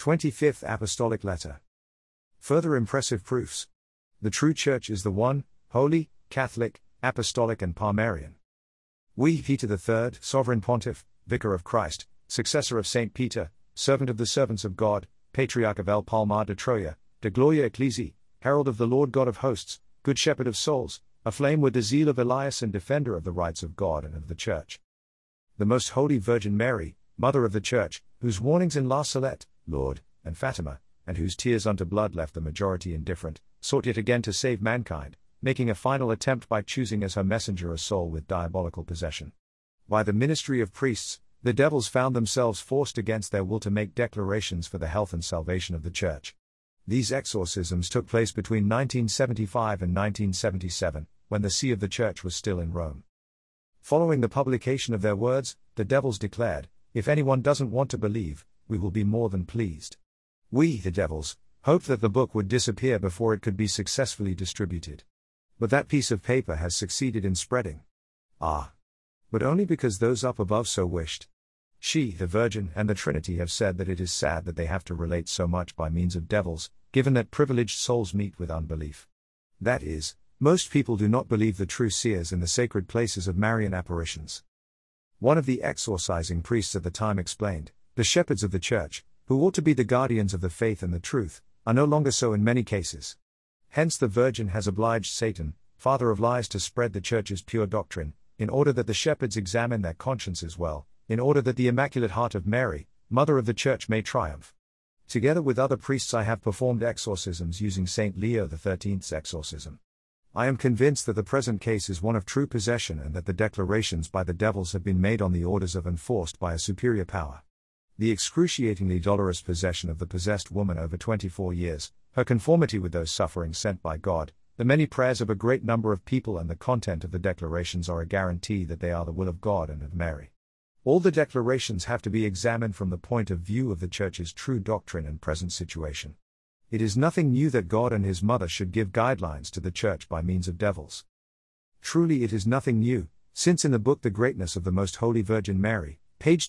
25th Apostolic Letter. Further impressive proofs. The true Church is the one, holy, Catholic, Apostolic and Palmarian. We, Peter III, Sovereign Pontiff, Vicar of Christ, successor of Saint Peter, servant of the servants of God, Patriarch of El Palmar de Troya, de Gloria Ecclesiae, herald of the Lord God of hosts, good shepherd of souls, aflame with the zeal of Elias and defender of the rights of God and of the Church. The Most Holy Virgin Mary, Mother of the Church, whose warnings in La Salette, Lord, and Fatima, and whose tears unto blood left the majority indifferent, sought yet again to save mankind, making a final attempt by choosing as her messenger a soul with diabolical possession. By the ministry of priests, the devils found themselves forced against their will to make declarations for the health and salvation of the Church. These exorcisms took place between 1975 and 1977, when the see of the Church was still in Rome. Following the publication of their words, the devils declared, "If anyone doesn't want to believe, we will be more than pleased." We, the devils, hoped that the book would disappear before it could be successfully distributed. But that piece of paper has succeeded in spreading. But only because those up above so wished. She, the Virgin, and the Trinity have said that it is sad that they have to relate so much by means of devils, given that privileged souls meet with unbelief. That is, most people do not believe the true seers in the sacred places of Marian apparitions. One of the exorcising priests at the time explained, the shepherds of the Church, who ought to be the guardians of the faith and the truth, are no longer so in many cases. Hence the Virgin has obliged Satan, father of lies, to spread the Church's pure doctrine, in order that the shepherds examine their consciences well, in order that the Immaculate Heart of Mary, Mother of the Church, may triumph. Together with other priests I have performed exorcisms using Saint Leo XIII's exorcism. I am convinced that the present case is one of true possession and that the declarations by the devils have been made on the orders of and forced by a superior power. The excruciatingly dolorous possession of the possessed woman over 24 years, her conformity with those sufferings sent by God, the many prayers of a great number of people and the content of the declarations are a guarantee that they are the will of God and of Mary. All the declarations have to be examined from the point of view of the Church's true doctrine and present situation. It is nothing new that God and His Mother should give guidelines to the Church by means of devils. Truly it is nothing new, since in the book The Greatness of the Most Holy Virgin Mary, page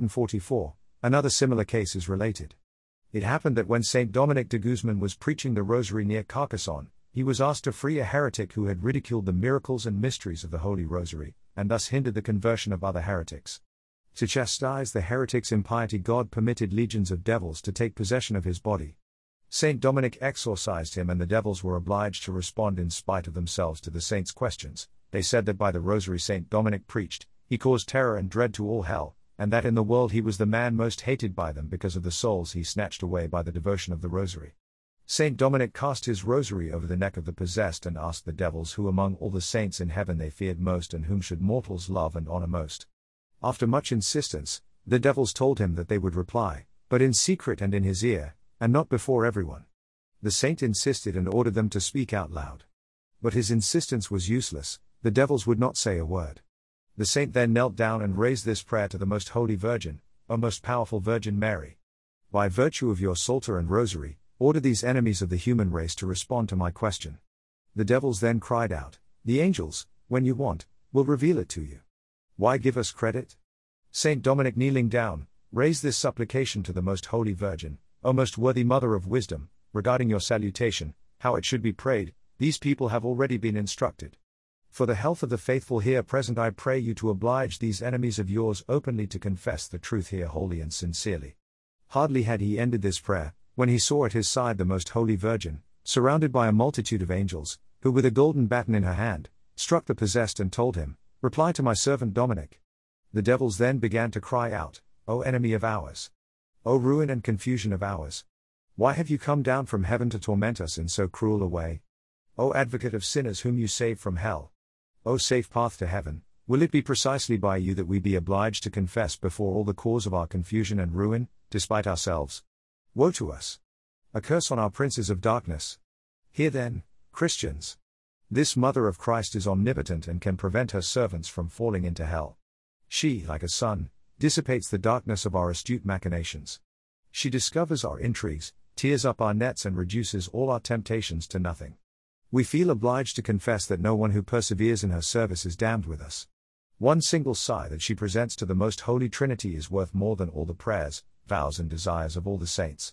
244, another similar case is related. It happened that when Saint Dominic de Guzman was preaching the Rosary near Carcassonne, he was asked to free a heretic who had ridiculed the miracles and mysteries of the Holy Rosary, and thus hindered the conversion of other heretics. To chastise the heretic's impiety, God permitted legions of devils to take possession of his body. Saint Dominic exorcised him and the devils were obliged to respond in spite of themselves to the saint's questions. They said that by the Rosary Saint Dominic preached, he caused terror and dread to all hell, and that in the world he was the man most hated by them because of the souls he snatched away by the devotion of the Rosary. Saint Dominic cast his rosary over the neck of the possessed and asked the devils who among all the saints in heaven they feared most and whom should mortals love and honor most. After much insistence, the devils told him that they would reply, but in secret and in his ear, and not before everyone. The saint insisted and ordered them to speak out loud. But his insistence was useless, the devils would not say a word. The saint then knelt down and raised this prayer to the Most Holy Virgin, O most powerful Virgin Mary. By virtue of your Psalter and Rosary, order these enemies of the human race to respond to my question. The devils then cried out, the angels, when you want, will reveal it to you. Why give us credit? Saint Dominic, kneeling down, raised this supplication to the Most Holy Virgin, O most worthy Mother of Wisdom, regarding your salutation, how it should be prayed, these people have already been instructed. For the health of the faithful here present I pray you to oblige these enemies of yours openly to confess the truth here wholly and sincerely. Hardly had he ended this prayer, when he saw at his side the Most Holy Virgin, surrounded by a multitude of angels, who with a golden baton in her hand, struck the possessed and told him, reply to my servant Dominic. The devils then began to cry out, O enemy of ours! O ruin and confusion of ours! Why have you come down from heaven to torment us in so cruel a way? O advocate of sinners whom you saved from hell! O safe path to heaven, will it be precisely by you that we be obliged to confess before all the cause of our confusion and ruin, despite ourselves? Woe to us! A curse on our princes of darkness! Hear then, Christians! This Mother of Christ is omnipotent and can prevent her servants from falling into hell. She, like a sun, dissipates the darkness of our astute machinations. She discovers our intrigues, tears up our nets and reduces all our temptations to nothing. We feel obliged to confess that no one who perseveres in her service is damned with us. One single sigh that she presents to the Most Holy Trinity is worth more than all the prayers, vows and desires of all the saints.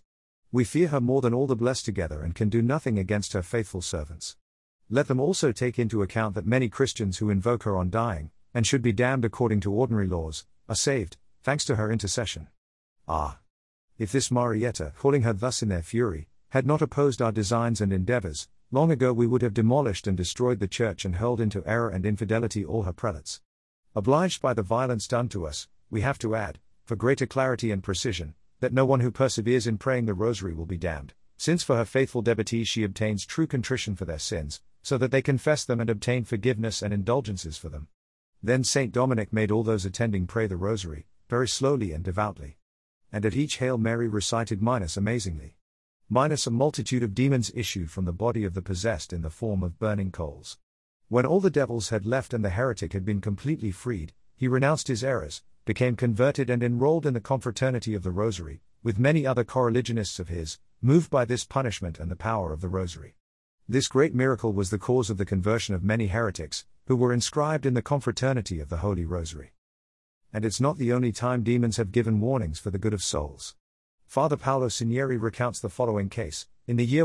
We fear her more than all the blessed together and can do nothing against her faithful servants. Let them also take into account that many Christians who invoke her on dying, and should be damned according to ordinary laws, are saved, thanks to her intercession. Ah! If this Marietta, calling her thus in their fury, had not opposed our designs and endeavors, long ago we would have demolished and destroyed the church and hurled into error and infidelity all her prelates. Obliged by the violence done to us, we have to add, for greater clarity and precision, that no one who perseveres in praying the rosary will be damned, since for her faithful devotees she obtains true contrition for their sins, so that they confess them and obtain forgiveness and indulgences for them. Then Saint Dominic made all those attending pray the rosary, very slowly and devoutly. And at each Hail Mary recited minus amazingly. Minus a multitude of demons issued from the body of the possessed in the form of burning coals. When all the devils had left and the heretic had been completely freed, he renounced his errors, became converted and enrolled in the confraternity of the Rosary, with many other coreligionists of his, moved by this punishment and the power of the Rosary. This great miracle was the cause of the conversion of many heretics, who were inscribed in the confraternity of the Holy Rosary. And it's not the only time demons have given warnings for the good of souls. Father Paolo Cinieri recounts the following case. In the year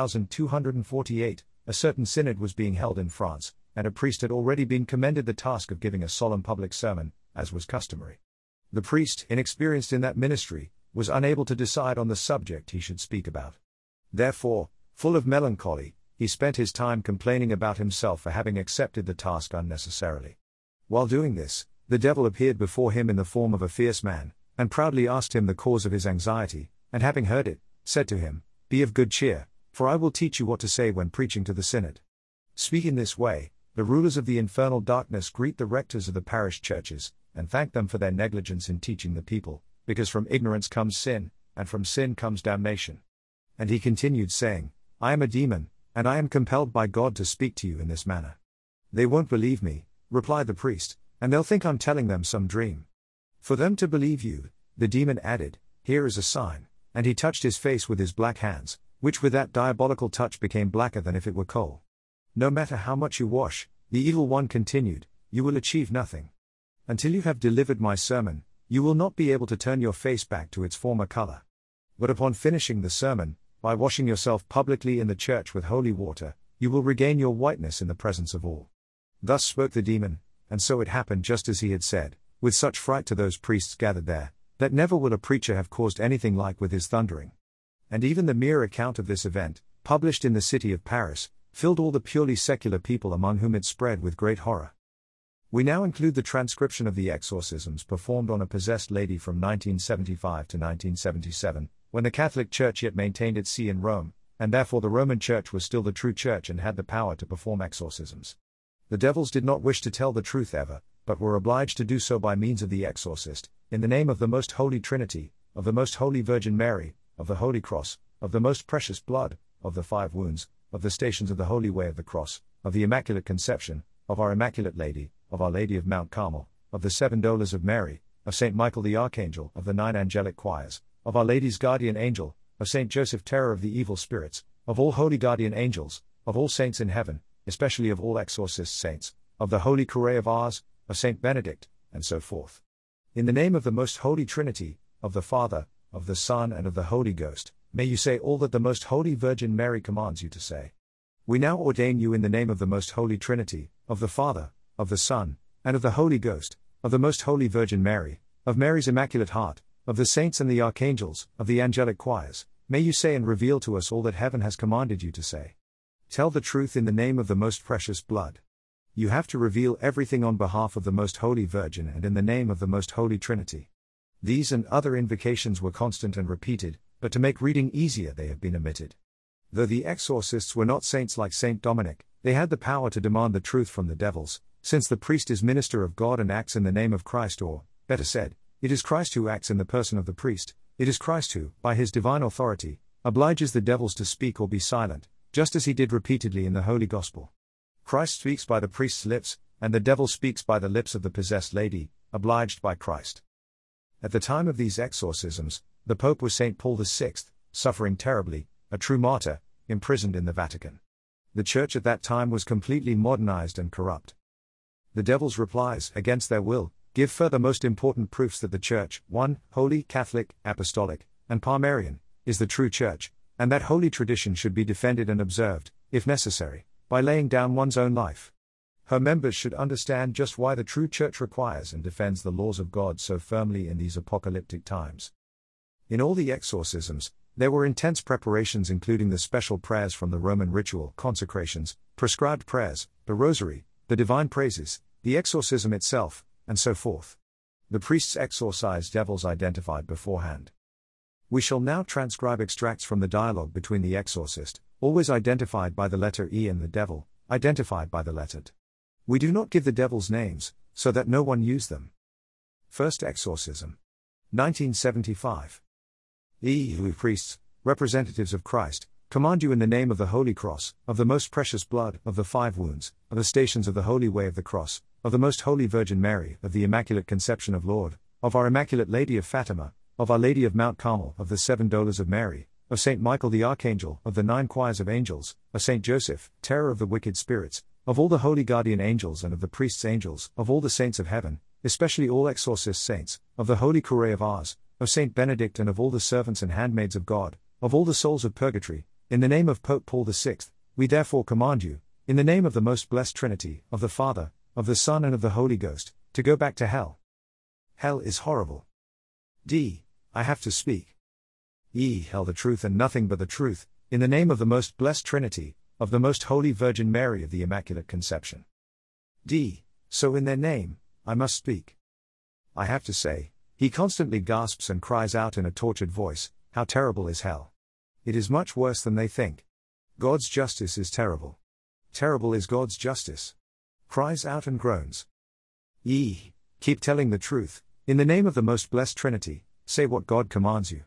1248, a certain synod was being held in France, and a priest had already been commended the task of giving a solemn public sermon, as was customary. The priest, inexperienced in that ministry, was unable to decide on the subject he should speak about. Therefore, full of melancholy, he spent his time complaining about himself for having accepted the task unnecessarily. While doing this, the devil appeared before him in the form of a fierce man, and proudly asked him the cause of his anxiety, and having heard it, said to him, "Be of good cheer, for I will teach you what to say when preaching to the synod." Speak in this way, the rulers of the infernal darkness greet the rectors of the parish churches, and thank them for their negligence in teaching the people, because from ignorance comes sin, and from sin comes damnation. And he continued saying, "I am a demon, and I am compelled by God to speak to you in this manner." "They won't believe me," replied the priest, "and they'll think I'm telling them some dream." "For them to believe you," the demon added, "here is a sign," and he touched his face with his black hands, which with that diabolical touch became blacker than if it were coal. "No matter how much you wash," the evil one continued, "you will achieve nothing. Until you have delivered my sermon, you will not be able to turn your face back to its former color. But upon finishing the sermon, by washing yourself publicly in the church with holy water, you will regain your whiteness in the presence of all." Thus spoke the demon, and so it happened just as he had said, with such fright to those priests gathered there, that never will a preacher have caused anything like with his thundering. And even the mere account of this event, published in the city of Paris, filled all the purely secular people among whom it spread with great horror. We now include the transcription of the exorcisms performed on a possessed lady from 1975 to 1977, when the Catholic Church yet maintained its see in Rome, and therefore the Roman Church was still the true Church and had the power to perform exorcisms. The devils did not wish to tell the truth ever, but were obliged to do so by means of the exorcist, in the name of the Most Holy Trinity, of the Most Holy Virgin Mary, of the Holy Cross, of the Most Precious Blood, of the 5 wounds, of the Stations of the Holy Way of the Cross, of the Immaculate Conception, of our Immaculate Lady, of Our Lady of Mount Carmel, of the 7 Dolours of Mary, of Saint Michael the Archangel, of the 9 angelic choirs, of Our Lady's Guardian Angel, of Saint Joseph Terror of the Evil Spirits, of all holy guardian angels, of all saints in heaven, especially of all exorcist saints, of the Holy Curé of Ars, of Saint Benedict, and so forth. In the name of the Most Holy Trinity, of the Father, of the Son and of the Holy Ghost, may you say all that the Most Holy Virgin Mary commands you to say. We now ordain you in the name of the Most Holy Trinity, of the Father, of the Son, and of the Holy Ghost, of the Most Holy Virgin Mary, of Mary's Immaculate Heart, of the saints and the archangels, of the angelic choirs, may you say and reveal to us all that heaven has commanded you to say. Tell the truth in the name of the Most Precious Blood. You have to reveal everything on behalf of the Most Holy Virgin and in the name of the Most Holy Trinity. These and other invocations were constant and repeated, but to make reading easier they have been omitted. Though the exorcists were not saints like Saint Dominic, they had the power to demand the truth from the devils, since the priest is minister of God and acts in the name of Christ, or, better said, it is Christ who acts in the person of the priest. It is Christ who, by his divine authority, obliges the devils to speak or be silent, just as he did repeatedly in the Holy Gospel. Christ speaks by the priest's lips, and the devil speaks by the lips of the possessed lady, obliged by Christ. At the time of these exorcisms, the Pope was St. Paul VI, suffering terribly, a true martyr, imprisoned in the Vatican. The Church at that time was completely modernized and corrupt. The devil's replies, against their will, give further most important proofs that the Church, 1. Holy, Catholic, Apostolic, and Palmarian, is the true church, and that holy tradition should be defended and observed, if necessary, by laying down one's own life. Her members should understand just why the true church requires and defends the laws of God so firmly in these apocalyptic times. In all the exorcisms, there were intense preparations, including the special prayers from the Roman ritual, consecrations, prescribed prayers, the rosary, the divine praises, the exorcism itself, and so forth. The priests exorcised devils identified beforehand. We shall now transcribe extracts from the dialogue between the exorcist, always identified by the letter E, and the devil, identified by the letter D. We do not give the devil's names, so that no one use them. First exorcism. 1975. You priests, representatives of Christ, command you in the name of the Holy Cross, of the most precious blood, of the 5 wounds, of the stations of the Holy Way of the Cross, of the Most Holy Virgin Mary, of the Immaculate Conception of Lord, of our Immaculate Lady of Fatima, of Our Lady of Mount Carmel, of the 7 Dolours of Mary, of Saint Michael the Archangel, of the 9 choirs of angels, of Saint Joseph, terror of the wicked spirits, of all the holy guardian angels and of the priests' angels, of all the saints of heaven, especially all exorcist saints, of the Holy Curé of Ars, of Saint Benedict, and of all the servants and handmaids of God, of all the souls of purgatory, in the name of Pope Paul VI, we therefore command you, in the name of the most blessed Trinity, of the Father, of the Son and of the Holy Ghost, to go back to hell. Hell is horrible. D. I have to speak. E. Hell, the truth and nothing but the truth, in the name of the most blessed Trinity, of the most holy Virgin Mary of the Immaculate Conception. D. So in their name, I must speak. I have to say, he constantly gasps and cries out in a tortured voice, how terrible is hell. It is much worse than they think. God's justice is terrible. Terrible is God's justice. Cries out and groans. E. Keep telling the truth, in the name of the most blessed Trinity, say what God commands you.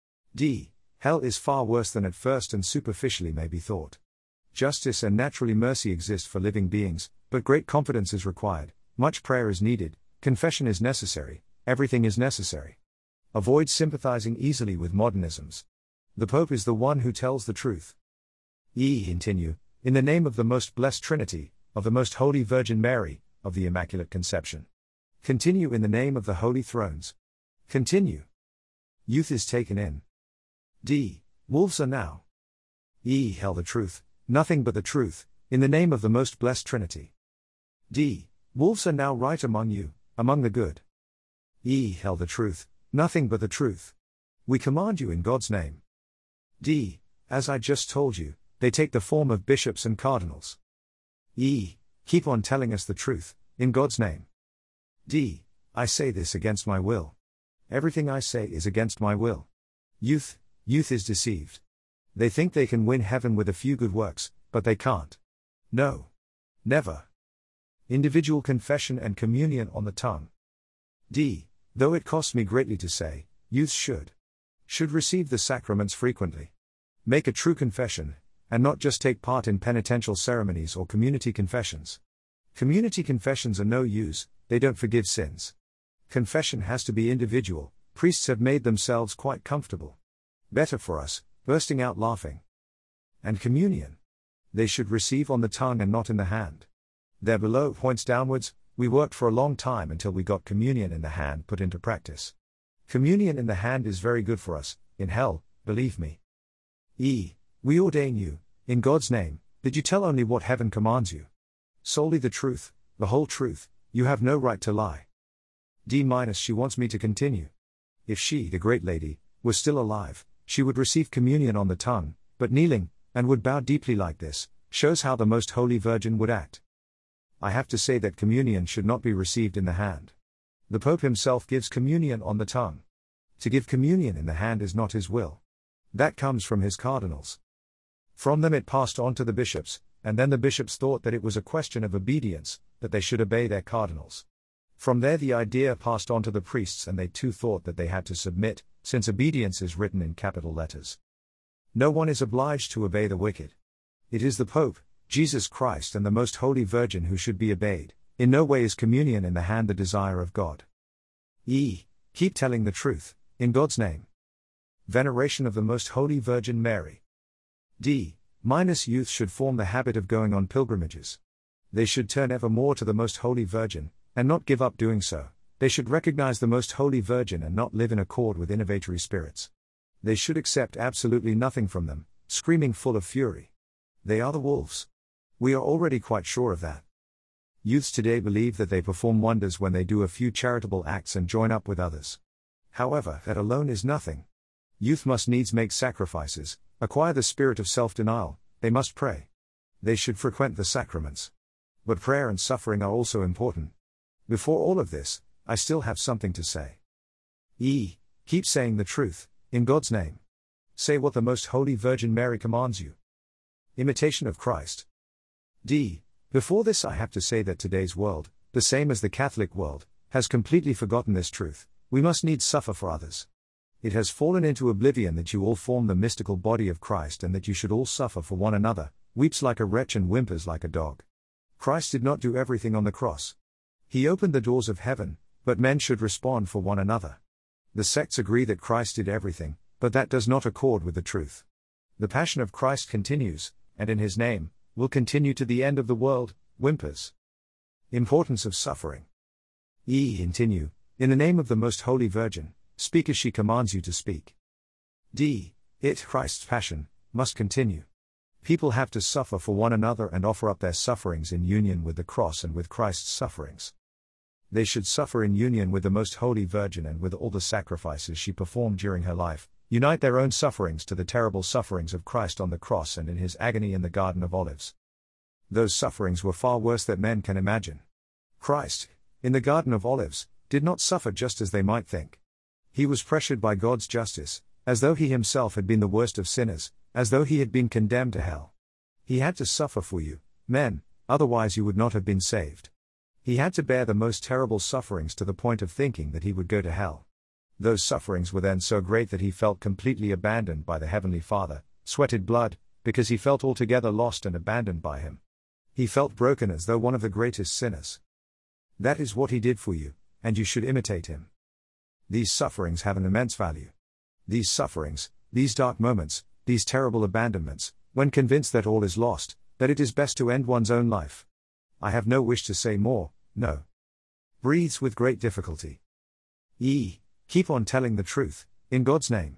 D. Hell is far worse than at first and superficially may be thought. Justice and naturally mercy exist for living beings, but great confidence is required, much prayer is needed, confession is necessary, everything is necessary. Avoid sympathizing easily with modernisms. The Pope is the one who tells the truth. Continue, in the name of the most blessed Trinity, of the most holy Virgin Mary, of the Immaculate Conception. Continue in the name of the holy thrones. Continue. Youth is taken in. D. Wolves are now. Hell, the truth, nothing but the truth, in the name of the most blessed Trinity. D. Wolves are now right among you, among the good. Hell, the truth, nothing but the truth. We command you in God's name. D. As I just told you, they take the form of bishops and cardinals. Keep on telling us the truth, in God's name. D. I say this against my will. Everything I say is against my will. Youth is deceived. They think they can win heaven with a few good works, but they can't. No. Never. Individual confession and communion on the tongue. D. Though it costs me greatly to say, youth should receive the sacraments frequently. Make a true confession, and not just take part in penitential ceremonies or community confessions. Community confessions are no use, they don't forgive sins. Confession has to be individual, priests have made themselves quite comfortable. Better for us, bursting out laughing. And communion. They should receive on the tongue and not in the hand. There below points downwards, we worked for a long time until we got communion in the hand put into practice. Communion in the hand is very good for us, in hell, believe me. We ordain you, in God's name, that you tell only what heaven commands you. Solely the truth, the whole truth, you have no right to lie. D-. She wants me to continue. If she, the great lady, was still alive, she would receive communion on the tongue, but kneeling, and would bow deeply like this, shows how the Most Holy Virgin would act. I have to say that communion should not be received in the hand. The Pope himself gives communion on the tongue. To give communion in the hand is not his will. That comes from his cardinals. From them it passed on to the bishops, and then the bishops thought that it was a question of obedience, that they should obey their cardinals. From there the idea passed on to the priests, and they too thought that they had to submit, since obedience is written in capital letters. No one is obliged to obey the wicked. It is the Pope, Jesus Christ and the Most Holy Virgin who should be obeyed. In no way is communion in the hand the desire of God. Keep telling the truth, in God's name. Veneration of the Most Holy Virgin Mary. D. Youth should form the habit of going on pilgrimages. They should turn ever more to the Most Holy Virgin, and not give up doing so. They should recognize the Most Holy Virgin and not live in accord with innovatory spirits. They should accept absolutely nothing from them, screaming full of fury. They are the wolves. We are already quite sure of that. Youths today believe that they perform wonders when they do a few charitable acts and join up with others. However, that alone is nothing. Youth must needs make sacrifices, acquire the spirit of self-denial, they must pray. They should frequent the sacraments. But prayer and suffering are also important. Before all of this, I still have something to say. Keep saying the truth, in God's name. Say what the Most Holy Virgin Mary commands you. Imitation of Christ. Before this I have to say that today's world, the same as the Catholic world, has completely forgotten this truth. We must needs suffer for others. It has fallen into oblivion that you all form the mystical body of Christ and that you should all suffer for one another, weeps like a wretch and whimpers like a dog. Christ did not do everything on the cross. He opened the doors of heaven, but men should respond for one another. The sects agree that Christ did everything, but that does not accord with the truth. The passion of Christ continues, and in his name, will continue to the end of the world, whimpers. Importance of suffering. Continue, in the name of the Most Holy Virgin, speak as she commands you to speak. Christ's passion, must continue. People have to suffer for one another and offer up their sufferings in union with the cross and with Christ's sufferings. They should suffer in union with the Most Holy Virgin and with all the sacrifices she performed during her life, unite their own sufferings to the terrible sufferings of Christ on the cross and in his agony in the Garden of Olives. Those sufferings were far worse than men can imagine. Christ, in the Garden of Olives, did not suffer just as they might think. He was pressured by God's justice, as though he himself had been the worst of sinners, as though he had been condemned to hell. He had to suffer for you, men, otherwise you would not have been saved. He had to bear the most terrible sufferings to the point of thinking that he would go to hell. Those sufferings were then so great that he felt completely abandoned by the Heavenly Father, sweated blood, because he felt altogether lost and abandoned by him. He felt broken as though one of the greatest sinners. That is what he did for you, and you should imitate him. These sufferings have an immense value. These sufferings, these dark moments, these terrible abandonments, when convinced that all is lost, that it is best to end one's own life. I have no wish to say more, no. Breathes with great difficulty. Keep on telling the truth, in God's name.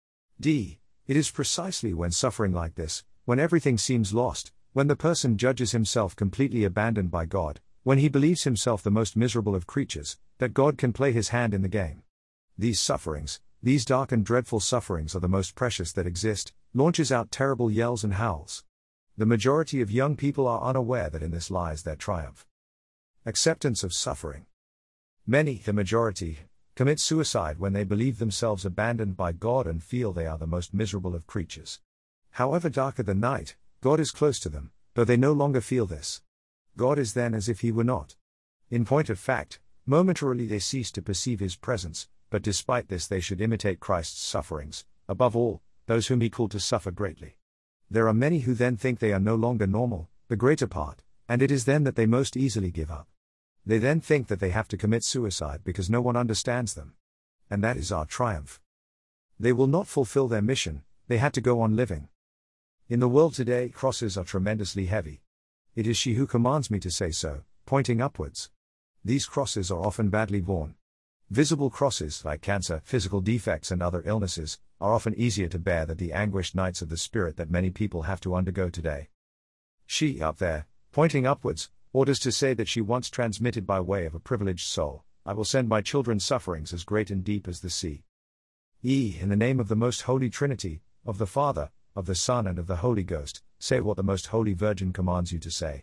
It is precisely when suffering like this, when everything seems lost, when the person judges himself completely abandoned by God, when he believes himself the most miserable of creatures, that God can play his hand in the game. These sufferings, these dark and dreadful sufferings are the most precious that exist, launches out terrible yells and howls. The majority of young people are unaware that in this lies their triumph. Acceptance of suffering. Many, the majority, commit suicide when they believe themselves abandoned by God and feel they are the most miserable of creatures. However darker the night, God is close to them, though they no longer feel this. God is then as if he were not. In point of fact, momentarily they cease to perceive his presence, but despite this they should imitate Christ's sufferings, above all, those whom he called to suffer greatly. There are many who then think they are no longer normal, the greater part, and it is then that they most easily give up. They then think that they have to commit suicide because no one understands them. And that is our triumph. They will not fulfill their mission, they had to go on living. In the world today, crosses are tremendously heavy. It is she who commands me to say so, pointing upwards. These crosses are often badly borne. Visible crosses, like cancer, physical defects and other illnesses, are often easier to bear than the anguished nights of the spirit that many people have to undergo today. She, up there, pointing upwards, orders to say that she once transmitted by way of a privileged soul, I will send my children sufferings as great and deep as the sea. In the name of the Most Holy Trinity, of the Father, of the Son and of the Holy Ghost, say what the Most Holy Virgin commands you to say.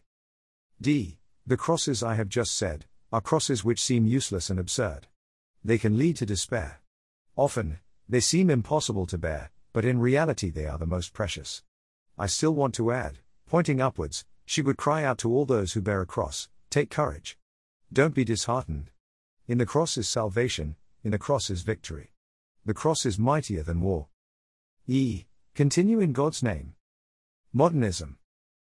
The crosses I have just said, are crosses which seem useless and absurd. They can lead to despair. Often, they seem impossible to bear, but in reality they are the most precious. I still want to add, pointing upwards, she would cry out to all those who bear a cross, take courage. Don't be disheartened. In the cross is salvation, in the cross is victory. The cross is mightier than war. Continue in God's name. Modernism.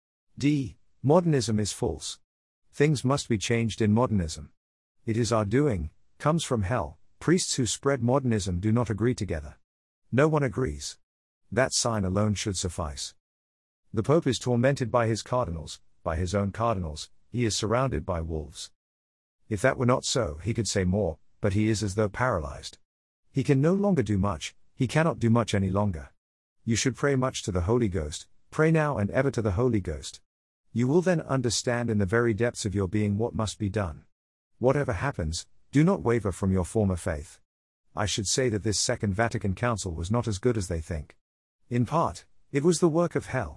Modernism is false. Things must be changed in modernism. It is our doing, comes from hell. Priests who spread modernism do not agree together. No one agrees. That sign alone should suffice. The Pope is tormented by his cardinals, by his own cardinals, he is surrounded by wolves. If that were not so, he could say more, but he is as though paralyzed. He can no longer do much, he cannot do much any longer. You should pray much to the Holy Ghost, pray now and ever to the Holy Ghost. You will then understand in the very depths of your being what must be done. Whatever happens, do not waver from your former faith. I should say that this Second Vatican Council was not as good as they think. In part, it was the work of hell.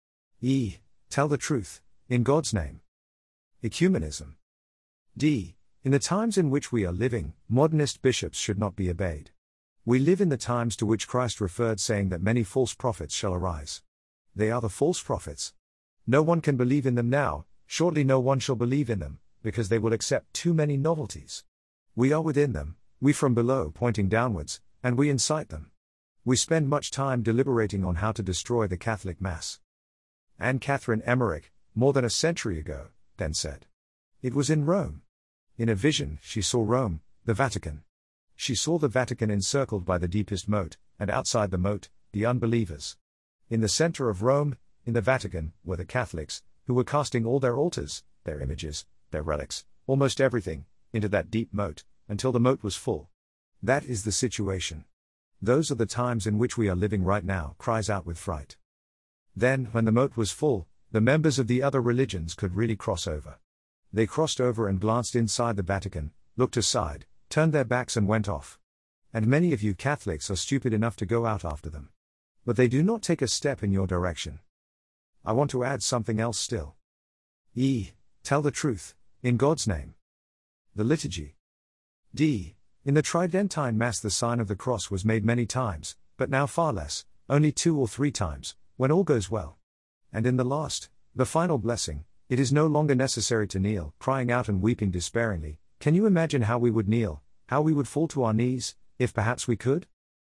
Tell the truth, in God's name. Ecumenism. D. In the times in which we are living, modernist bishops should not be obeyed. We live in the times to which Christ referred, saying that many false prophets shall arise. They are the false prophets. No one can believe in them now, shortly no one shall believe in them, because they will accept too many novelties. We are within them, we from below pointing downwards, and we incite them. We spend much time deliberating on how to destroy the Catholic Mass. Anne Catherine Emmerich, more than a century ago, then said. It was in Rome. In a vision, she saw Rome, the Vatican. She saw the Vatican encircled by the deepest moat, and outside the moat, the unbelievers. In the center of Rome, in the Vatican, were the Catholics, who were casting all their altars, their images, their relics, almost everything, into that deep moat, until the moat was full. That is the situation. Those are the times in which we are living right now, cries out with fright. Then, when the moat was full, the members of the other religions could really cross over. They crossed over and glanced inside the Vatican, looked aside, turned their backs and went off. And many of you Catholics are stupid enough to go out after them. But they do not take a step in your direction. I want to add something else still. Tell the truth, in God's name. The liturgy. D. In the Tridentine Mass the sign of the cross was made many times, but now far less, only 2 or 3 times, when all goes well. And in the last, the final blessing, it is no longer necessary to kneel, crying out and weeping despairingly. Can you imagine how we would kneel, how we would fall to our knees, if perhaps we could?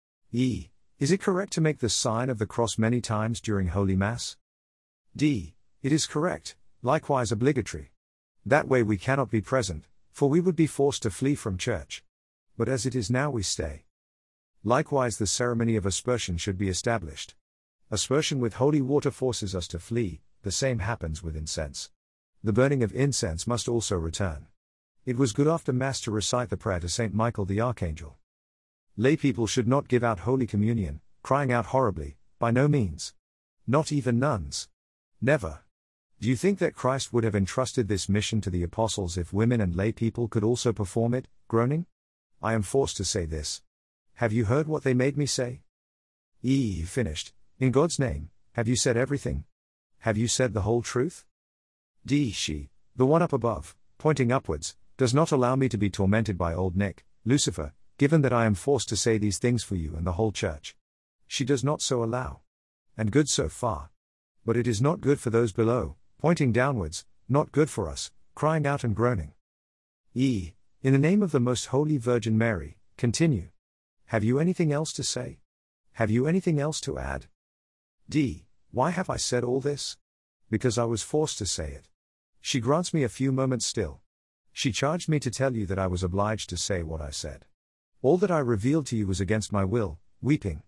Is it correct to make the sign of the cross many times during Holy Mass? D. It is correct, likewise obligatory. That way we cannot be present, for we would be forced to flee from church. But as it is now we stay. Likewise the ceremony of aspersion should be established. Aspersion with holy water forces us to flee, the same happens with incense. The burning of incense must also return. It was good after Mass to recite the prayer to Saint Michael the Archangel. Lay people should not give out Holy Communion, crying out horribly, by no means. Not even nuns. Never. Do you think that Christ would have entrusted this mission to the apostles if women and lay people could also perform it, groaning? I am forced to say this. Have you heard what they made me say? Finished. In God's name, have you said everything? Have you said the whole truth? D. She, the one up above, pointing upwards, does not allow me to be tormented by old Nick, Lucifer, given that I am forced to say these things for you and the whole church. She does not so allow. And good so far. But it is not good for those below, pointing downwards, not good for us, crying out and groaning. In the name of the Most Holy Virgin Mary, continue. Have you anything else to say? Have you anything else to add? D. Why have I said all this? Because I was forced to say it. She grants me a few moments still. She charged me to tell you that I was obliged to say what I said. All that I revealed to you was against my will, weeping.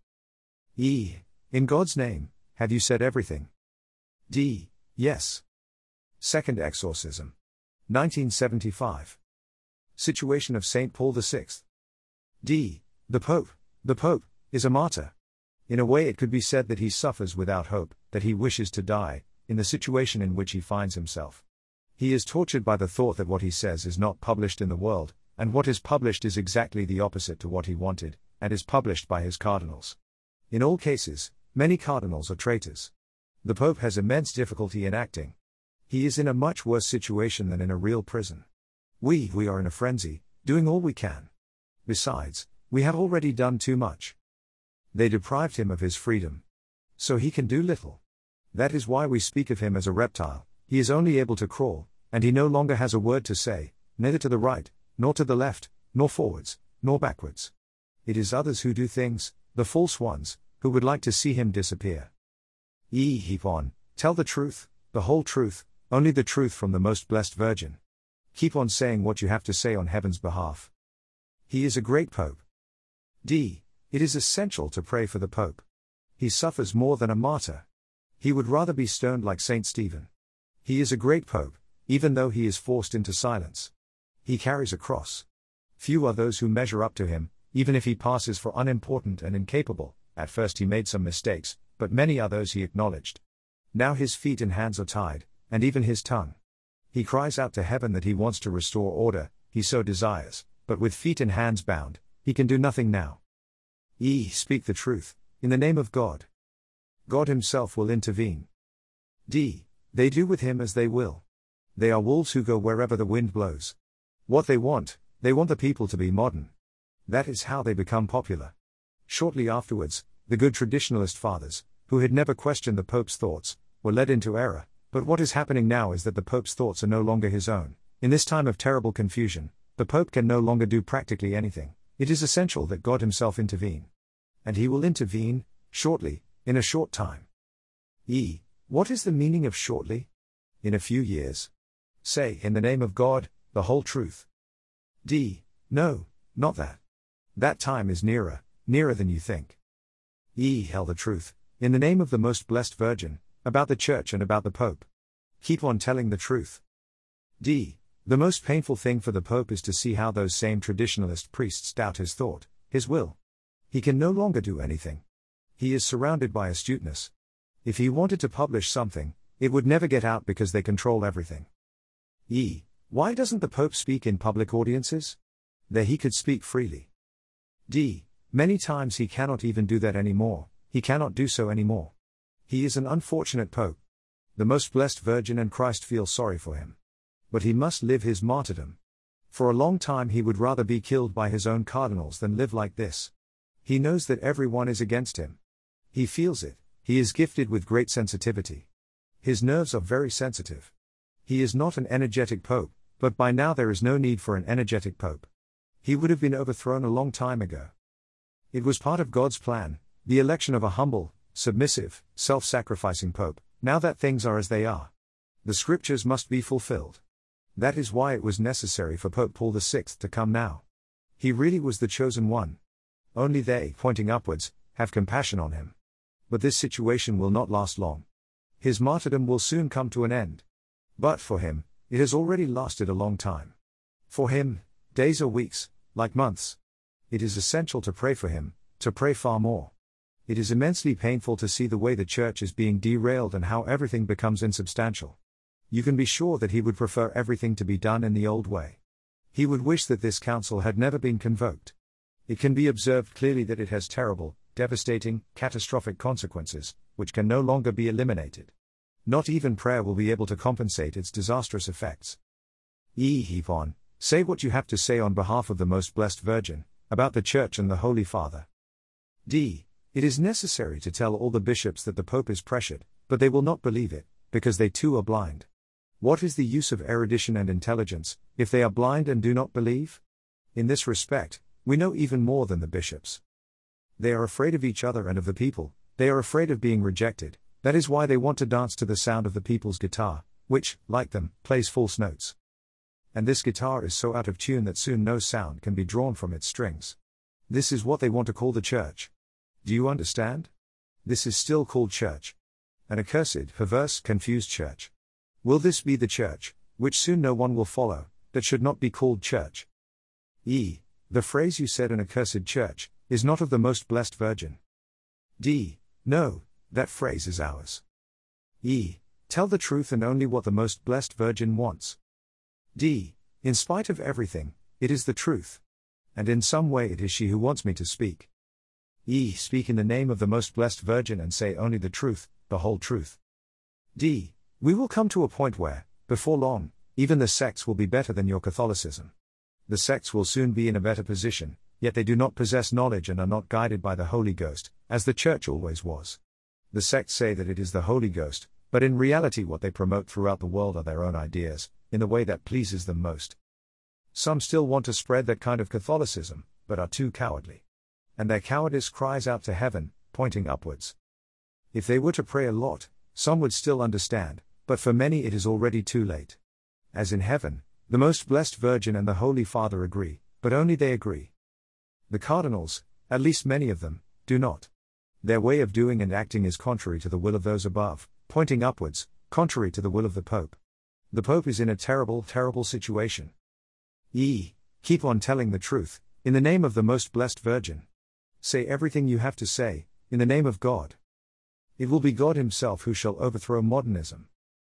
In God's name, have you said everything? D. Yes. Second Exorcism. 1975. Situation of St. Paul VI. D. The Pope, is a martyr. In a way it could be said that he suffers without hope, that he wishes to die, in the situation in which he finds himself. He is tortured by the thought that what he says is not published in the world, and what is published is exactly the opposite to what he wanted, and is published by his cardinals. In all cases, many cardinals are traitors. The Pope has immense difficulty in acting. He is in a much worse situation than in a real prison. We are in a frenzy, doing all we can. Besides, we have already done too much. They deprived him of his freedom. So he can do little. That is why we speak of him as a reptile. He is only able to crawl, and he no longer has a word to say, neither to the right, nor to the left, nor forwards, nor backwards. It is others who do things, the false ones, who would like to see him disappear. Keep on, tell the truth, the whole truth, only the truth from the most blessed Virgin. Keep on saying what you have to say on heaven's behalf. He is a great Pope. D. It is essential to pray for the Pope. He suffers more than a martyr. He would rather be stoned like Saint Stephen. He is a great Pope, even though he is forced into silence. He carries a cross. Few are those who measure up to him, even if he passes for unimportant and incapable. At first he made some mistakes, but many others he acknowledged. Now his feet and hands are tied, and even his tongue. He cries out to heaven that he wants to restore order, he so desires, but with feet and hands bound, he can do nothing now. Speak the truth, in the name of God. God himself will intervene. They do with him as they will. They are wolves who go wherever the wind blows. What they want the people to be modern. That is how they become popular. Shortly afterwards, the good traditionalist fathers, who had never questioned the Pope's thoughts, were led into error, but what is happening now is that the Pope's thoughts are no longer his own. In this time of terrible confusion, the Pope can no longer do practically anything. It is essential that God himself intervene. And he will intervene, shortly, in a short time. What is the meaning of shortly? In a few years. Say, in the name of God, the whole truth. No, not that. That time is nearer than you think. Tell the truth, in the name of the most blessed Virgin, about the Church and about the Pope. Keep on telling the truth. The most painful thing for the Pope is to see how those same traditionalist priests doubt his thought, his will. He can no longer do anything. He is surrounded by astuteness. If he wanted to publish something, it would never get out because they control everything. Why doesn't the Pope speak in public audiences? There he could speak freely. Many times he cannot even do that anymore. He cannot do so anymore. He is an unfortunate Pope. The most blessed Virgin and Christ feel sorry for him. But he must live his martyrdom. For a long time he would rather be killed by his own cardinals than live like this. He knows that everyone is against him. He feels it. He is gifted with great sensitivity. His nerves are very sensitive. He is not an energetic Pope, but by now there is no need for an energetic Pope. He would have been overthrown a long time ago. It was part of God's plan, the election of a humble, submissive, self-sacrificing Pope, now that things are as they are. The scriptures must be fulfilled. That is why it was necessary for Pope Paul VI to come now. He really was the chosen one. Only they, pointing upwards, have compassion on him. But this situation will not last long. His martyrdom will soon come to an end. But for him, it has already lasted a long time. For him, days are weeks, like months. It is essential to pray for him, to pray far more. It is immensely painful to see the way the Church is being derailed and how everything becomes insubstantial. You can be sure that he would prefer everything to be done in the old way. He would wish that this council had never been convoked. It can be observed clearly that it has terrible, devastating, catastrophic consequences, which can no longer be eliminated. Not even prayer will be able to compensate its disastrous effects. Keep on, say what you have to say on behalf of the Most Blessed Virgin, about the Church and the Holy Father. It is necessary to tell all the bishops that the Pope is pressured, but they will not believe it, because they too are blind. What is the use of erudition and intelligence, if they are blind and do not believe? In this respect, we know even more than the bishops. They are afraid of each other and of the people, they are afraid of being rejected, that is why they want to dance to the sound of the people's guitar, which, like them, plays false notes. And this guitar is so out of tune that soon no sound can be drawn from its strings. This is what they want to call the Church. Do you understand? This is still called Church. An accursed, perverse, confused Church. Will this be the Church, which soon no one will follow, that should not be called Church? The phrase you said, an accursed Church, is not of the Most Blessed Virgin. No, that phrase is ours. Tell the truth and only what the Most Blessed Virgin wants. In spite of everything, it is the truth. And in some way it is she who wants me to speak. Speak in the name of the Most Blessed Virgin and say only the truth, the whole truth. We will come to a point where, before long, even the sects will be better than your Catholicism. The sects will soon be in a better position, yet they do not possess knowledge and are not guided by the Holy Ghost, as the Church always was. The sects say that it is the Holy Ghost, but in reality what they promote throughout the world are their own ideas, in the way that pleases them most. Some still want to spread that kind of Catholicism, but are too cowardly. And their cowardice cries out to heaven, pointing upwards. If they were to pray a lot, some would still understand, but for many it is already too late. As in heaven, the Most Blessed Virgin and the Holy Father agree, but only they agree. The cardinals, at least many of them, do not. Their way of doing and acting is contrary to the will of those above, pointing upwards, contrary to the will of the Pope. The Pope is in a terrible, terrible situation. Keep on telling the truth, In the name of the Most Blessed Virgin. Say everything you have to say, in the name of God. It will be God Himself who shall overthrow modernism.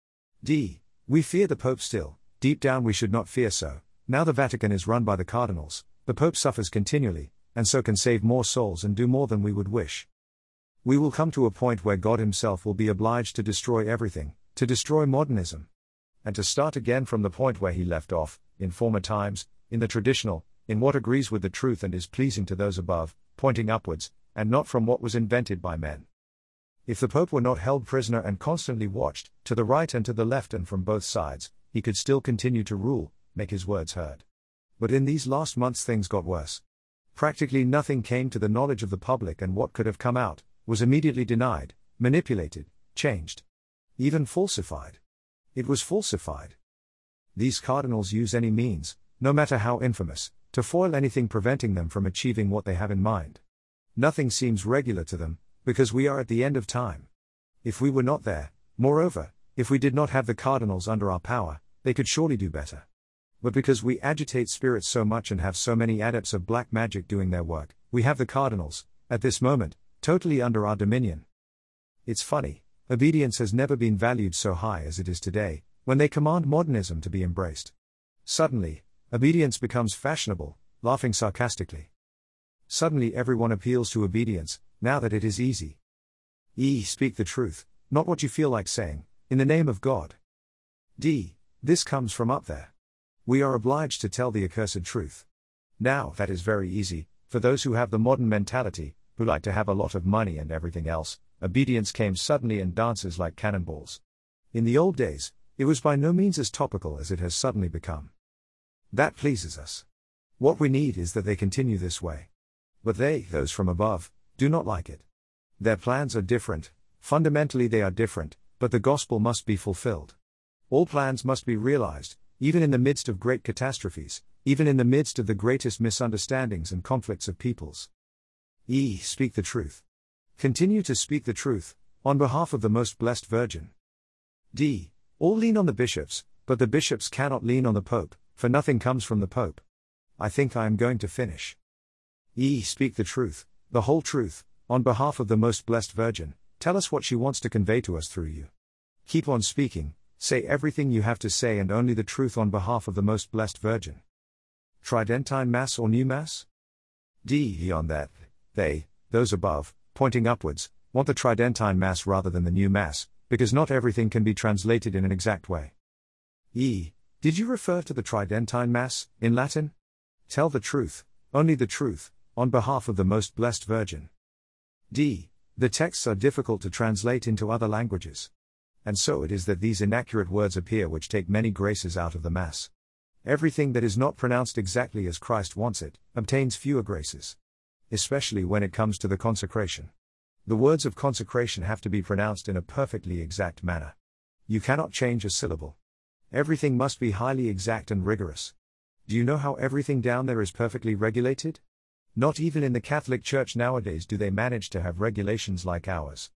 D. We fear the Pope still. Deep down we should not fear so. Now the Vatican is run by the cardinals, the Pope suffers continually, and so can save more souls and do more than we would wish. We will come to a point where God Himself will be obliged to destroy everything, to destroy modernism. And to start again from the point where He left off, in former times, in the traditional, in what agrees with the truth and is pleasing to those above, pointing upwards, and not from what was invented by men. If the Pope were not held prisoner and constantly watched, to the right and to the left and from both sides, he could still continue to rule, make his words heard. But in these last months things got worse. Practically nothing came to the knowledge of the public, and what could have come out was immediately denied, manipulated, changed. Even falsified. It was falsified. These cardinals use any means, no matter how infamous, to foil anything preventing them from achieving what they have in mind. Nothing seems regular to them, because we are at the end of time. If we were not there, moreover, if we did not have the cardinals under our power, they could surely do better. But because we agitate spirits so much and have so many adepts of black magic doing their work, we have the cardinals, at this moment, totally under our dominion. It's funny, obedience has never been valued so high as it is today, when they command modernism to be embraced. Suddenly, obedience becomes fashionable, laughing sarcastically. Suddenly everyone appeals to obedience, now that it is easy. Speak the truth, not what you feel like saying, in the name of God. D. This comes from up there. We are obliged to tell the accursed truth. Now that is very easy, for those who have the modern mentality, who like to have a lot of money and everything else. Obedience came suddenly and dances like cannonballs. In the old days, it was by no means as topical as it has suddenly become. That pleases us. What we need is that they continue this way. But they, those from above, do not like it. Their plans are different, fundamentally they are different, but the gospel must be fulfilled. All plans must be realized, even in the midst of great catastrophes, even in the midst of the greatest misunderstandings and conflicts of peoples. Speak the truth. Continue to speak the truth, on behalf of the Most Blessed Virgin. D. All lean on the bishops, but the bishops cannot lean on the Pope, for nothing comes from the Pope. I think I am going to finish. Speak the truth, the whole truth, on behalf of the Most Blessed Virgin. Tell us what she wants to convey to us through you. Keep on speaking, say everything you have to say and only the truth on behalf of the Most Blessed Virgin. Tridentine Mass or New Mass? D. On that, they, those above, pointing upwards, want the Tridentine Mass rather than the New Mass, because not everything can be translated in an exact way. Did you refer to the Tridentine Mass, in Latin? Tell the truth, only the truth, on behalf of the Most Blessed Virgin. D. The texts are difficult to translate into other languages. And so it is that these inaccurate words appear which take many graces out of the Mass. Everything that is not pronounced exactly as Christ wants it, obtains fewer graces. Especially when it comes to the consecration. The words of consecration have to be pronounced in a perfectly exact manner. You cannot change a syllable. Everything must be highly exact and rigorous. Do you know how everything down there is perfectly regulated? Not even in the Catholic Church nowadays do they manage to have regulations like ours.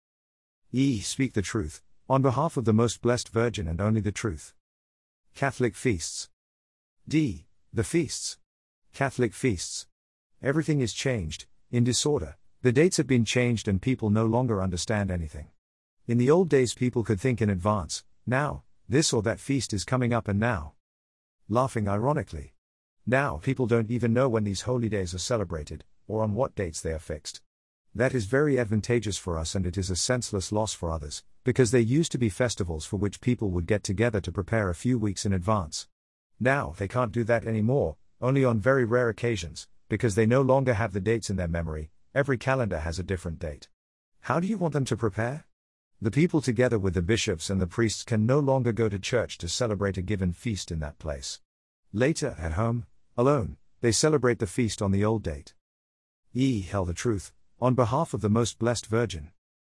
Speak the truth, on behalf of the Most Blessed Virgin and only the truth. Catholic feasts. D. The feasts. Catholic feasts. Everything is changed, in disorder, the dates have been changed and people no longer understand anything. In the old days people could think in advance, now, this or that feast is coming up and now. Laughing ironically. Now people don't even know when these holy days are celebrated, or on what dates they are fixed. That is very advantageous for us and it is a senseless loss for others, because they used to be festivals for which people would get together to prepare a few weeks in advance. Now they can't do that anymore, only on very rare occasions, because they no longer have the dates in their memory. Every calendar has a different date. How do you want them to prepare? The people together with the bishops and the priests can no longer go to church to celebrate a given feast in that place. Later, at home, alone, they celebrate the feast on the old date. Tell the truth, on behalf of the Most Blessed Virgin.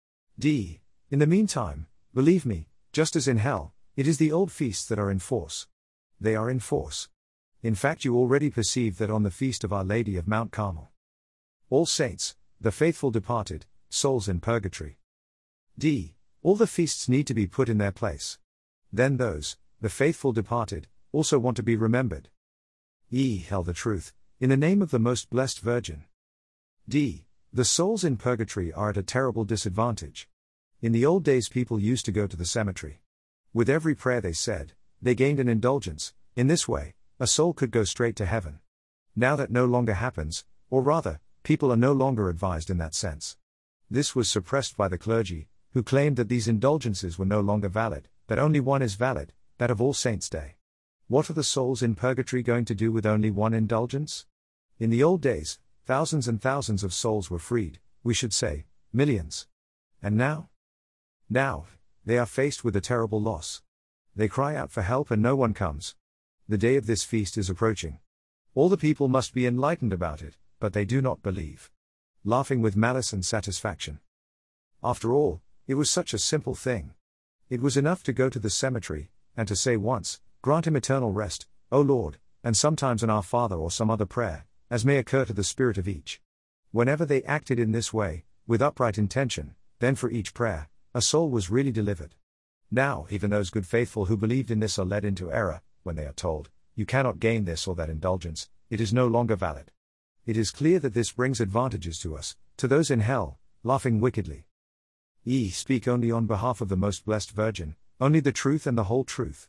D. In the meantime, believe me, just as in hell, it is the old feasts that are in force. They are in force. In fact, you already perceive that on the feast of Our Lady of Mount Carmel. All saints, the faithful departed, souls in purgatory. D. All the feasts need to be put in their place. Then those, the faithful departed, also want to be remembered. Tell the truth, in the name of the Most Blessed Virgin. D. The souls in purgatory are at a terrible disadvantage. In the old days people used to go to the cemetery. With every prayer they said, they gained an indulgence. In this way, a soul could go straight to heaven. Now that no longer happens, or rather, people are no longer advised in that sense. This was suppressed by the clergy, who claimed that these indulgences were no longer valid, that only one is valid, that of All Saints' Day. What are the souls in purgatory going to do with only one indulgence? In the old days, thousands and thousands of souls were freed, we should say, millions. And now? Now, they are faced with a terrible loss. They cry out for help and no one comes. The day of this feast is approaching. All the people must be enlightened about it, but they do not believe. Laughing with malice and satisfaction. After all, it was such a simple thing. It was enough to go to the cemetery, and to say once, "Grant him eternal rest, O Lord," and sometimes an Our Father or some other prayer, as may occur to the spirit of each. Whenever they acted in this way, with upright intention, then for each prayer, a soul was really delivered. Now, even those good faithful who believed in this are led into error, when they are told, "You cannot gain this or that indulgence, it is no longer valid." It is clear that this brings advantages to us, to those in hell, laughing wickedly. E. Speak only on behalf of the Most Blessed Virgin, only the truth and the whole truth.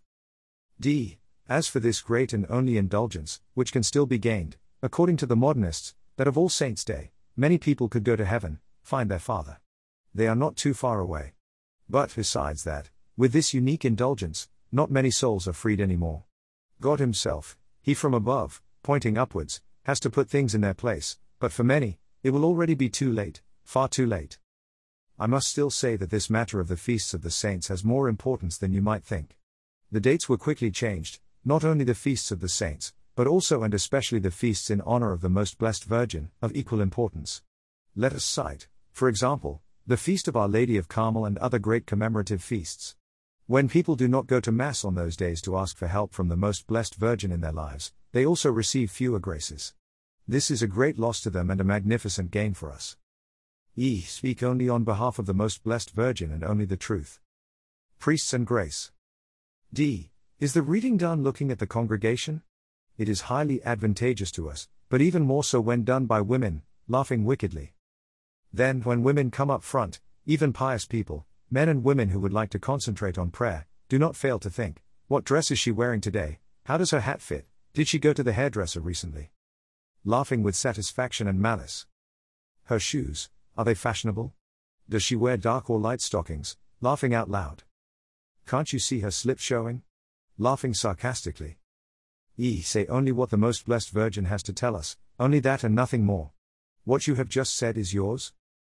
D. As for this great and only indulgence, which can still be gained, according to the modernists, that of All Saints' Day, many people could go to heaven, find their Father. They are not too far away. But besides that, with this unique indulgence, not many souls are freed anymore. God Himself, He from above, pointing upwards, has to put things in their place, but for many, it will already be too late, far too late. I must still say that this matter of the feasts of the saints has more importance than you might think. The dates were quickly changed, not only the feasts of the saints, but also and especially the feasts in honor of the Most Blessed Virgin, of equal importance. Let us cite, for example, the Feast of Our Lady of Carmel and other great commemorative feasts. When people do not go to Mass on those days to ask for help from the Most Blessed Virgin in their lives, they also receive fewer graces. This is a great loss to them and a magnificent gain for us. E. Speak only on behalf of the Most Blessed Virgin and only the truth. Priests and grace. D. Is the reading done looking at the congregation? It is highly advantageous to us, but even more so when done by women, laughing wickedly. Then, when women come up front, even pious people, men and women who would like to concentrate on prayer, do not fail to think, "What dress is she wearing today? How does her hat fit? Did she go to the hairdresser recently?" Laughing with satisfaction and malice. Her shoes, are they fashionable? Does she wear dark or light stockings? Laughing out loud. Can't you see her slip showing? Laughing sarcastically. E. Say only what the Most Blessed Virgin has to tell us, only that and nothing more. What you have just said is yours?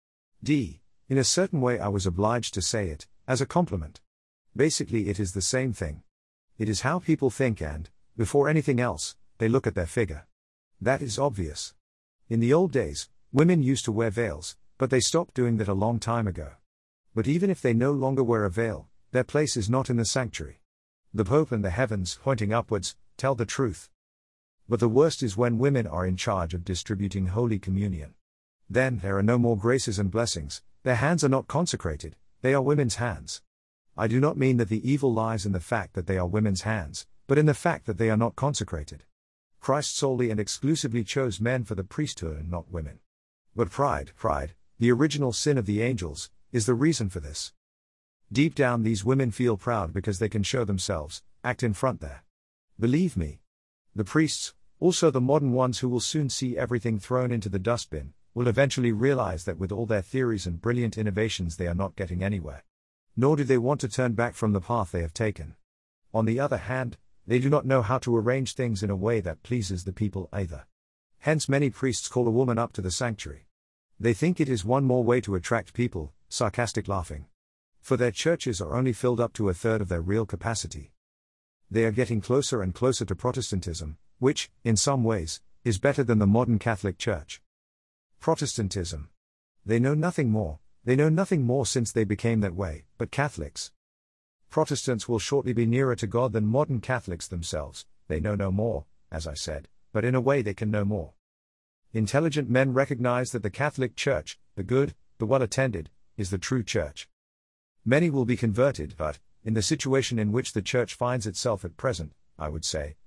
D. In a certain way I was obliged to say it, as a compliment. Basically it is the same thing. It is how people think and, before anything else, they look at their figure. That is obvious. In the old days, women used to wear veils, but they stopped doing that a long time ago. But even if they no longer wear a veil, their place is not in the sanctuary. The Pope and the heavens, pointing upwards, tell the truth. But the worst is when women are in charge of distributing Holy Communion. Then there are no more graces and blessings, their hands are not consecrated, they are women's hands. I do not mean that the evil lies in the fact that they are women's hands, but in the fact that they are not consecrated. Christ solely and exclusively chose men for the priesthood and not women. But pride, the original sin of the angels, is the reason for this. Deep down these women feel proud because they can show themselves, act in front there. Believe me. The priests, also the modern ones who will soon see everything thrown into the dustbin, will eventually realize that with all their theories and brilliant innovations they are not getting anywhere. Nor do they want to turn back from the path they have taken. On the other hand, they do not know how to arrange things in a way that pleases the people either. Hence many priests call a woman up to the sanctuary. They think it is one more way to attract people, sarcastic laughing. For their churches are only filled up to a third of their real capacity. They are getting closer and closer to Protestantism, which, in some ways, is better than the modern Catholic Church. Protestantism. They know nothing more since they became that way, but Catholics. Protestants will shortly be nearer to God than modern Catholics themselves, they know no more, as I said, but in a way they can know more. Intelligent men recognize that the Catholic Church, the good, the well-attended, is the true Church. Many will be converted, but, in the situation in which the Church finds itself at present, I would say,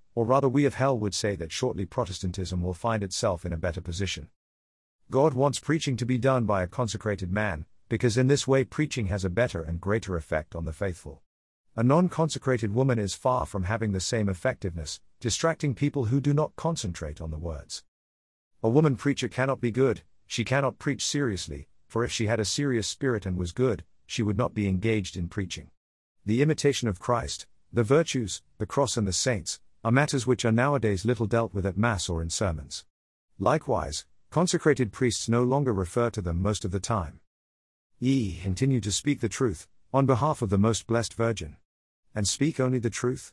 or rather we of hell would say that shortly Protestantism will find itself in a better position. God wants preaching to be done by a consecrated man, because in this way preaching has a better and greater effect on the faithful. A non-consecrated woman is far from having the same effectiveness, distracting people who do not concentrate on the words. A woman preacher cannot be good, she cannot preach seriously, for if she had a serious spirit and was good, she would not be engaged in preaching. The imitation of Christ, the virtues, the cross and the saints, are matters which are nowadays little dealt with at Mass or in sermons. Likewise, consecrated priests no longer refer to them most of the time. Continue to speak the truth, on behalf of the Most Blessed Virgin. And speak only the truth?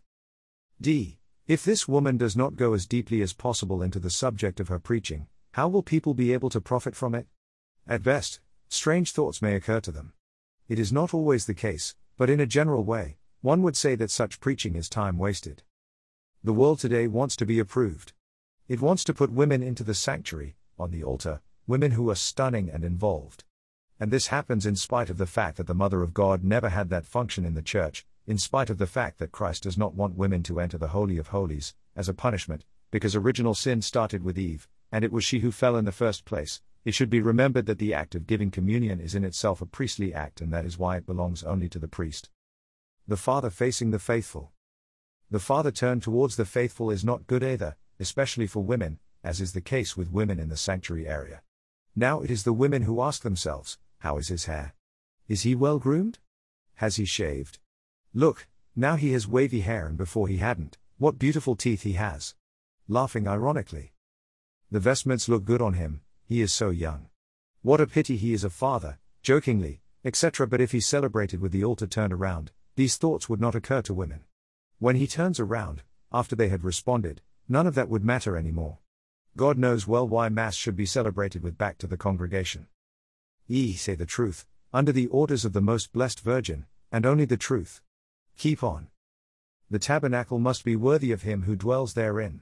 D. If this woman does not go as deeply as possible into the subject of her preaching, how will people be able to profit from it? At best, strange thoughts may occur to them. It is not always the case, but in a general way, one would say that such preaching is time wasted. The world today wants to be approved. It wants to put women into the sanctuary, on the altar, women who are stunning and involved. And this happens in spite of the fact that the Mother of God never had that function in the Church, in spite of the fact that Christ does not want women to enter the Holy of Holies, as a punishment, because original sin started with Eve, and it was she who fell in the first place. It should be remembered that the act of giving communion is in itself a priestly act, and that is why it belongs only to the priest. The Father facing the faithful. The Father turned towards the faithful is not good either, especially for women, as is the case with women in the sanctuary area. Now it is the women who ask themselves, how is his hair? Is he well groomed? Has he shaved? Look, now he has wavy hair, and before he hadn't. What beautiful teeth he has. Laughing ironically. The vestments look good on him, he is so young. What a pity he is a father, jokingly, etc. But if he celebrated with the altar turned around, these thoughts would not occur to women. When he turns around, after they had responded, none of that would matter anymore. God knows well why Mass should be celebrated with back to the congregation. Say the truth, under the orders of the Most Blessed Virgin, and only the truth. Keep on. The tabernacle must be worthy of him who dwells therein.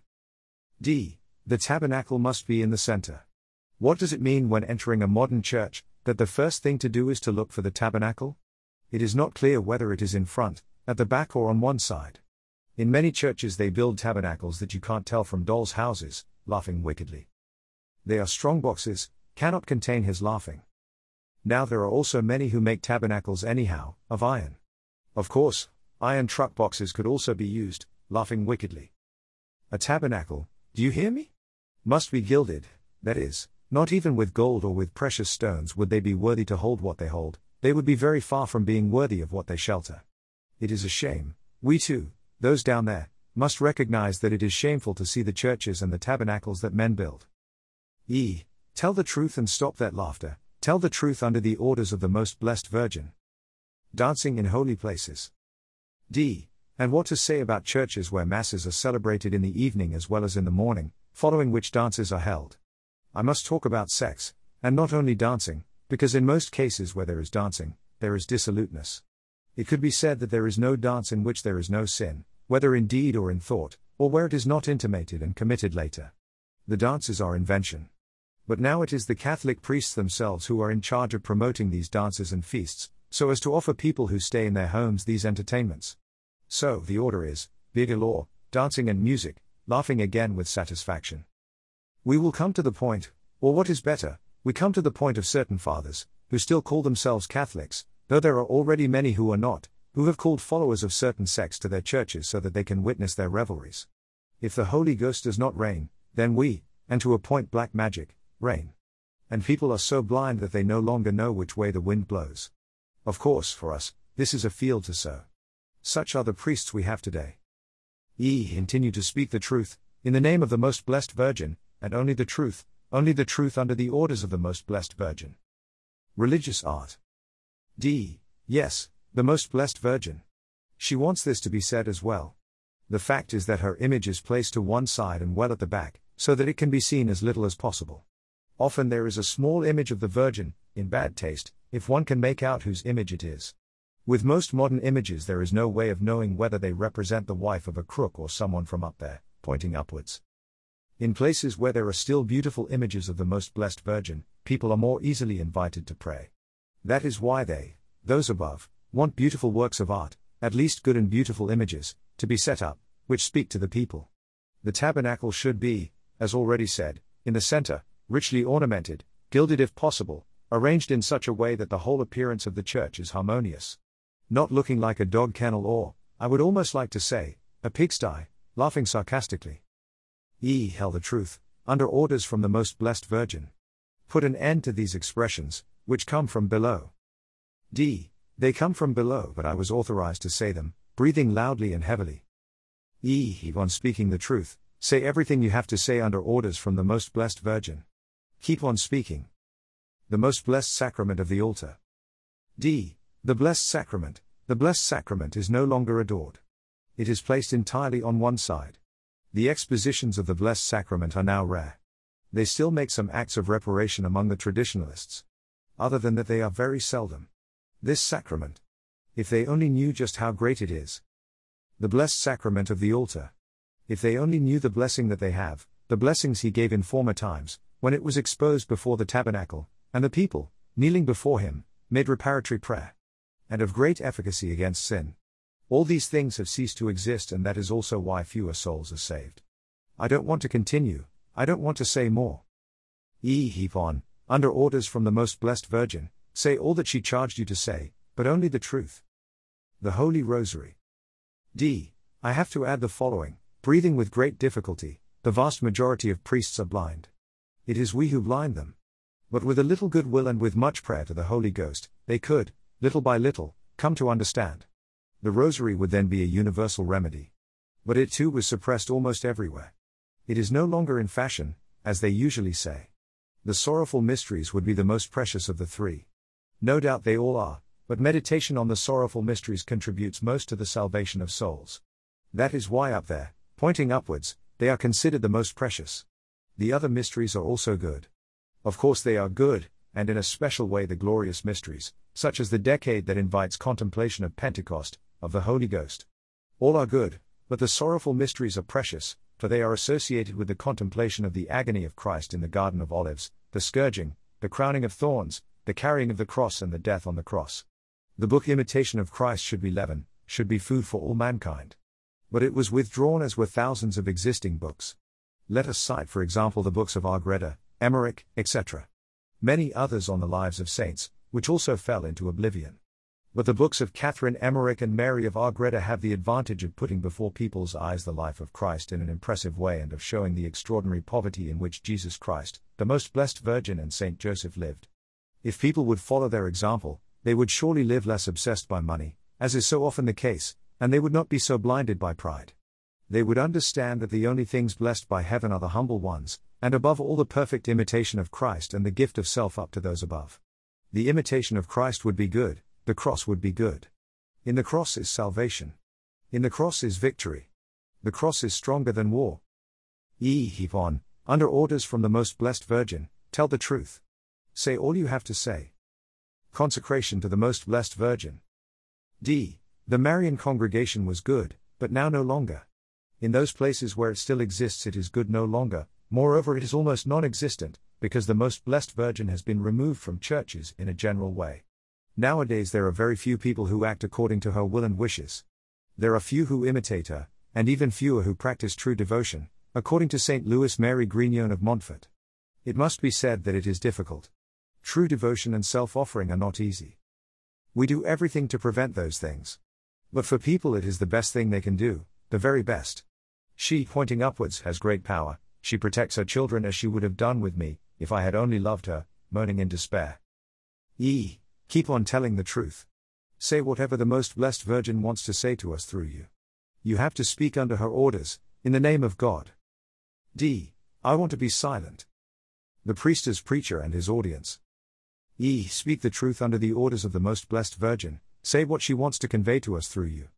D. The tabernacle must be in the center. What does it mean when entering a modern church, that the first thing to do is to look for the tabernacle? It is not clear whether it is in front, at the back or on one side. In many churches they build tabernacles that you can't tell from dolls' houses, laughing wickedly. They are strong boxes, cannot contain his laughing. Now there are also many who make tabernacles anyhow, of iron. Of course, iron truck boxes could also be used, laughing wickedly. A tabernacle, do you hear me? Must be gilded, that is, not even with gold or with precious stones would they be worthy to hold what they hold, they would be very far from being worthy of what they shelter. It is a shame, we too, those down there, must recognize that it is shameful to see the churches and the tabernacles that men build. Tell the truth and stop that laughter, tell the truth under the orders of the Most Blessed Virgin. Dancing in holy places. D. And what to say about churches where masses are celebrated in the evening as well as in the morning, following which dances are held. I must talk about sex, and not only dancing, because in most cases where there is dancing, there is dissoluteness. It could be said that there is no dance in which there is no sin, whether in deed or in thought, or where it is not intimated and committed later. The dances are invention. But now it is the Catholic priests themselves who are in charge of promoting these dances and feasts, so as to offer people who stay in their homes these entertainments. So, the order is, be galore, dancing and music, laughing again with satisfaction. We will come to the point, or what is better, we come to the point of certain fathers, who still call themselves Catholics, though there are already many who are not, who have called followers of certain sects to their churches so that they can witness their revelries. If the Holy Ghost does not reign, then we, and to a point black magic, reign. And people are so blind that they no longer know which way the wind blows. Of course, for us, this is a field to sow. Such are the priests we have today. Continue to speak the truth, in the name of the Most Blessed Virgin, and only the truth under the orders of the Most Blessed Virgin. Religious art. D. Yes, the Most Blessed Virgin. She wants this to be said as well. The fact is that her image is placed to one side and well at the back, so that it can be seen as little as possible. Often there is a small image of the Virgin, in bad taste, if one can make out whose image it is. With most modern images there is no way of knowing whether they represent the wife of a crook or someone from up there, pointing upwards. In places where there are still beautiful images of the Most Blessed Virgin, people are more easily invited to pray. That is why they, those above, want beautiful works of art, at least good and beautiful images, to be set up, which speak to the people. The tabernacle should be, as already said, in the center, richly ornamented, gilded if possible, arranged in such a way that the whole appearance of the church is harmonious. Not looking like a dog kennel or, I would almost like to say, a pigsty, laughing sarcastically. Tell the truth, under orders from the Most Blessed Virgin. Put an end to these expressions, which come from below. They come from below, but I was authorized to say them, breathing loudly and heavily. Keep on speaking the truth, say everything you have to say under orders from the Most Blessed Virgin. Keep on speaking. The Most Blessed Sacrament of the Altar. The Blessed Sacrament. The Blessed Sacrament is no longer adored. It is placed entirely on one side. The expositions of the Blessed Sacrament are now rare. They still make some acts of reparation among the traditionalists. Other than that, they are very seldom. This sacrament. If they only knew just how great it is. The Blessed Sacrament of the Altar. If they only knew the blessing that they have, the blessings he gave in former times, when it was exposed before the tabernacle, and the people, kneeling before him, made reparatory prayer. And of great efficacy against sin. All these things have ceased to exist, and that is also why fewer souls are saved. I don't want to continue, I don't want to say more. Keep on, under orders from the Most Blessed Virgin, say all that she charged you to say, but only the truth. The Holy Rosary. I have to add the following, breathing with great difficulty, the vast majority of priests are blind. It is we who blind them. But with a little goodwill and with much prayer to the Holy Ghost, they could, little by little, come to understand. The Rosary would then be a universal remedy. But it too was suppressed almost everywhere. It is no longer in fashion, as they usually say. The sorrowful mysteries would be the most precious of the three. No doubt they all are, but meditation on the sorrowful mysteries contributes most to the salvation of souls. That is why up there, pointing upwards, they are considered the most precious. The other mysteries are also good. Of course they are good, and in a special way the glorious mysteries, such as the decade that invites contemplation of Pentecost, of the Holy Ghost. All are good, but the sorrowful mysteries are precious, for they are associated with the contemplation of the agony of Christ in the Garden of Olives, the scourging, the crowning of thorns, the carrying of the cross and the death on the cross. The book Imitation of Christ should be leaven, should be food for all mankind. But it was withdrawn as were thousands of existing books. Let us cite for example the books of Agreda, Emmerich, etc. Many others on the lives of saints, which also fell into oblivion. But the books of Catherine Emmerich and Mary of Agreda have the advantage of putting before people's eyes the life of Christ in an impressive way and of showing the extraordinary poverty in which Jesus Christ, the Most Blessed Virgin and Saint Joseph lived. If people would follow their example, they would surely live less obsessed by money, as is so often the case, and they would not be so blinded by pride. They would understand that the only things blessed by heaven are the humble ones, and above all the perfect imitation of Christ and the gift of self up to those above. The imitation of Christ would be good, the cross would be good. In the cross is salvation. In the cross is victory. The cross is stronger than war. Keep on, under orders from the Most Blessed Virgin, tell the truth. Say all you have to say. Consecration to the Most Blessed Virgin. The Marian congregation was good, but now no longer. In those places where it still exists it is good no longer, moreover it is almost non-existent, because the Most Blessed Virgin has been removed from churches in a general way. Nowadays there are very few people who act according to her will and wishes. There are few who imitate her, and even fewer who practice true devotion, according to St. Louis Mary Grignon of Montfort. It must be said that it is difficult. True devotion and self-offering are not easy. We do everything to prevent those things. But for people it is the best thing they can do, the very best. She, pointing upwards, has great power. She protects her children as she would have done with me, if I had only loved her, moaning in despair. Keep on telling the truth. Say whatever the Most Blessed Virgin wants to say to us through you. You have to speak under her orders, in the name of God. I want to be silent. The priest is preacher and his audience. Speak the truth under the orders of the Most Blessed Virgin, say what she wants to convey to us through you.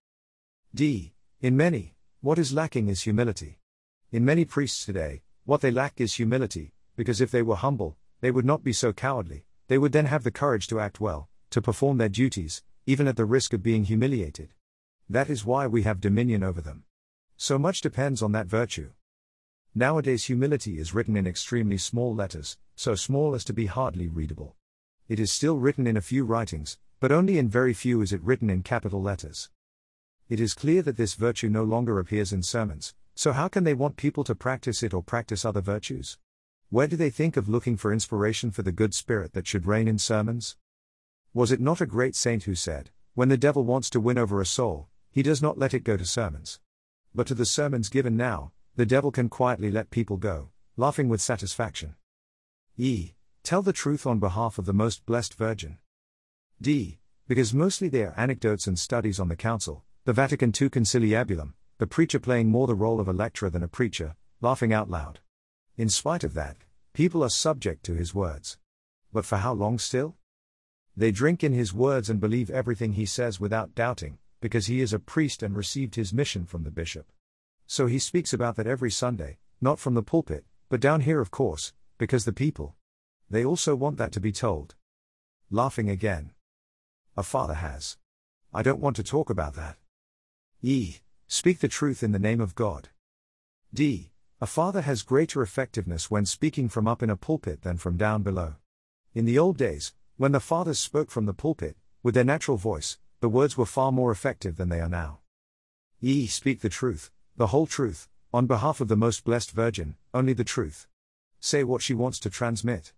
In many, what is lacking is humility. In many priests today, what they lack is humility, because if they were humble, they would not be so cowardly, they would then have the courage to act well, to perform their duties, even at the risk of being humiliated. That is why we have dominion over them. So much depends on that virtue. Nowadays humility is written in extremely small letters, so small as to be hardly readable. It is still written in a few writings, but only in very few is it written in capital letters. It is clear that this virtue no longer appears in sermons, So how can they want people to practice it or practice other virtues? Where do they think of looking for inspiration for the good spirit that should reign in sermons? Was it not a great saint who said, when the devil wants to win over a soul, he does not let it go to sermons. But to the sermons given now, the devil can quietly let people go, laughing with satisfaction. E. Tell the truth on behalf of the most blessed Virgin. D. Because mostly they are anecdotes and studies on the Council, the Vatican II Conciliabulum, the preacher playing more the role of a lecturer than a preacher, laughing out loud. In spite of that, people are subject to his words. But for how long still? They drink in his words and believe everything he says without doubting, because he is a priest and received his mission from the bishop. So he speaks about that every Sunday, not from the pulpit, but down here of course, because the people, they also want that to be told. Laughing again. A father has. I don't want to talk about that. E. Speak the truth in the name of God. D. A father has greater effectiveness when speaking from up in a pulpit than from down below. In the old days, when the fathers spoke from the pulpit, with their natural voice, the words were far more effective than they are now. E. Speak the truth, the whole truth, on behalf of the most blessed Virgin, only the truth. Say what she wants to transmit.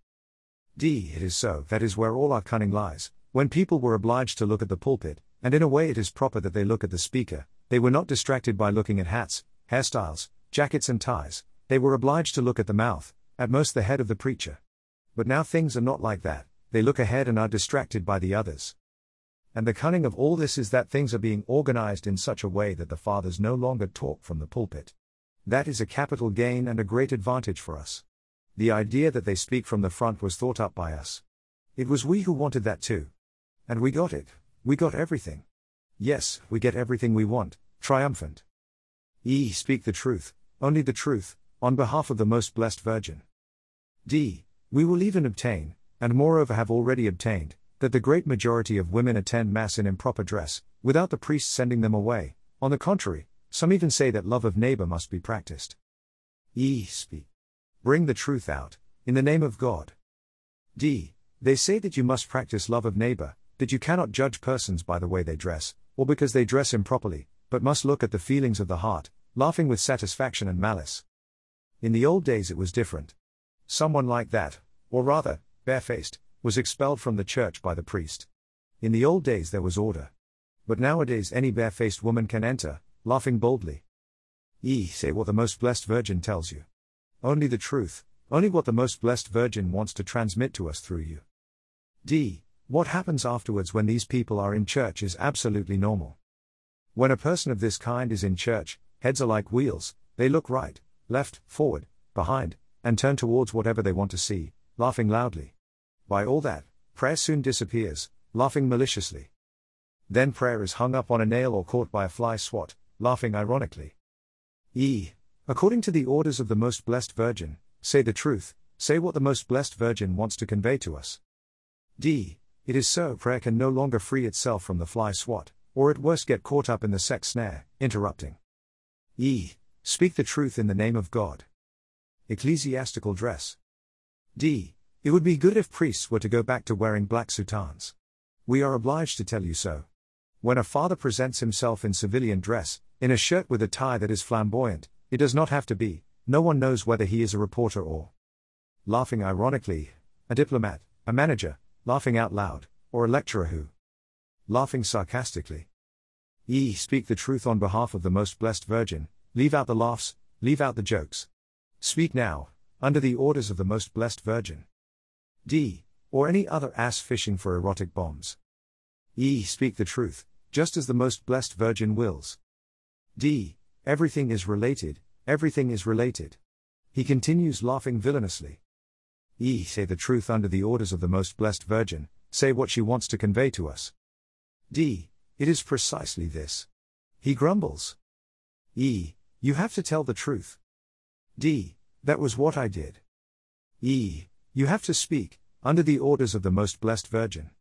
D. It is so, that is where all our cunning lies. When people were obliged to look at the pulpit, and in a way it is proper that they look at the speaker, they were not distracted by looking at hats, hairstyles, jackets and ties, they were obliged to look at the mouth, at most the head of the preacher. But now things are not like that, they look ahead and are distracted by the others. And the cunning of all this is that things are being organized in such a way that the fathers no longer talk from the pulpit. That is a capital gain and a great advantage for us. The idea that they speak from the front was thought up by us. It was we who wanted that too. And we got it. We got everything. Yes, we get everything we want, triumphant. E. Speak the truth, only the truth, on behalf of the most blessed Virgin. D. We will even obtain, and moreover have already obtained, that the great majority of women attend Mass in improper dress, without the priest sending them away. On the contrary, some even say that love of neighbor must be practiced. E. Speak. Bring the truth out, in the name of God. D. They say that you must practice love of neighbor, that you cannot judge persons by the way they dress, or because they dress improperly, but must look at the feelings of the heart, laughing with satisfaction and malice. In the old days it was different. Someone like that, or rather, barefaced, was expelled from the church by the priest. In the old days there was order. But nowadays any barefaced woman can enter, laughing boldly. E. Say what the most blessed Virgin tells you. Only the truth, only what the most blessed Virgin wants to transmit to us through you. D. What happens afterwards when these people are in church is absolutely normal. When a person of this kind is in church, heads are like wheels, they look right, left, forward, behind, and turn towards whatever they want to see, laughing loudly. By all that, prayer soon disappears, laughing maliciously. Then prayer is hung up on a nail or caught by a fly swat, laughing ironically. E. According to the orders of the Most Blessed Virgin, say the truth, say what the Most Blessed Virgin wants to convey to us. D. It is so prayer can no longer free itself from the fly swat, or at worst get caught up in the sex snare, interrupting. E. Speak the truth in the name of God. Ecclesiastical dress. D. It would be good if priests were to go back to wearing black soutanes. We are obliged to tell you so. When a father presents himself in civilian dress, in a shirt with a tie that is flamboyant, it does not have to be, no one knows whether he is a reporter or, laughing ironically, a diplomat, a manager, laughing out loud, or a lecturer who, laughing sarcastically. E. Speak the truth on behalf of the Most Blessed Virgin, leave out the laughs, leave out the jokes. Speak now, under the orders of the Most Blessed Virgin. D. Or any other ass fishing for erotic bombs. E. Speak the truth, just as the Most Blessed Virgin wills. D. Everything is related, everything is related. He continues laughing villainously. E. Say the truth under the orders of the Most Blessed Virgin, say what she wants to convey to us. D. It is precisely this. He grumbles. E. You have to tell the truth. D. That was what I did. E. You have to speak, under the orders of the Most Blessed Virgin.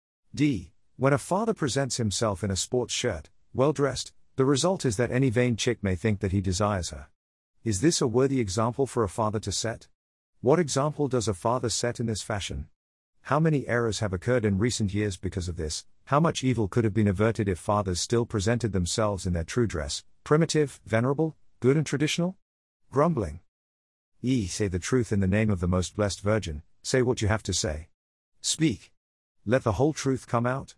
D. When a father presents himself in a sports shirt, well dressed, the result is that any vain chick may think that he desires her. Is this a worthy example for a father to set? What example does a father set in this fashion? How many errors have occurred in recent years because of this? How much evil could have been averted if fathers still presented themselves in their true dress, primitive, venerable, good and traditional? Grumbling. E. Say the truth in the name of the Most Blessed Virgin, say what you have to say. Speak. Let the whole truth come out.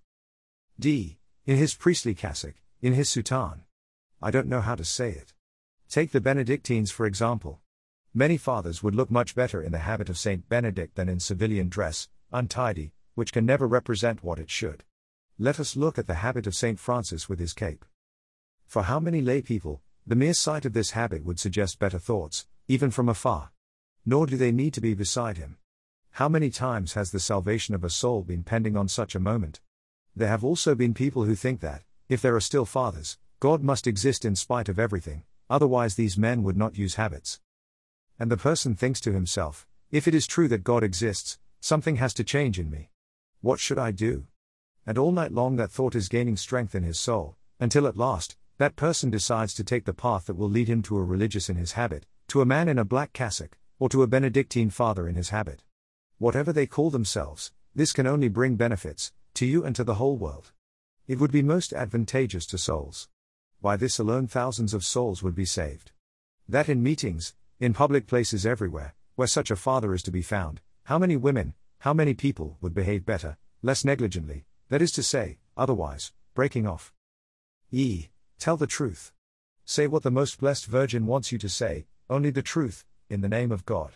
D. In his priestly cassock, in his soutane. I don't know how to say it. Take the Benedictines for example. Many fathers would look much better in the habit of Saint Benedict than in civilian dress, untidy, which can never represent what it should. Let us look at the habit of Saint Francis with his cape. For how many lay people, the mere sight of this habit would suggest better thoughts, even from afar. Nor do they need to be beside him. How many times has the salvation of a soul been pending on such a moment? There have also been people who think that, if there are still fathers, God must exist in spite of everything, otherwise these men would not use habits. And the person thinks to himself, if it is true that God exists, something has to change in me. What should I do? And all night long that thought is gaining strength in his soul, until at last, that person decides to take the path that will lead him to a religious in his habit, to a man in a black cassock, or to a Benedictine father in his habit. Whatever they call themselves, this can only bring benefits, to you and to the whole world. It would be most advantageous to souls. By this alone thousands of souls would be saved. That in meetings, in public places everywhere, where such a father is to be found, how many women, how many people would behave better, less negligently, that is to say, otherwise, breaking off. E. Tell the truth. Say what the Most Blessed Virgin wants you to say, only the truth, in the name of God.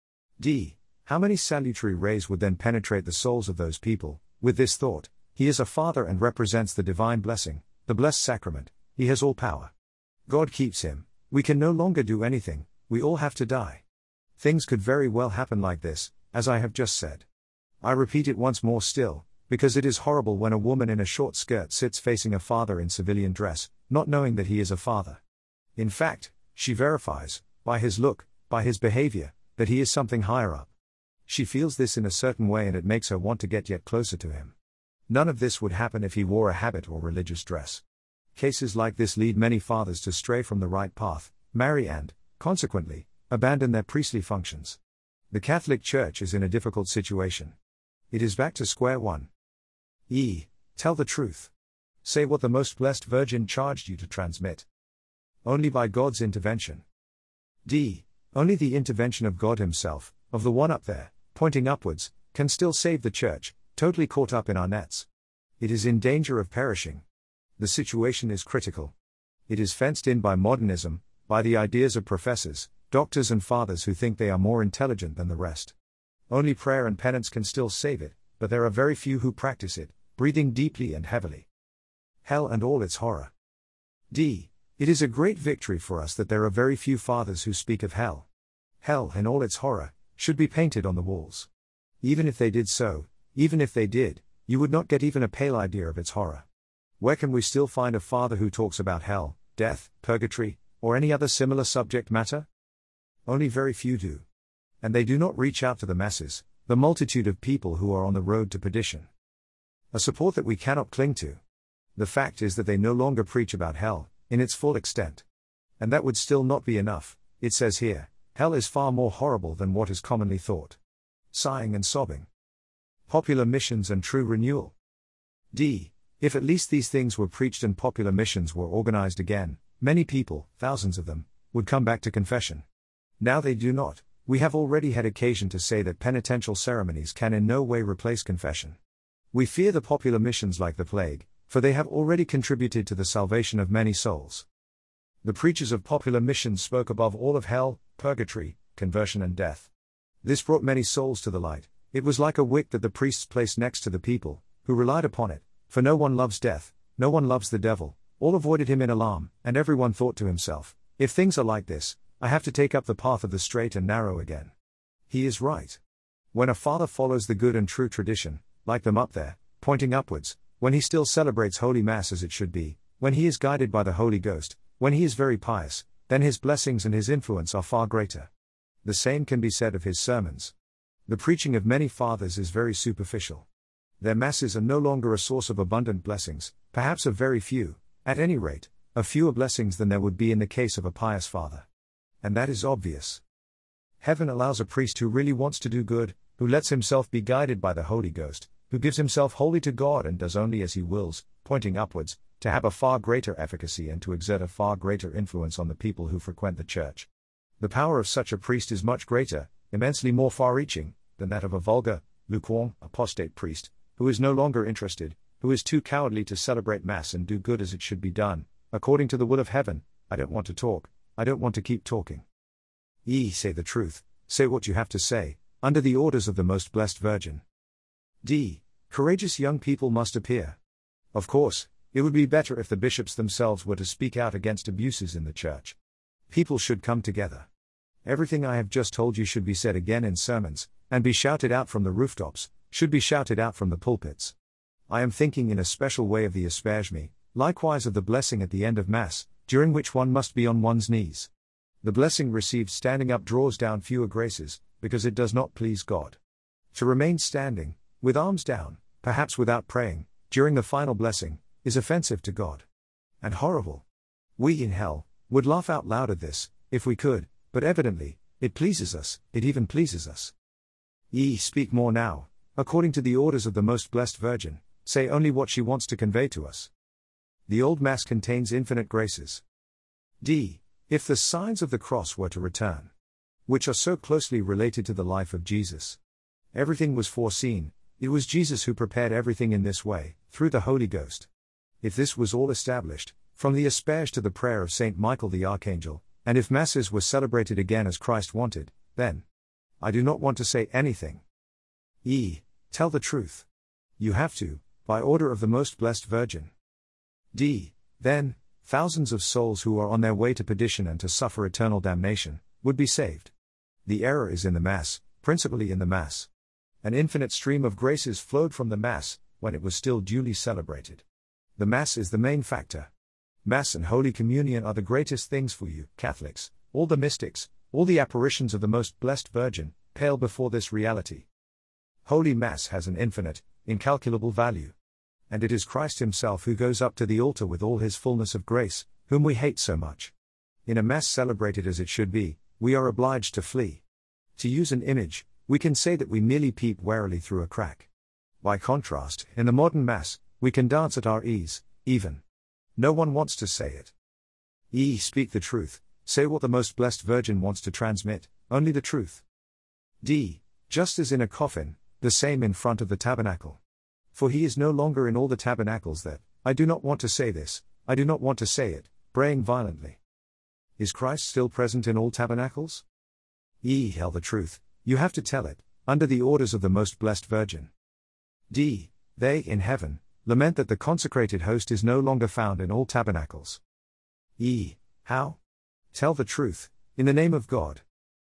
D. How many salutary rays would then penetrate the souls of those people, with this thought, he is a father and represents the divine blessing, the blessed sacrament, he has all power. God keeps him, we can no longer do anything, we all have to die. Things could very well happen like this, as I have just said. I repeat it once more still, because it is horrible when a woman in a short skirt sits facing a father in civilian dress, not knowing that he is a father. In fact, she verifies, by his look, by his behavior, that he is something higher up. She feels this in a certain way and it makes her want to get yet closer to him. None of this would happen if he wore a habit or religious dress. Cases like this lead many fathers to stray from the right path, marry and, consequently, abandon their priestly functions. The Catholic Church is in a difficult situation. It is back to square one. E. Tell the truth. Say what the Most Blessed Virgin charged you to transmit. Only by God's intervention. D. Only the intervention of God Himself, of the one up there, pointing upwards, can still save the Church, totally caught up in our nets. It is in danger of perishing. The situation is critical. It is fenced in by modernism, by the ideas of professors, doctors and fathers who think they are more intelligent than the rest. Only prayer and penance can still save it, but there are very few who practice it, breathing deeply and heavily. Hell and all its horror. D. It is a great victory for us that there are very few fathers who speak of hell. Hell and all its horror should be painted on the walls. Even if they did so, even if they did, you would not get even a pale idea of its horror. Where can we still find a father who talks about hell, death, purgatory, or any other similar subject matter? Only very few do. And they do not reach out to the masses, the multitude of people who are on the road to perdition. A support that we cannot cling to. The fact is that they no longer preach about hell, in its full extent. And that would still not be enough. It says here, hell is far more horrible than what is commonly thought. Sighing and sobbing. Popular missions and true renewal. D. If at least these things were preached and popular missions were organized again, many people, thousands of them, would come back to confession. Now they do not. We have already had occasion to say that penitential ceremonies can in no way replace confession. We fear the popular missions like the plague, for they have already contributed to the salvation of many souls. The preachers of popular missions spoke above all of hell, purgatory, conversion and death. This brought many souls to the light. It was like a wick that the priests placed next to the people, who relied upon it, for no one loves death, no one loves the devil, all avoided him in alarm, and everyone thought to himself, if things are like this, I have to take up the path of the straight and narrow again. He is right. When a father follows the good and true tradition, like them up there, pointing upwards, when he still celebrates Holy Mass as it should be, when he is guided by the Holy Ghost, when he is very pious, then his blessings and his influence are far greater. The same can be said of his sermons. The preaching of many fathers is very superficial. Their masses are no longer a source of abundant blessings, perhaps of very few, at any rate, of fewer blessings than there would be in the case of a pious father. And that is obvious. Heaven allows a priest who really wants to do good, who lets himself be guided by the Holy Ghost, who gives himself wholly to God and does only as he wills, pointing upwards, to have a far greater efficacy and to exert a far greater influence on the people who frequent the church. The power of such a priest is much greater, immensely more far-reaching, than that of a vulgar, lukewarm, apostate priest, who is no longer interested, who is too cowardly to celebrate Mass and do good as it should be done, according to the will of heaven. I don't want to talk, I don't want to keep talking. Say the truth, say what you have to say, under the orders of the Most Blessed Virgin. Courageous young people must appear. Of course, it would be better if the bishops themselves were to speak out against abuses in the church. People should come together. Everything I have just told you should be said again in sermons, and be shouted out from the rooftops, should be shouted out from the pulpits. I am thinking in a special way of the Asperge, likewise of the blessing at the end of Mass, during which one must be on one's knees. The blessing received standing up draws down fewer graces, because it does not please God. To remain standing, with arms down, perhaps without praying, during the final blessing, is offensive to God. And horrible. We in hell would laugh out loud at this, if we could, but evidently, it pleases us, it even pleases us. Speak more now, according to the orders of the Most Blessed Virgin, say only what she wants to convey to us. The old Mass contains infinite graces. If the signs of the cross were to return, which are so closely related to the life of Jesus, everything was foreseen, it was Jesus who prepared everything in this way, through the Holy Ghost. If this was all established, from the Asperge to the prayer of Saint Michael the Archangel, and if Masses were celebrated again as Christ wanted, then I do not want to say anything. Tell the truth. You have to, by order of the Most Blessed Virgin. Then, thousands of souls who are on their way to perdition and to suffer eternal damnation, would be saved. The error is in the Mass, principally in the Mass. An infinite stream of graces flowed from the Mass, when it was still duly celebrated. The Mass is the main factor. Mass and Holy Communion are the greatest things for you, Catholics. All the mystics, all the apparitions of the Most Blessed Virgin, pale before this reality. Holy Mass has an infinite, incalculable value. And it is Christ Himself who goes up to the altar with all His fullness of grace, whom we hate so much. In a Mass celebrated as it should be, we are obliged to flee. To use an image, we can say that we merely peep warily through a crack. By contrast, in the modern Mass, we can dance at our ease, even. No one wants to say it. Speak the truth, say what the Most Blessed Virgin wants to transmit, only the truth. Just as in a coffin, the same in front of the tabernacle. For He is no longer in all the tabernacles that, I do not want to say this, I do not want to say it, braying violently. Is Christ still present in all tabernacles? Tell the truth, you have to tell it, under the orders of the Most Blessed Virgin. They, in heaven, lament that the consecrated host is no longer found in all tabernacles. How? Tell the truth, in the name of God.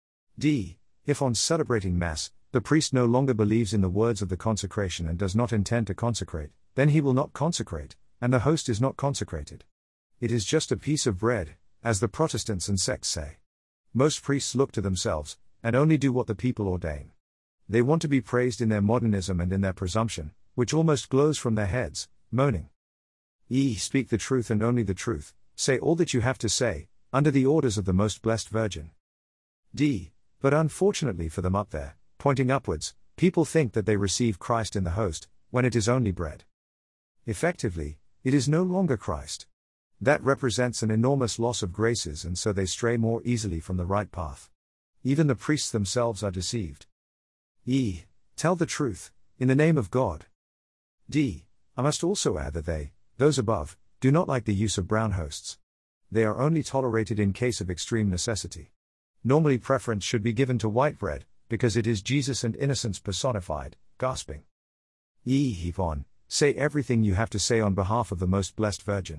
If on celebrating Mass, the priest no longer believes in the words of the consecration and does not intend to consecrate, then he will not consecrate, and the host is not consecrated. It is just a piece of bread, as the Protestants and sects say. Most priests look to themselves, and only do what the people ordain. They want to be praised in their modernism and in their presumption, which almost glows from their heads, moaning. Speak the truth and only the truth, say all that you have to say, under the orders of the Most Blessed Virgin. But unfortunately for them up there, pointing upwards, people think that they receive Christ in the host, when it is only bread. Effectively, it is no longer Christ. That represents an enormous loss of graces, and so they stray more easily from the right path. Even the priests themselves are deceived. Tell the truth, in the name of God. I must also add that they, those above, do not like the use of brown hosts. They are only tolerated in case of extreme necessity. Normally preference should be given to white bread, because it is Jesus and innocence personified, gasping. Heap on, say everything you have to say on behalf of the Most Blessed Virgin.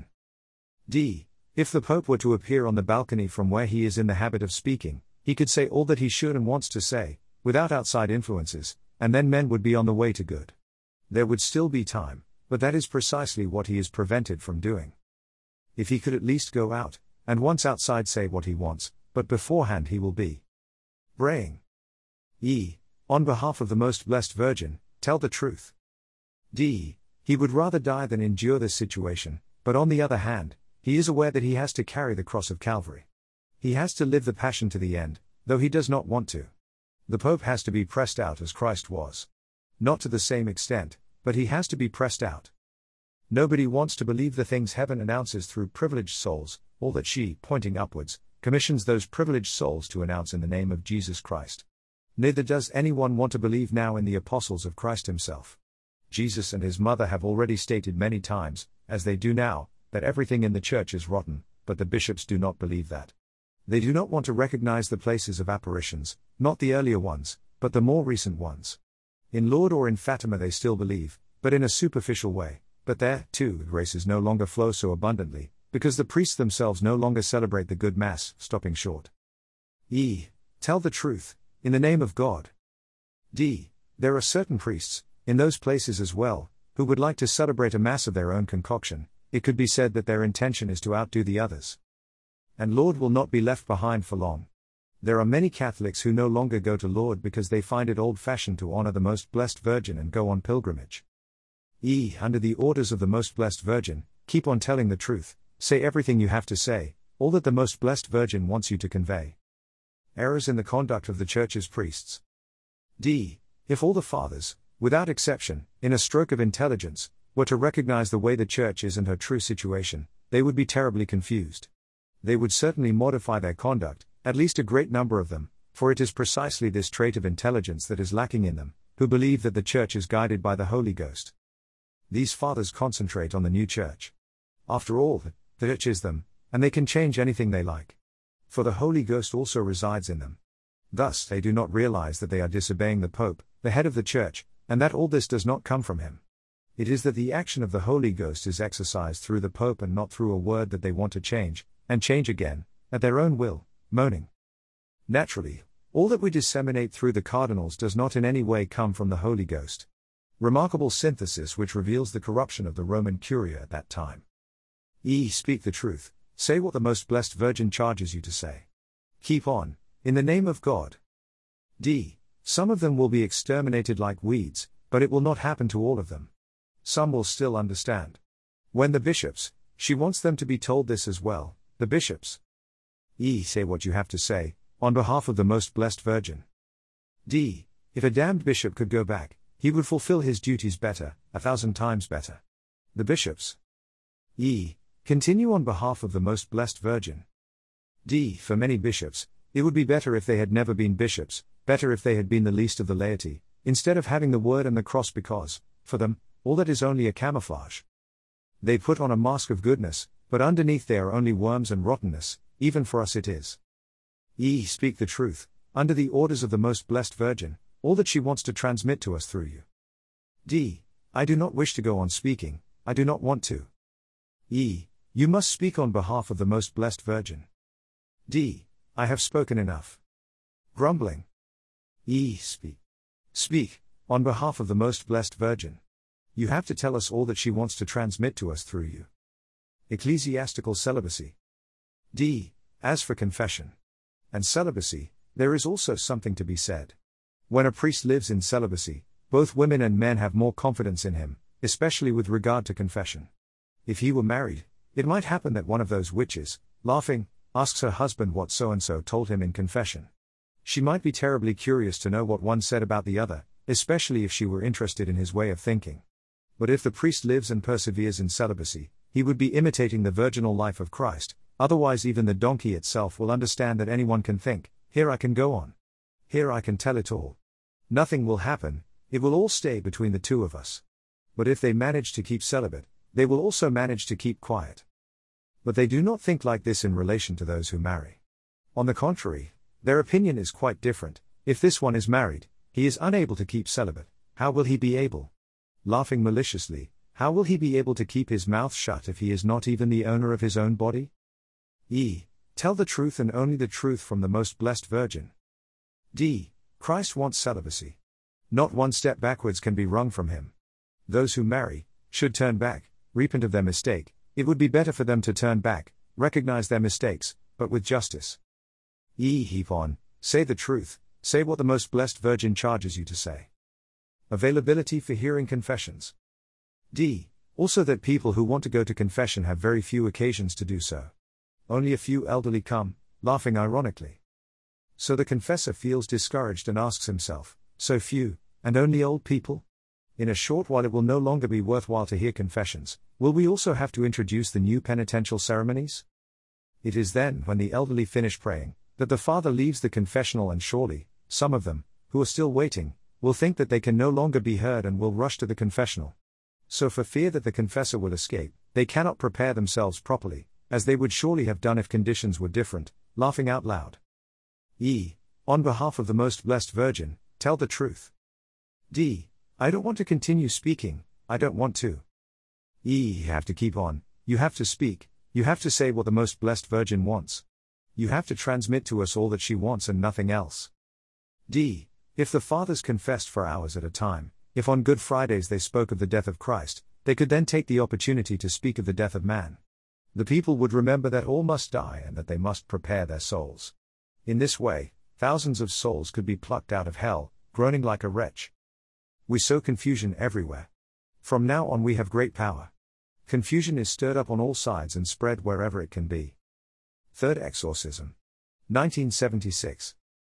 If the Pope were to appear on the balcony from where he is in the habit of speaking, he could say all that he should and wants to say, without outside influences, and then men would be on the way to good. There would still be time, but that is precisely what he is prevented from doing. If he could at least go out, and once outside say what he wants, but beforehand he will be braying. On behalf of the Most Blessed Virgin, tell the truth. He would rather die than endure this situation, but on the other hand, he is aware that he has to carry the cross of Calvary. He has to live the Passion to the end, though he does not want to. The Pope has to be pressed out as Christ was. Not to the same extent, but he has to be pressed out. Nobody wants to believe the things heaven announces through privileged souls, all that she, pointing upwards, commissions those privileged souls to announce in the name of Jesus Christ. Neither does anyone want to believe now in the apostles of Christ himself. Jesus and his mother have already stated many times, as they do now, that everything in the church is rotten, but the bishops do not believe that. They do not want to recognize the places of apparitions, not the earlier ones, but the more recent ones. In Lourdes or in Fatima they still believe, but in a superficial way, but there, too, graces no longer flow so abundantly, because the priests themselves no longer celebrate the good Mass, stopping short. Tell the truth, in the name of God. There are certain priests, in those places as well, who would like to celebrate a Mass of their own concoction. It could be said that their intention is to outdo the others. And Lourdes will not be left behind for long. There are many Catholics who no longer go to Lourdes because they find it old-fashioned to honor the Most Blessed Virgin and go on pilgrimage. Under the orders of the Most Blessed Virgin, keep on telling the truth, say everything you have to say, all that the Most Blessed Virgin wants you to convey. Errors in the conduct of the Church's priests. If all the fathers, without exception, in a stroke of intelligence, were to recognize the way the Church is and her true situation, they would be terribly confused. They would certainly modify their conduct, at least a great number of them, for it is precisely this trait of intelligence that is lacking in them, who believe that the Church is guided by the Holy Ghost. These fathers concentrate on the new Church. After all, the Church is them, and they can change anything they like. For the Holy Ghost also resides in them. Thus they do not realize that they are disobeying the Pope, the head of the Church, and that all this does not come from him. It is that the action of the Holy Ghost is exercised through the Pope and not through a word that they want to change, and change again, at their own will, moaning. Naturally, all that we disseminate through the cardinals does not in any way come from the Holy Ghost. Remarkable synthesis which reveals the corruption of the Roman Curia at that time. Speak the truth, say what the Most Blessed Virgin charges you to say. Keep on, in the name of God. Some of them will be exterminated like weeds, but it will not happen to all of them. Some will still understand. When the bishops, she wants them to be told this as well, the bishops. Say what you have to say, on behalf of the Most Blessed Virgin. If a damned bishop could go back, he would fulfill his duties better, 1,000 times better. The bishops. Continue on behalf of the Most Blessed Virgin. For many bishops, it would be better if they had never been bishops, better if they had been the least of the laity, instead of having the word and the cross because, for them, all that is only a camouflage. They put on a mask of goodness, but underneath they are only worms and rottenness, even for us it is. Speak the truth, under the orders of the Most Blessed Virgin, all that she wants to transmit to us through you. I do not wish to go on speaking, I do not want to. You must speak on behalf of the Most Blessed Virgin. I have spoken enough. Grumbling. Speak. Speak, on behalf of the Most Blessed Virgin. You have to tell us all that she wants to transmit to us through you. Ecclesiastical celibacy. As for confession and celibacy, there is also something to be said. When a priest lives in celibacy, both women and men have more confidence in him, especially with regard to confession. If he were married, it might happen that one of those witches, laughing, asks her husband what so-and-so told him in confession. She might be terribly curious to know what one said about the other, especially if she were interested in his way of thinking. But if the priest lives and perseveres in celibacy, he would be imitating the virginal life of Christ, otherwise even the donkey itself will understand that anyone can think, here I can go on. Here I can tell it all. Nothing will happen, it will all stay between the two of us. But if they manage to keep celibate, they will also manage to keep quiet. But they do not think like this in relation to those who marry. On the contrary, their opinion is quite different. If this one is married, he is unable to keep celibate, how will he be able? Laughing maliciously, how will he be able to keep his mouth shut if he is not even the owner of his own body? Tell the truth and only the truth from the Most Blessed Virgin. Christ wants celibacy. Not one step backwards can be wrung from him. Those who marry should turn back, repent of their mistake. It would be better for them to turn back, recognize their mistakes, but with justice. Heap on, say the truth, say what the Most Blessed Virgin charges you to say. Availability for hearing confessions. Also that people who want to go to confession have very few occasions to do so. Only a few elderly come, laughing ironically. So the confessor feels discouraged and asks himself, so few, and only old people? In a short while it will no longer be worthwhile to hear confessions. Will we also have to introduce the new penitential ceremonies? It is then, when the elderly finish praying, that the father leaves the confessional, and surely, some of them, who are still waiting, will think that they can no longer be heard and will rush to the confessional. So for fear that the confessor will escape, they cannot prepare themselves properly, as they would surely have done if conditions were different, laughing out loud. On behalf of the Most Blessed Virgin, tell the truth. I don't want to continue speaking, I don't want to. You have to keep on, you have to speak, you have to say what the Most Blessed Virgin wants. You have to transmit to us all that she wants and nothing else. If the fathers confessed for hours at a time, if on Good Fridays they spoke of the death of Christ, they could then take the opportunity to speak of the death of man. The people would remember that all must die and that they must prepare their souls. In this way, thousands of souls could be plucked out of hell, groaning like a wretch. We sow confusion everywhere. From now on we have great power. Confusion is stirred up on all sides and spread wherever it can be. Third Exorcism. 1976.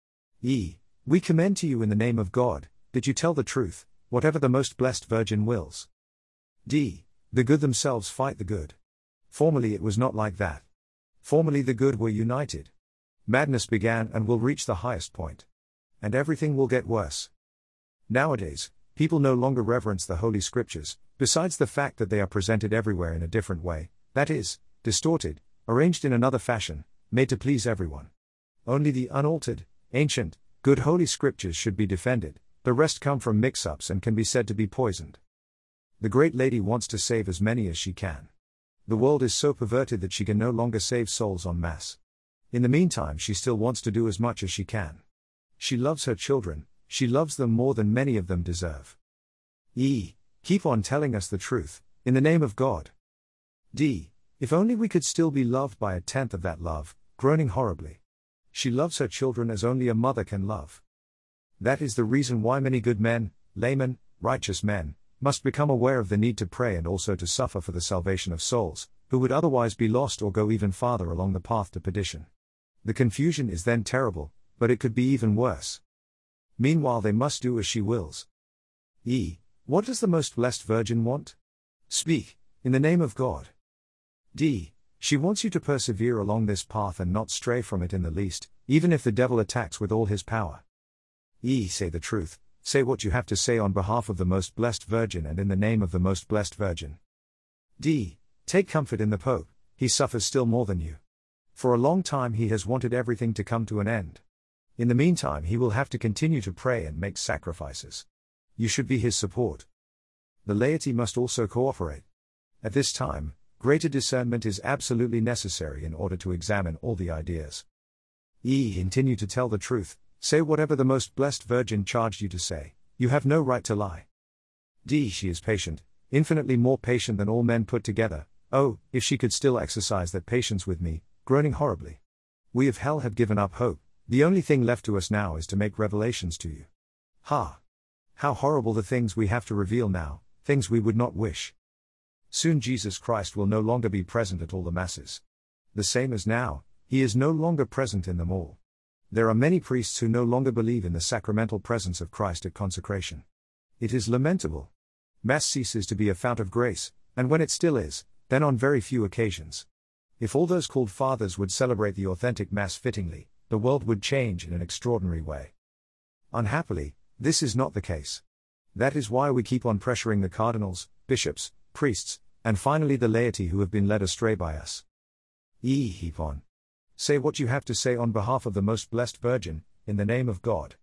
We commend to you in the name of God, that you tell the truth, whatever the Most Blessed Virgin wills. The good themselves fight the good. Formerly it was not like that. Formerly the good were united. Madness began and will reach the highest point. And everything will get worse. Nowadays, people no longer reverence the Holy Scriptures, besides the fact that they are presented everywhere in a different way, that is, distorted, arranged in another fashion, made to please everyone. Only the unaltered, ancient, good Holy Scriptures should be defended, the rest come from mix-ups and can be said to be poisoned. The great lady wants to save as many as she can. The world is so perverted that she can no longer save souls en masse. In the meantime she still wants to do as much as she can. She loves her children, she loves them more than many of them deserve. Keep on telling us the truth, in the name of God. If only we could still be loved by a tenth of that love, groaning horribly. She loves her children as only a mother can love. That is the reason why many good men, laymen, righteous men, must become aware of the need to pray and also to suffer for the salvation of souls, who would otherwise be lost or go even farther along the path to perdition. The confusion is then terrible, but it could be even worse. Meanwhile they must do as she wills. What does the Most Blessed Virgin want? Speak, in the name of God. She wants you to persevere along this path and not stray from it in the least, even if the devil attacks with all his power. Say the truth, say what you have to say on behalf of the Most Blessed Virgin and in the name of the Most Blessed Virgin. Take comfort in the Pope, he suffers still more than you. For a long time he has wanted everything to come to an end. In the meantime he will have to continue to pray and make sacrifices. You should be his support. The laity must also cooperate. At this time, greater discernment is absolutely necessary in order to examine all the ideas. Continue to tell the truth, say whatever the Most Blessed Virgin charged you to say, you have no right to lie. She is patient, infinitely more patient than all men put together. Oh, if she could still exercise that patience with me, groaning horribly. We of hell have given up hope, the only thing left to us now is to make revelations to you. How horrible the things we have to reveal now, things we would not wish. Soon Jesus Christ will no longer be present at all the masses. The same as now, he is no longer present in them all. There are many priests who no longer believe in the sacramental presence of Christ at consecration. It is lamentable. Mass ceases to be a fount of grace, and when it still is, then on very few occasions. If all those called fathers would celebrate the authentic Mass fittingly, the world would change in an extraordinary way. Unhappily, this is not the case. That is why we keep on pressuring the cardinals, bishops, priests, and finally the laity who have been led astray by us. Keep on. Say what you have to say on behalf of the Most Blessed Virgin, in the name of God.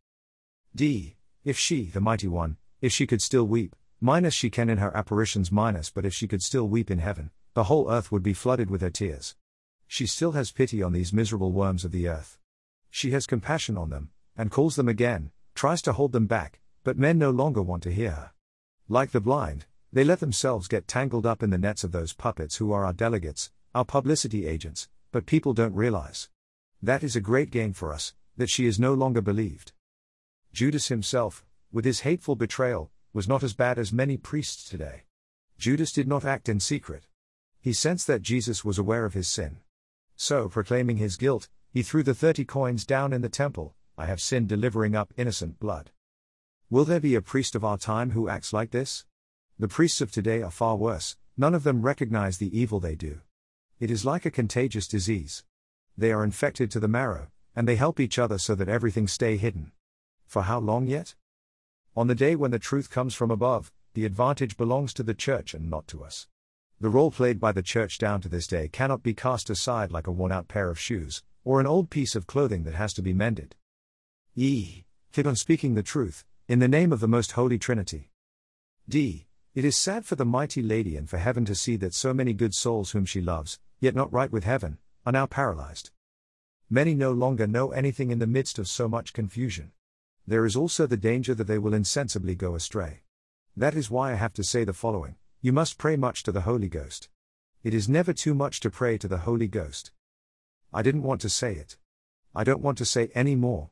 If she, the Mighty One, if she could still weep, minus she can in her apparitions minus, but if she could still weep in heaven, the whole earth would be flooded with her tears. She still has pity on these miserable worms of the earth. She has compassion on them, and calls them again, tries to hold them back, but men no longer want to hear her. Like the blind, they let themselves get tangled up in the nets of those puppets who are our delegates, our publicity agents, but people don't realize. That is a great gain for us, that she is no longer believed. Judas himself, with his hateful betrayal, was not as bad as many priests today. Judas did not act in secret. He sensed that Jesus was aware of his sin. So, proclaiming his guilt, he threw the 30 coins down in the temple. I have sinned, delivering up innocent blood. Will there be a priest of our time who acts like this? The priests of today are far worse, none of them recognize the evil they do. It is like a contagious disease. They are infected to the marrow, and they help each other so that everything stay hidden. For how long yet? On the day when the truth comes from above, the advantage belongs to the church and not to us. The role played by the church down to this day cannot be cast aside like a worn-out pair of shoes, or an old piece of clothing that has to be mended. Keep on speaking the truth, in the name of the most holy Trinity. D. It is sad for the mighty Lady and for heaven to see that so many good souls whom she loves, yet not right with heaven, are now paralyzed. Many no longer know anything in the midst of so much confusion. There is also the danger that they will insensibly go astray. That is why I have to say the following: you must pray much to the Holy Ghost. It is never too much to pray to the Holy Ghost. I didn't want to say it. I don't want to say any more.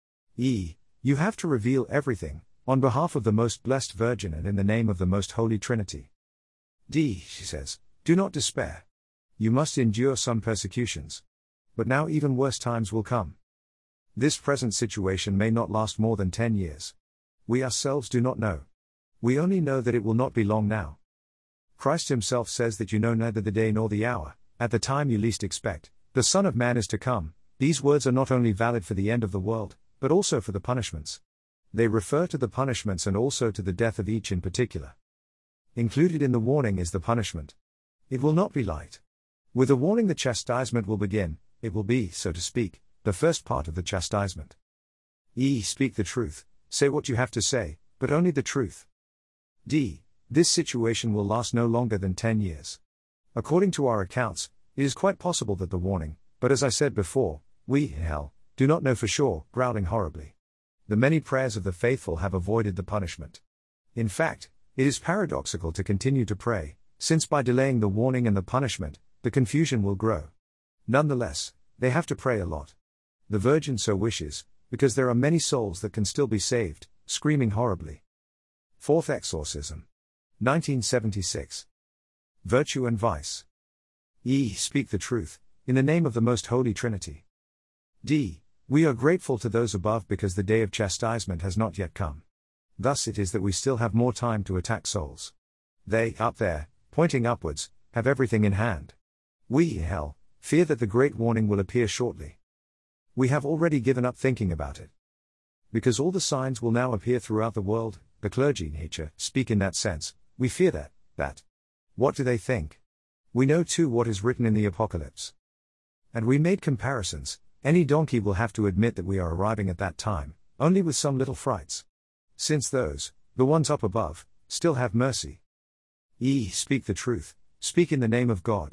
You have to reveal everything, on behalf of the most blessed Virgin and in the name of the most holy Trinity. D. She says, do not despair. You must endure some persecutions. But now even worse times will come. This present situation may not last more than 10 years. We ourselves do not know. We only know that it will not be long now. Christ himself says that you know neither the day nor the hour, at the time you least expect, the Son of Man is to come. These words are not only valid for the end of the world, but also for the punishments. They refer to the punishments and also to the death of each in particular. Included in the warning is the punishment. It will not be light. With the warning the chastisement will begin. It will be, so to speak, the first part of the chastisement. Speak the truth, say what you have to say, but only the truth. D. This situation will last no longer than 10 years. According to our accounts, it is quite possible that the warning, but as I said before, we, in hell, do not know for sure, growling horribly. The many prayers of the faithful have avoided the punishment. In fact, it is paradoxical to continue to pray, since by delaying the warning and the punishment, the confusion will grow. Nonetheless, they have to pray a lot. The Virgin so wishes, because there are many souls that can still be saved, screaming horribly. Fourth Exorcism. 1976. Virtue and Vice. Speak the truth, in the name of the most holy Trinity. D. We are grateful to those above because the day of chastisement has not yet come. Thus it is that we still have more time to attack souls. They, up there, pointing upwards, have everything in hand. We, in hell, fear that the great warning will appear shortly. We have already given up thinking about it. Because all the signs will now appear throughout the world, the clergy, nature, speak in that sense, we fear that. What do they think? We know too what is written in the Apocalypse. And we made comparisons. Any donkey will have to admit that we are arriving at that time, only with some little frights. Since those, the ones up above, still have mercy. Speak the truth, speak in the name of God.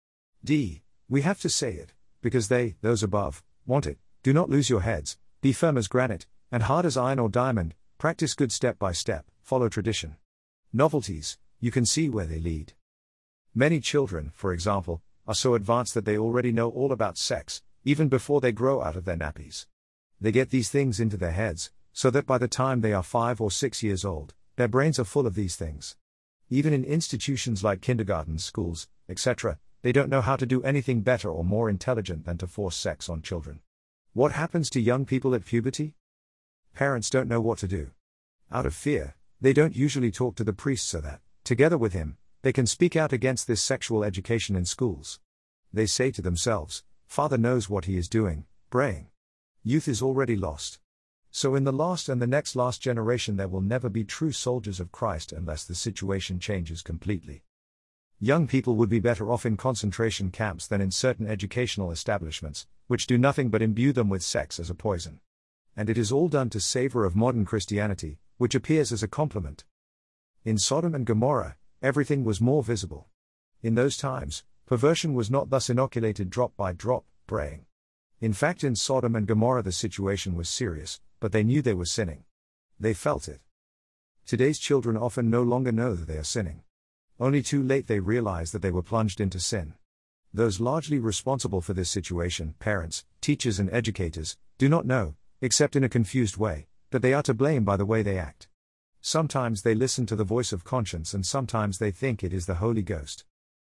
D. We have to say it, because they, those above, want it. Do not lose your heads, be firm as granite, and hard as iron or diamond, practice good step by step, follow tradition. Novelties, you can see where they lead. Many children, for example, are so advanced that they already know all about sex, even before they grow out of their nappies. They get these things into their heads, so that by the time they are 5 or 6 years old, their brains are full of these things. Even in institutions like kindergartens, schools, etc., they don't know how to do anything better or more intelligent than to force sex on children. What happens to young people at puberty? Parents don't know what to do. Out of fear, they don't usually talk to the priest so that, together with him, they can speak out against this sexual education in schools. They say to themselves, Father knows what he is doing, praying. Youth is already lost. So in the last and the next last generation there will never be true soldiers of Christ unless the situation changes completely. Young people would be better off in concentration camps than in certain educational establishments, which do nothing but imbue them with sex as a poison. And it is all done to savor of modern Christianity, which appears as a compliment. In Sodom and Gomorrah, everything was more visible. In those times, perversion was not thus inoculated drop by drop, praying. In fact, in Sodom and Gomorrah the situation was serious, but they knew they were sinning. They felt it. Today's children often no longer know that they are sinning. Only too late they realize that they were plunged into sin. Those largely responsible for this situation, parents, teachers and educators, do not know, except in a confused way, that they are to blame by the way they act. Sometimes they listen to the voice of conscience and sometimes they think it is the Holy Ghost.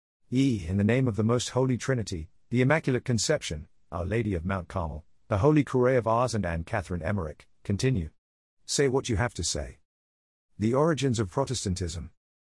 In the name of the most holy Trinity, the Immaculate Conception, Our Lady of Mount Carmel, the Holy Curé of Ars and Anne Catherine Emmerich, continue. Say what you have to say. The origins of Protestantism.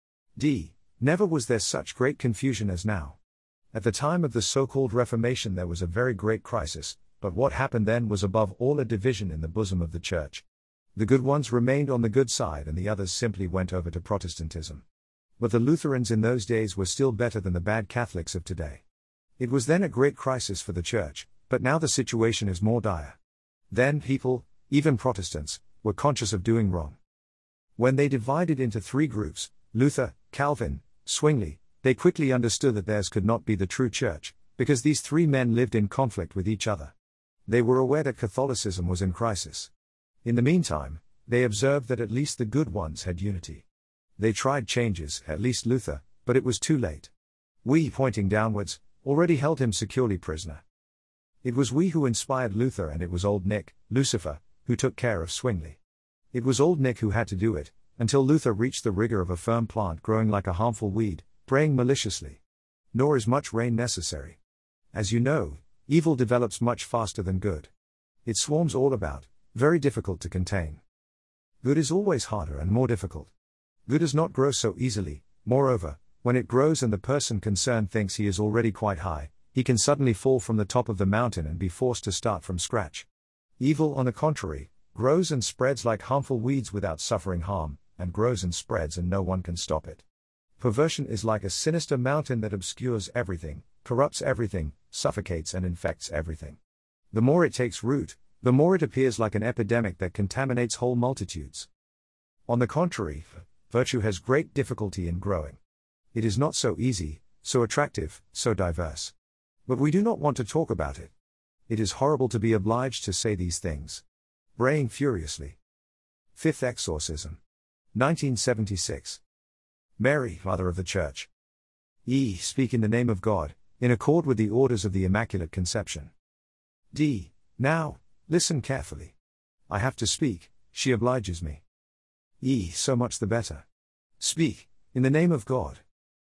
D. Never was there such great confusion as now. At the time of the so-called Reformation there was a very great crisis, but what happened then was above all a division in the bosom of the Church. The good ones remained on the good side and the others simply went over to Protestantism. But the Lutherans in those days were still better than the bad Catholics of today. It was then a great crisis for the Church, but now the situation is more dire. Then people, even Protestants, were conscious of doing wrong. When they divided into three groups, Luther, Calvin, Zwingli, they quickly understood that theirs could not be the true Church, because these three men lived in conflict with each other. They were aware that Catholicism was in crisis. In the meantime, they observed that at least the good ones had unity. They tried changes, at least Luther, but it was too late. We, pointing downwards, already held him securely prisoner. It was we who inspired Luther and it was old Nick, Lucifer, who took care of Zwingli. It was old Nick who had to do it, until Luther reached the rigor of a firm plant growing like a harmful weed, praying maliciously. Nor is much rain necessary. As you know, evil develops much faster than good. It swarms all about, very difficult to contain. Good is always harder and more difficult. Good does not grow so easily, moreover, when it grows and the person concerned thinks he is already quite high, he can suddenly fall from the top of the mountain and be forced to start from scratch. Evil, on the contrary, grows and spreads like harmful weeds without suffering harm, and grows and spreads and no one can stop it. Perversion is like a sinister mountain that obscures everything, corrupts everything, suffocates and infects everything. The more it takes root, the more it appears like an epidemic that contaminates whole multitudes. On the contrary, virtue has great difficulty in growing. It is not so easy, so attractive, so diverse. But we do not want to talk about it. It is horrible to be obliged to say these things. Braying furiously. Fifth Exorcism. 1976. Mary, Mother of the Church. Speak in the name of God, in accord with the orders of the Immaculate Conception. D. Now, listen carefully. I have to speak, she obliges me. So much the better. Speak, in the name of God.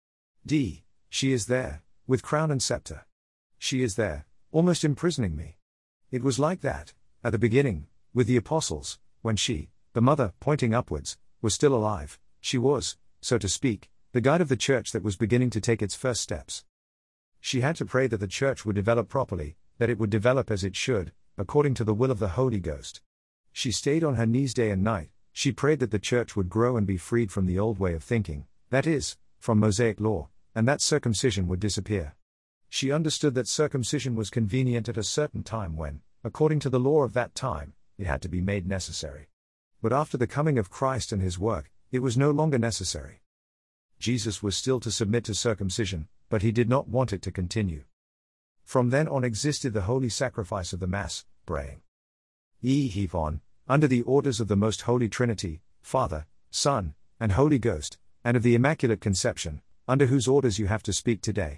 D. She is there, with crown and scepter. She is there, almost imprisoning me. It was like that, at the beginning, with the apostles, when she, the mother, pointing upwards, was still alive. She was, so to speak, the guide of the Church that was beginning to take its first steps. She had to pray that the Church would develop properly, that it would develop as it should, according to the will of the Holy Ghost. She stayed on her knees day and night. She prayed that the Church would grow and be freed from the old way of thinking, that is, from Mosaic law, and that circumcision would disappear. She understood that circumcision was convenient at a certain time when, according to the law of that time, it had to be made necessary. But after the coming of Christ and his work, it was no longer necessary. Jesus was still to submit to circumcision, but he did not want it to continue. From then on existed the holy sacrifice of the Mass, praying. Heave on, under the orders of the Most Holy Trinity, Father, Son, and Holy Ghost, and of the Immaculate Conception, under whose orders you have to speak today.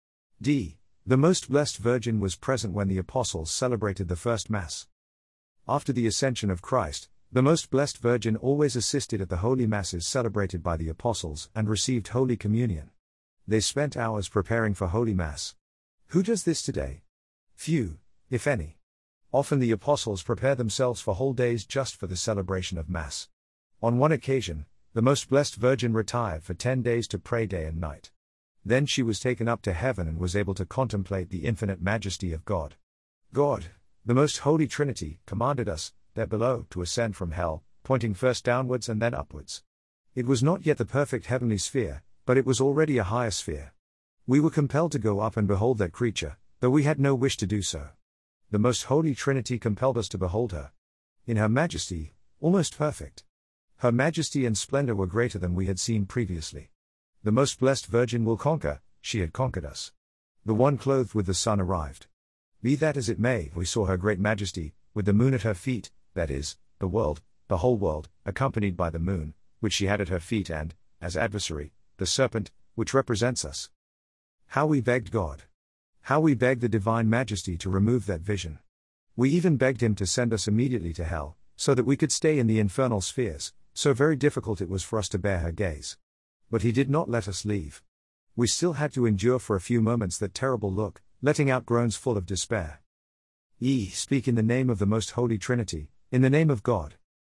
D. The Most Blessed Virgin was present when the Apostles celebrated the first Mass. After the Ascension of Christ, the Most Blessed Virgin always assisted at the Holy Masses celebrated by the Apostles and received Holy Communion. They spent hours preparing for Holy Mass. Who does this today? Few, if any. Often the Apostles prepare themselves for whole days just for the celebration of Mass. On one occasion, the Most Blessed Virgin retired for 10 days to pray day and night. Then she was taken up to heaven and was able to contemplate the infinite majesty of God. God, the Most Holy Trinity, commanded us, there below, to ascend from hell, pointing first downwards and then upwards. It was not yet the perfect heavenly sphere, but it was already a higher sphere. We were compelled to go up and behold that creature, though we had no wish to do so. The Most Holy Trinity compelled us to behold her. In her majesty, almost perfect. Her majesty and splendor were greater than we had seen previously. The Most Blessed Virgin will conquer, she had conquered us. The one clothed with the sun arrived. Be that as it may, we saw her great majesty, with the moon at her feet, that is, the world, the whole world, accompanied by the moon, which she had at her feet and, as adversary, the serpent, which represents us. How we begged God. How we begged the Divine Majesty to remove that vision. We even begged him to send us immediately to hell, so that we could stay in the infernal spheres, so very difficult it was for us to bear her gaze. But he did not let us leave. We still had to endure for a few moments that terrible look, letting out groans full of despair. Speak in the name of the Most Holy Trinity, in the name of God.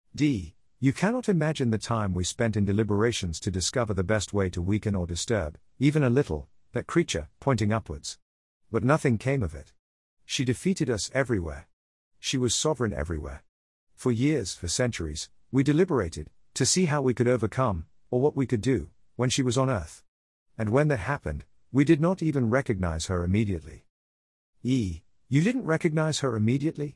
D. You cannot imagine the time we spent in deliberations to discover the best way to weaken or disturb, even a little, that creature, pointing upwards. But nothing came of it. She defeated us everywhere. She was sovereign everywhere. For years, for centuries, we deliberated, to see how we could overcome, or what we could do, when she was on earth. And when that happened, we did not even recognize her immediately. E. You didn't recognize her immediately?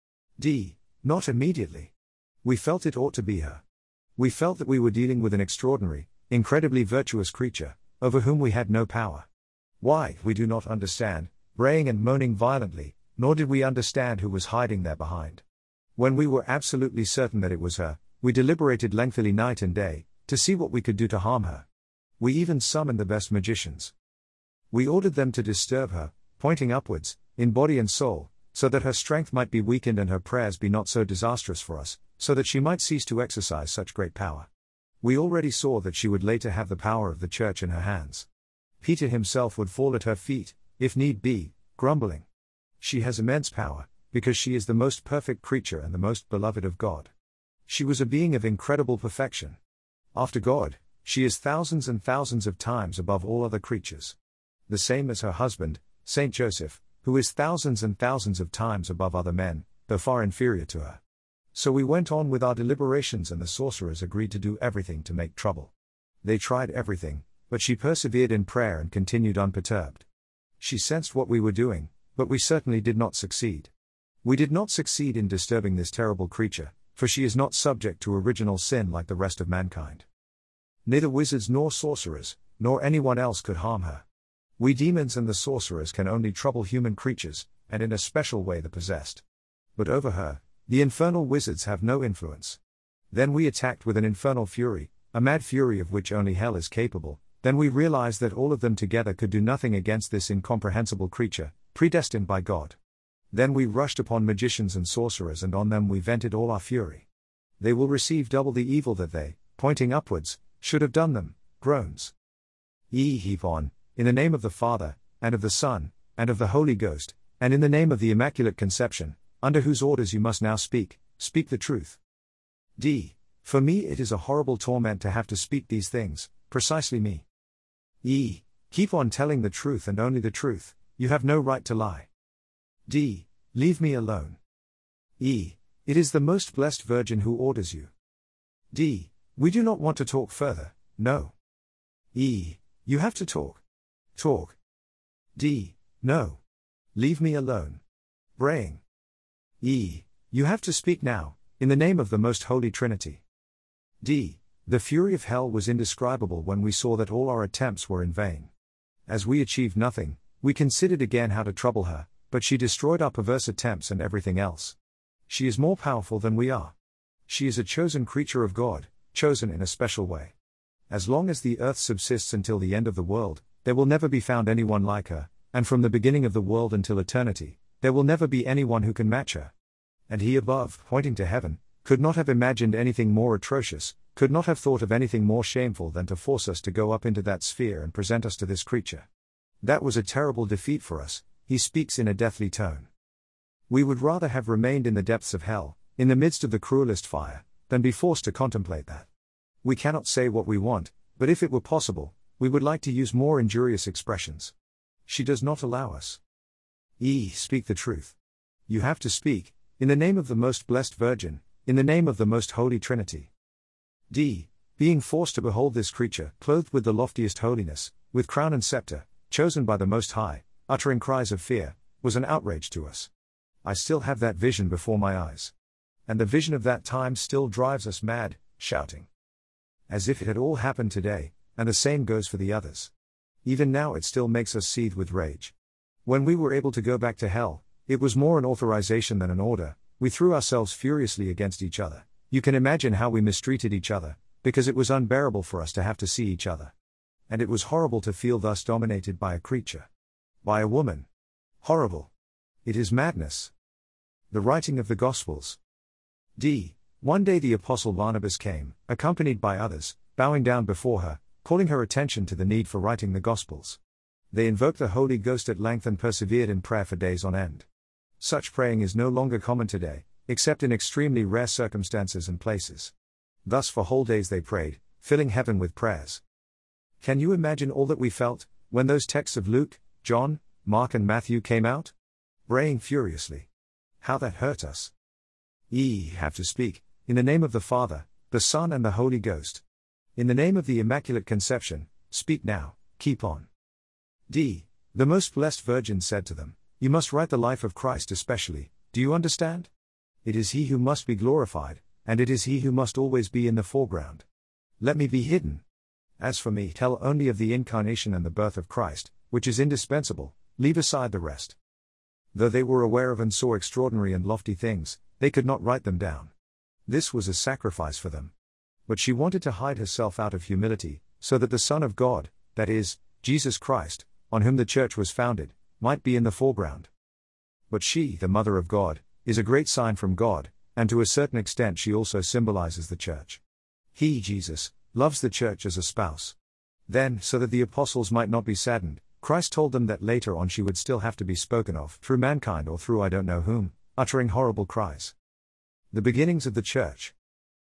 D. Not immediately. We felt it ought to be her. We felt that we were dealing with an extraordinary, incredibly virtuous creature, over whom we had no power. Why, we do not understand, braying and moaning violently, nor did we understand who was hiding there behind. When we were absolutely certain that it was her, we deliberated lengthily night and day, to see what we could do to harm her. We even summoned the best magicians. We ordered them to disturb her, pointing upwards, in body and soul, so that her strength might be weakened and her prayers be not so disastrous for us, so that she might cease to exercise such great power. We already saw that she would later have the power of the church in her hands. Peter himself would fall at her feet, if need be, grumbling. She has immense power, because she is the most perfect creature and the most beloved of God. She was a being of incredible perfection. After God, she is thousands and thousands of times above all other creatures. The same as her husband, Saint Joseph, who is thousands and thousands of times above other men, though far inferior to her. So we went on with our deliberations, and the sorcerers agreed to do everything to make trouble. They tried everything, but she persevered in prayer and continued unperturbed. She sensed what we were doing, but we certainly did not succeed. We did not succeed in disturbing this terrible creature, for she is not subject to original sin like the rest of mankind. Neither wizards nor sorcerers, nor anyone else could harm her. We demons and the sorcerers can only trouble human creatures, and in a special way the possessed. But over her, the infernal wizards have no influence. Then we attacked with an infernal fury, a mad fury of which only hell is capable. Then we realized that all of them together could do nothing against this incomprehensible creature, predestined by God. Then we rushed upon magicians and sorcerers, and on them we vented all our fury. They will receive double the evil that they, pointing upwards, should have done them, groans. Heap on, in the name of the Father, and of the Son, and of the Holy Ghost, and in the name of the Immaculate Conception, under whose orders you must now speak the truth. D. For me it is a horrible torment to have to speak these things, precisely me. E. Keep on telling the truth and only the truth, you have no right to lie. D. Leave me alone. E. It is the most blessed Virgin who orders you. D. We do not want to talk further, no. E. You have to talk. Talk. D. No. Leave me alone. Braying. E. You have to speak now, in the name of the Most Holy Trinity. D. The fury of hell was indescribable when we saw that all our attempts were in vain. As we achieved nothing, we considered again how to trouble her, but she destroyed our perverse attempts and everything else. She is more powerful than we are. She is a chosen creature of God, chosen in a special way. As long as the earth subsists until the end of the world, there will never be found anyone like her, and from the beginning of the world until eternity, there will never be anyone who can match her. And he above, pointing to heaven, could not have imagined anything more atrocious, could not have thought of anything more shameful than to force us to go up into that sphere and present us to this creature. That was a terrible defeat for us, he speaks in a deathly tone. We would rather have remained in the depths of hell, in the midst of the cruelest fire, than be forced to contemplate that. We cannot say what we want, but if it were possible, we would like to use more injurious expressions. She does not allow us. Speak the truth. You have to speak, in the name of the Most Blessed Virgin, in the name of the Most Holy Trinity. D. Being forced to behold this creature, clothed with the loftiest holiness, with crown and scepter, chosen by the Most High, uttering cries of fear, was an outrage to us. I still have that vision before my eyes. And the vision of that time still drives us mad, shouting. As if it had all happened today, and the same goes for the others. Even now it still makes us seethe with rage. When we were able to go back to hell, it was more an authorization than an order. We threw ourselves furiously against each other. You can imagine how we mistreated each other, because it was unbearable for us to have to see each other. And it was horrible to feel thus dominated by a creature. By a woman. Horrible. It is madness. The writing of the Gospels. D. One day the Apostle Barnabas came, accompanied by others, bowing down before her, calling her attention to the need for writing the Gospels. They invoked the Holy Ghost at length and persevered in prayer for days on end. Such praying is no longer common today. except in extremely rare circumstances and places. Thus for whole days they prayed, filling heaven with prayers. Can you imagine all that we felt, when those texts of Luke, John, Mark and Matthew came out? Braying furiously. How that hurt us. Ye have to speak, in the name of the Father, the Son and the Holy Ghost. In the name of the Immaculate Conception, speak now, keep on. D. The Most Blessed Virgin said to them, you must write the life of Christ especially, do you understand? It is He who must be glorified, and it is He who must always be in the foreground. Let me be hidden. As for me, tell only of the incarnation and the birth of Christ, which is indispensable, leave aside the rest. Though they were aware of and saw extraordinary and lofty things, they could not write them down. This was a sacrifice for them. But she wanted to hide herself out of humility, so that the Son of God, that is, Jesus Christ, on whom the Church was founded, might be in the foreground. But she, the Mother of God, is a great sign from God, and to a certain extent she also symbolizes the Church. He, Jesus, loves the Church as a spouse. Then, so that the apostles might not be saddened, Christ told them that later on she would still have to be spoken of through mankind or through I don't know whom, uttering horrible cries. The beginnings of the Church.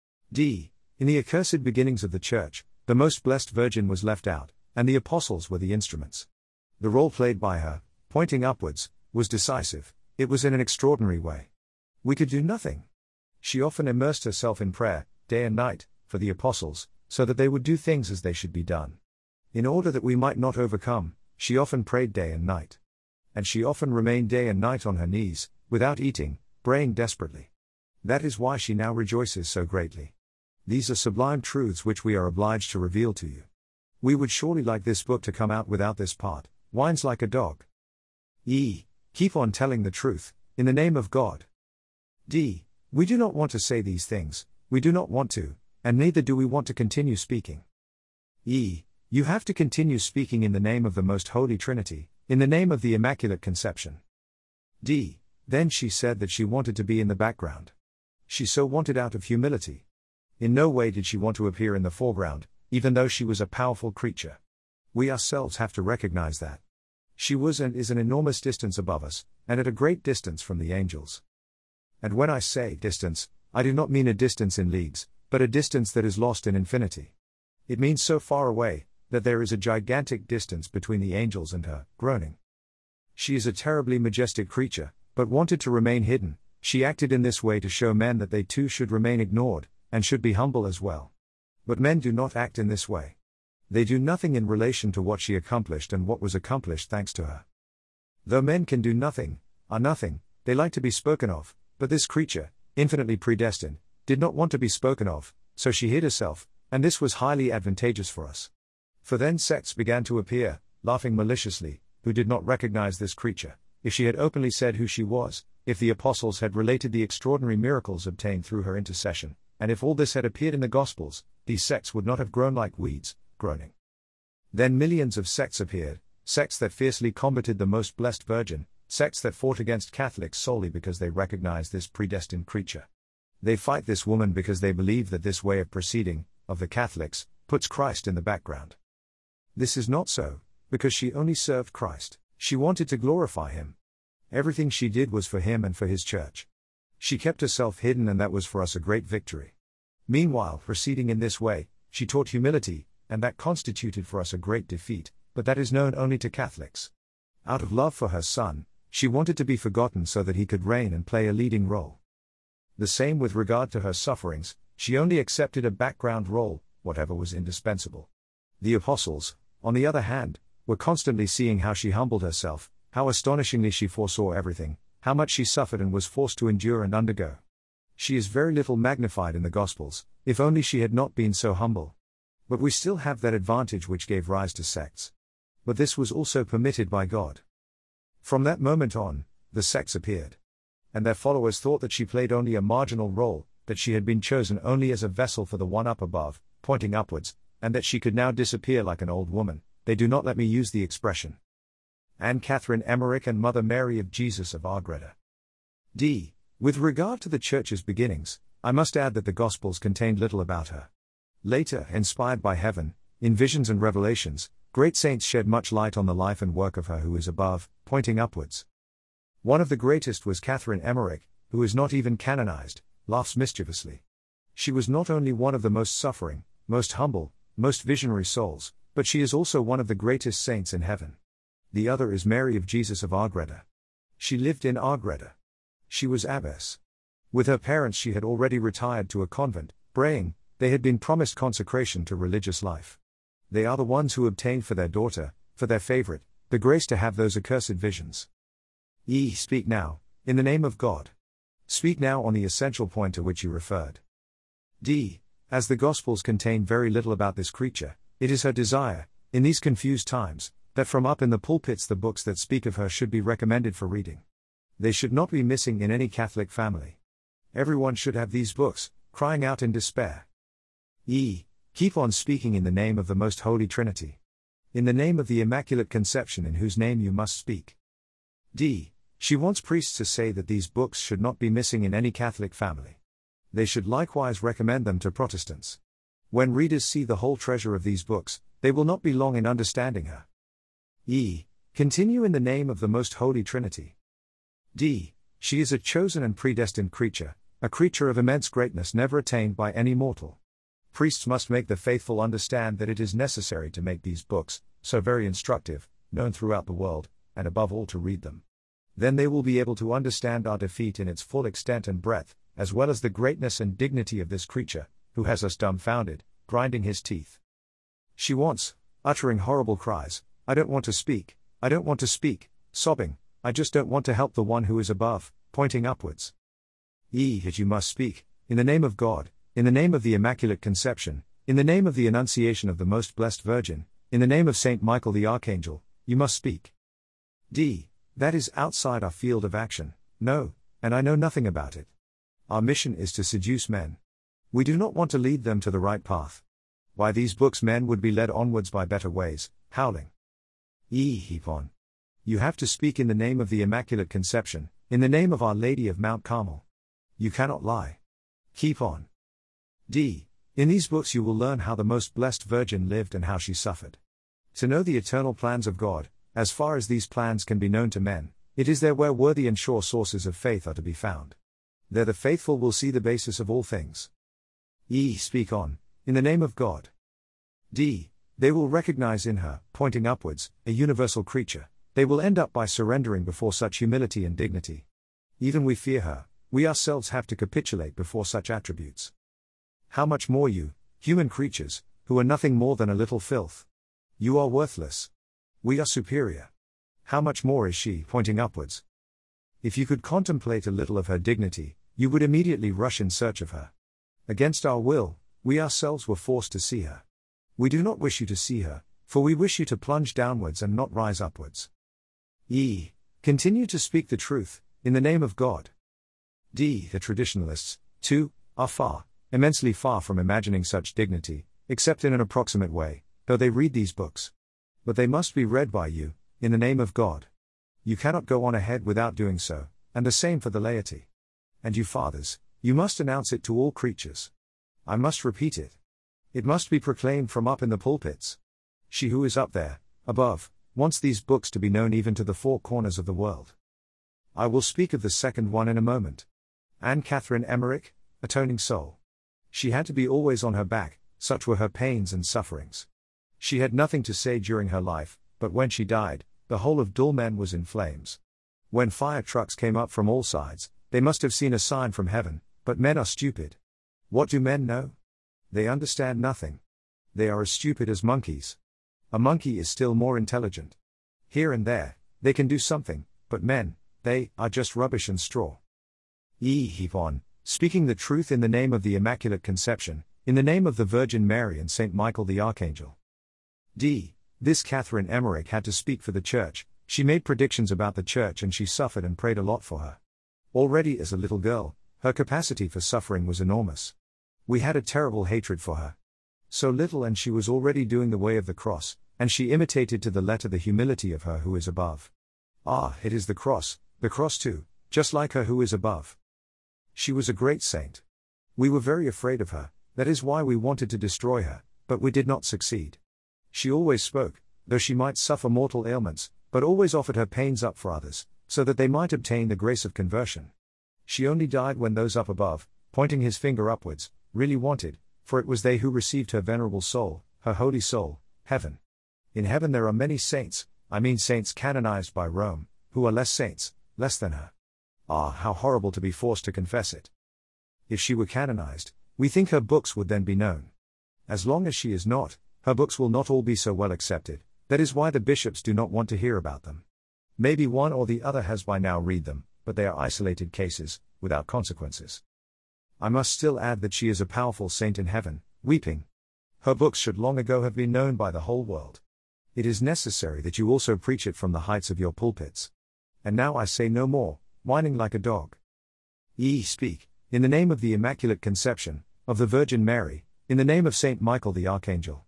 D. In the accursed beginnings of the Church, the Most Blessed Virgin was left out, and the apostles were the instruments. The role played by her, pointing upwards, was decisive. It was in an extraordinary way. We could do nothing. She often immersed herself in prayer, day and night, for the apostles, so that they would do things as they should be done. In order that we might not overcome, she often prayed day and night. And she often remained day and night on her knees, without eating, praying desperately. That is why she now rejoices so greatly. These are sublime truths which we are obliged to reveal to you. We would surely like this book to come out without this part, whines like a dog. E. Keep on telling the truth, in the name of God. D. We do not want to say these things, we do not want to, and neither do we want to continue speaking. E. You have to continue speaking in the name of the Most Holy Trinity, in the name of the Immaculate Conception. D. Then she said that she wanted to be in the background. She so wanted out of humility. In no way did she want to appear in the foreground, even though she was a powerful creature. We ourselves have to recognize that. She was and is an enormous distance above us, and at a great distance from the angels. And when I say distance, I do not mean a distance in leagues, but a distance that is lost in infinity. It means so far away, that there is a gigantic distance between the angels and her, groaning. She is a terribly majestic creature, but wanted to remain hidden. She acted in this way to show men that they too should remain ignored, and should be humble as well. But men do not act in this way. They do nothing in relation to what she accomplished and what was accomplished thanks to her. Though men can do nothing, are nothing, they like to be spoken of, but this creature, infinitely predestined, did not want to be spoken of, so she hid herself, and this was highly advantageous for us. For then sects began to appear, laughing maliciously, who did not recognize this creature, if she had openly said who she was, if the apostles had related the extraordinary miracles obtained through her intercession, and if all this had appeared in the Gospels, these sects would not have grown like weeds, groaning. Then millions of sects appeared, sects that fiercely combated the Most Blessed Virgin, sects that fought against Catholics solely because they recognized this predestined creature. They fight this woman because they believe that this way of proceeding, of the Catholics, puts Christ in the background. This is not so, because she only served Christ, she wanted to glorify Him. Everything she did was for Him and for His Church. She kept herself hidden, and that was for us a great victory. Meanwhile, proceeding in this way, she taught humility, and that constituted for us a great defeat, but that is known only to Catholics. Out of love for her Son, she wanted to be forgotten so that He could reign and play a leading role. The same with regard to her sufferings, she only accepted a background role, whatever was indispensable. The apostles, on the other hand, were constantly seeing how she humbled herself, how astonishingly she foresaw everything, how much she suffered and was forced to endure and undergo. She is very little magnified in the Gospels, if only she had not been so humble. But we still have that advantage which gave rise to sects. But this was also permitted by God. From that moment on, the sects appeared. And their followers thought that she played only a marginal role, that she had been chosen only as a vessel for the one up above, pointing upwards, and that she could now disappear like an old woman. They do not let me use the expression. Anne Catherine Emmerich and Mother Mary of Jesus of Agreda. D. With regard to the Church's beginnings, I must add that the Gospels contained little about her. Later, inspired by heaven, in visions and revelations, great saints shed much light on the life and work of her who is above, pointing upwards. One of the greatest was Catherine Emmerich, who is not even canonized, laughs mischievously. She was not only one of the most suffering, most humble, most visionary souls, but she is also one of the greatest saints in heaven. The other is Mary of Jesus of Agreda. She lived in Agreda. She was abbess. With her parents she had already retired to a convent, praying. They had been promised consecration to religious life. They are the ones who obtained for their daughter, for their favorite, the grace to have those accursed visions. Ye speak now, in the name of God. Speak now on the essential point to which you referred. D. As the Gospels contain very little about this creature, it is her desire, in these confused times, that from up in the pulpits the books that speak of her should be recommended for reading. They should not be missing in any Catholic family. Everyone should have these books, crying out in despair. E. Keep on speaking in the name of the Most Holy Trinity. In the name of the Immaculate Conception in whose name you must speak. D. She wants priests to say that these books should not be missing in any Catholic family. They should likewise recommend them to Protestants. When readers see the whole treasure of these books, they will not be long in understanding her. E. Continue in the name of the Most Holy Trinity. D. She is a chosen and predestined creature, a creature of immense greatness never attained by any mortal. Priests must make the faithful understand that it is necessary to make these books, so very instructive, known throughout the world, and above all to read them. Then they will be able to understand our defeat in its full extent and breadth, as well as the greatness and dignity of this creature, who has us dumbfounded, grinding his teeth. She wants, uttering horrible cries, I don't want to speak, I don't want to speak, sobbing, I just don't want to help the one who is above, pointing upwards. That you must speak, in the name of God, in the name of the Immaculate Conception, in the name of the Annunciation of the Most Blessed Virgin, in the name of Saint Michael the Archangel, you must speak. D. That is outside our field of action, no, and I know nothing about it. Our mission is to seduce men. We do not want to lead them to the right path. By these books men would be led onwards by better ways, howling. Heap on. You have to speak in the name of the Immaculate Conception, in the name of Our Lady of Mount Carmel. You cannot lie. Keep on. D. In these books you will learn how the Most Blessed Virgin lived and how she suffered. To know the eternal plans of God, as far as these plans can be known to men, it is there where worthy and sure sources of faith are to be found. There the faithful will see the basis of all things. Speak on, in the name of God. D. They will recognize in her, pointing upwards, a universal creature. They will end up by surrendering before such humility and dignity. Even we fear her, we ourselves have to capitulate before such attributes. How much more you, human creatures, who are nothing more than a little filth. You are worthless. We are superior. How much more is she, pointing upwards? If you could contemplate a little of her dignity, you would immediately rush in search of her. Against our will, we ourselves were forced to see her. We do not wish you to see her, for we wish you to plunge downwards and not rise upwards. Continue to speak the truth, in the name of God. D. The traditionalists, too, are far, immensely far from imagining such dignity, except in an approximate way, though they read these books. But they must be read by you, in the name of God. You cannot go on ahead without doing so, and the same for the laity. And you fathers, you must announce it to all creatures. I must repeat it. It must be proclaimed from up in the pulpits. She who is up there, above, wants these books to be known even to the four corners of the world. I will speak of the second one in a moment. Anne Catherine Emmerich, atoning soul. She had to be always on her back, such were her pains and sufferings. She had nothing to say during her life, but when she died, the whole of Dulmen was in flames. When fire trucks came up from all sides, they must have seen a sign from heaven, but men are stupid. What do men know? They understand nothing. They are as stupid as monkeys. A monkey is still more intelligent. Here and there, they can do something, but men, they are just rubbish and straw. Heap on, speaking the truth in the name of the Immaculate Conception, in the name of the Virgin Mary and Saint Michael the Archangel. D. This Catherine Emmerich had to speak for the Church. She made predictions about the Church and she suffered and prayed a lot for her. Already as a little girl, her capacity for suffering was enormous. We had a terrible hatred for her. So little and she was already doing the way of the cross, and she imitated to the letter the humility of her who is above. It is the cross too, just like her who is above. She was a great saint. We were very afraid of her, that is why we wanted to destroy her, but we did not succeed. She always spoke, though she might suffer mortal ailments, but always offered her pains up for others, so that they might obtain the grace of conversion. She only died when those up above, pointing his finger upwards, really wanted, for it was they who received her venerable soul, her holy soul, heaven. In heaven there are many saints, I mean saints canonized by Rome, who are less saints, less than her. Ah, how horrible to be forced to confess it. If she were canonized, we think her books would then be known. As long as she is not, her books will not all be so well accepted. That is why the bishops do not want to hear about them. Maybe one or the other has by now read them, but they are isolated cases, without consequences. I must still add that she is a powerful saint in heaven, weeping. Her books should long ago have been known by the whole world. It is necessary that you also preach it from the heights of your pulpits. And now I say no more, whining like a dog. Ye speak, in the name of the Immaculate Conception, of the Virgin Mary, in the name of Saint Michael the Archangel.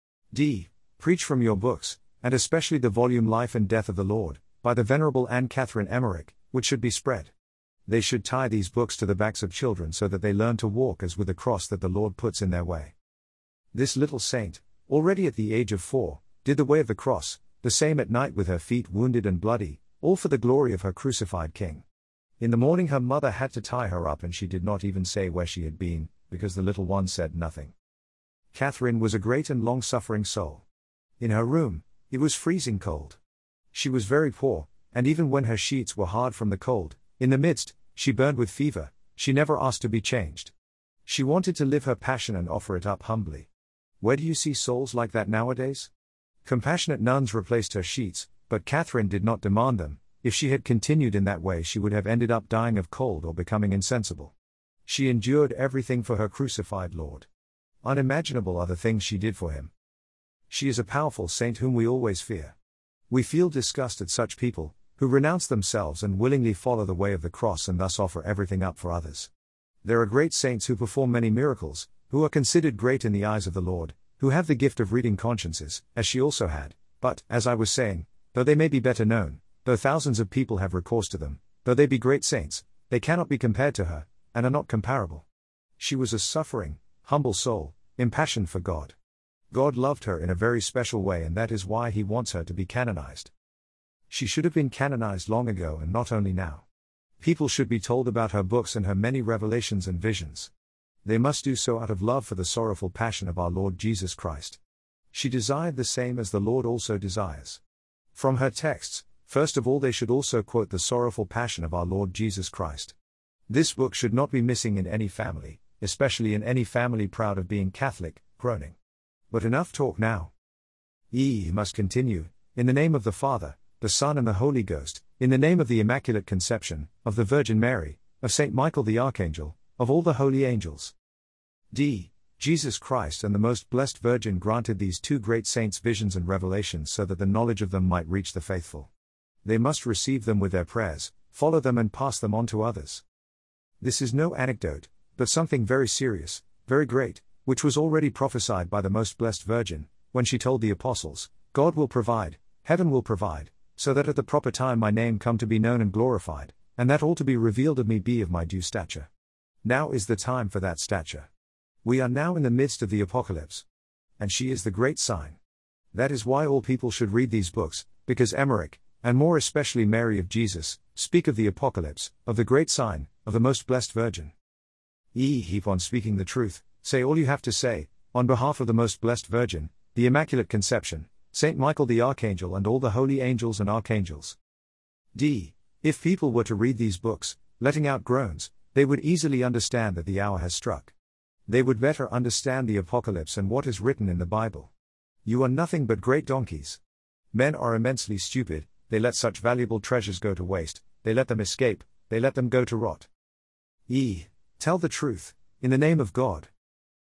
D. Preach from your books, and especially the volume Life and Death of the Lord, by the Venerable Anne Catherine Emmerich, which should be spread. They should tie these books to the backs of children so that they learn to walk as with the cross that the Lord puts in their way. This little saint, already at the age of 4, did the way of the cross, the same at night with her feet wounded and bloody, all for the glory of her crucified King. In the morning her mother had to tie her up and she did not even say where she had been, because the little one said nothing. Catherine was a great and long-suffering soul. In her room, it was freezing cold. She was very poor, and even when her sheets were hard from the cold, in the midst, she burned with fever, she never asked to be changed. She wanted to live her passion and offer it up humbly. Where do you see souls like that nowadays? Compassionate nuns replaced her sheets, but Catherine did not demand them. If she had continued in that way she would have ended up dying of cold or becoming insensible. She endured everything for her crucified Lord. Unimaginable are the things she did for him. She is a powerful saint whom we always fear. We feel disgust at such people, who renounce themselves and willingly follow the way of the cross and thus offer everything up for others. There are great saints who perform many miracles, who are considered great in the eyes of the Lord, who have the gift of reading consciences, as she also had, but, as I was saying, though they may be better known, though thousands of people have recourse to them, though they be great saints, they cannot be compared to her, and are not comparable. She was a suffering, humble soul, impassioned for God. God loved her in a very special way and that is why he wants her to be canonized. She should have been canonized long ago and not only now. People should be told about her books and her many revelations and visions. They must do so out of love for the sorrowful passion of our Lord Jesus Christ. She desired the same as the Lord also desires. From her texts, first of all they should also quote the sorrowful passion of our Lord Jesus Christ. This book should not be missing in any family, especially in any family proud of being Catholic, groaning. But enough talk now. Ye must continue, in the name of the Father, the Son and the Holy Ghost, in the name of the Immaculate Conception, of the Virgin Mary, of Saint Michael the Archangel, of all the holy angels. D. Jesus Christ and the Most Blessed Virgin granted these two great saints visions and revelations so that the knowledge of them might reach the faithful. They must receive them with their prayers, follow them and pass them on to others. This is no anecdote, but something very serious, very great, which was already prophesied by the Most Blessed Virgin, when she told the apostles, God will provide, heaven will provide, so that at the proper time my name come to be known and glorified, and that all to be revealed of me be of my due stature. Now is the time for that stature. We are now in the midst of the apocalypse. And she is the great sign. That is why all people should read these books, because Emmerich, and more especially Mary of Jesus, speak of the apocalypse, of the great sign, of the Most Blessed Virgin. Ye keep on speaking the truth, say all you have to say, on behalf of the Most Blessed Virgin, the Immaculate Conception, Saint Michael the Archangel and all the holy angels and archangels. D. If people were to read these books, letting out groans, they would easily understand that the hour has struck. They would better understand the apocalypse and what is written in the Bible. You are nothing but great donkeys. Men are immensely stupid, they let such valuable treasures go to waste, they let them escape, they let them go to rot. E. Tell the truth, in the name of God.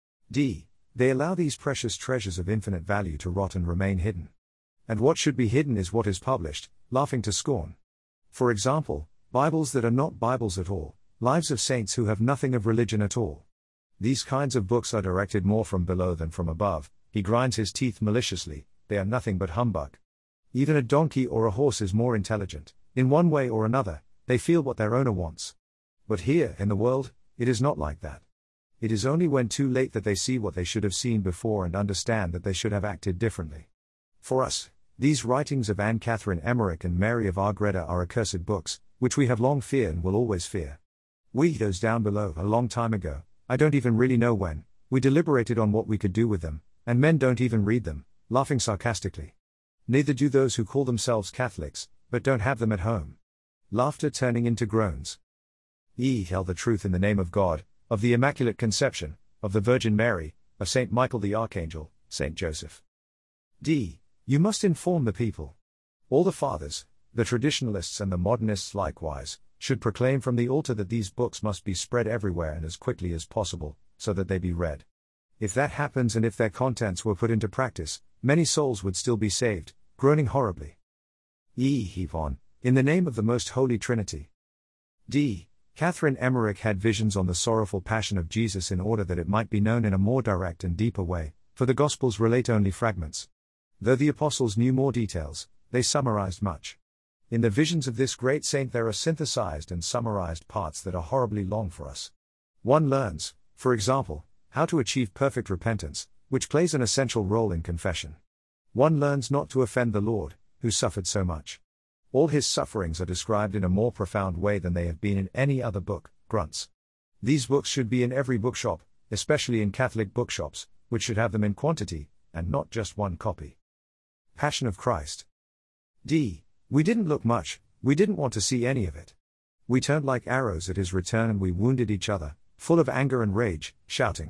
D. They allow these precious treasures of infinite value to rot and remain hidden. And what should be hidden is what is published, laughing to scorn. For example, Bibles that are not Bibles at all, lives of saints who have nothing of religion at all. These kinds of books are directed more from below than from above. He grinds his teeth maliciously, they are nothing but humbug. Even a donkey or a horse is more intelligent, in one way or another, they feel what their owner wants. But here, in the world, it is not like that. It is only when too late that they see what they should have seen before and understand that they should have acted differently. For us, these writings of Anne Catherine Emmerich and Mary of Agreda are accursed books, which we have long feared and will always fear. Those down below, a long time ago, I don't even really know when, we deliberated on what we could do with them, and men don't even read them, laughing sarcastically. Neither do those who call themselves Catholics, but don't have them at home. Laughter turning into groans. Ye tell the truth in the name of God, of the Immaculate Conception, of the Virgin Mary, of Saint Michael the Archangel, Saint Joseph. D. You must inform the people. All the fathers, the traditionalists and the modernists likewise, should proclaim from the altar that these books must be spread everywhere and as quickly as possible, so that they be read. If that happens and if their contents were put into practice, many souls would still be saved, groaning horribly. Ye heap on, in the name of the Most Holy Trinity. D. Catherine Emmerich had visions on the sorrowful passion of Jesus in order that it might be known in a more direct and deeper way, for the Gospels relate only fragments. Though the apostles knew more details, they summarized much. In the visions of this great saint there are synthesized and summarized parts that are horribly long for us. One learns, for example, how to achieve perfect repentance, which plays an essential role in confession. One learns not to offend the Lord, who suffered so much. All his sufferings are described in a more profound way than they have been in any other book, grunts. These books should be in every bookshop, especially in Catholic bookshops, which should have them in quantity, and not just one copy. Passion of Christ. D. We didn't look much, we didn't want to see any of it. We turned like arrows at his return and we wounded each other, full of anger and rage, shouting.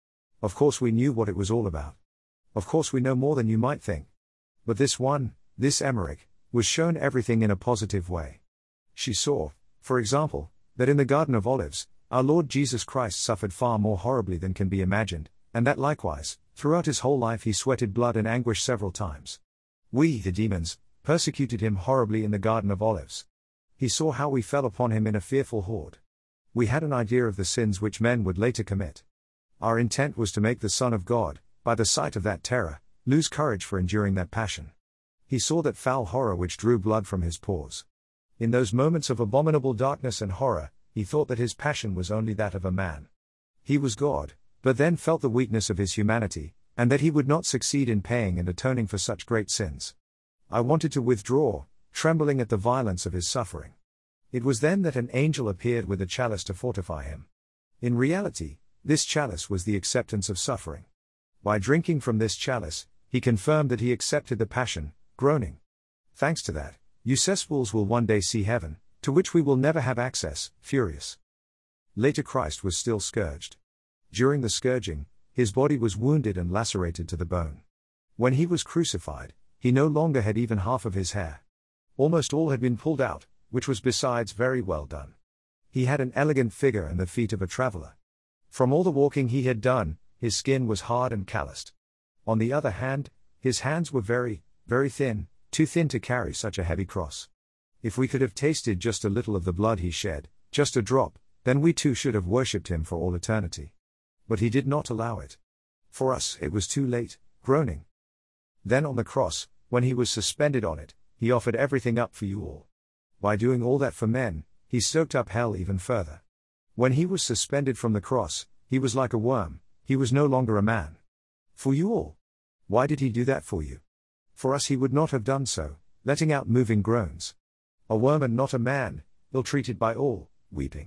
Of course we knew what it was all about. Of course we know more than you might think. But this Emmerich, was shown everything in a positive way. She saw, for example, that in the Garden of Olives, our Lord Jesus Christ suffered far more horribly than can be imagined, and that likewise, throughout his whole life he sweated blood and anguish several times. The demons, persecuted him horribly in the Garden of Olives. He saw how we fell upon him in a fearful horde. We had an idea of the sins which men would later commit. Our intent was to make the Son of God, by the sight of that terror, lose courage for enduring that passion. He saw that foul horror which drew blood from his pores. In those moments of abominable darkness and horror, he thought that his passion was only that of a man. He was God, but then felt the weakness of his humanity, and that he would not succeed in paying and atoning for such great sins. I wanted to withdraw, trembling at the violence of his suffering. It was then that an angel appeared with a chalice to fortify him. In reality, this chalice was the acceptance of suffering. By drinking from this chalice, he confirmed that he accepted the passion, groaning. Thanks to that, you cesspools will one day see heaven, to which we will never have access, furious. Later Christ was still scourged. During the scourging, his body was wounded and lacerated to the bone. When he was crucified, he no longer had even half of his hair. Almost all had been pulled out, which was besides very well done. He had an elegant figure and the feet of a traveler. From all the walking he had done, his skin was hard and calloused. On the other hand, his hands were very, very thin, too thin to carry such a heavy cross. If we could have tasted just a little of the blood he shed, just a drop, then we too should have worshipped him for all eternity. But he did not allow it. For us it was too late, groaning. Then on the cross, when he was suspended on it, he offered everything up for you all. By doing all that for men, he stoked up hell even further. When he was suspended from the cross, he was like a worm, he was no longer a man. For you all. Why did he do that for you? For us he would not have done so, letting out moving groans. A worm and not a man, ill-treated by all, weeping.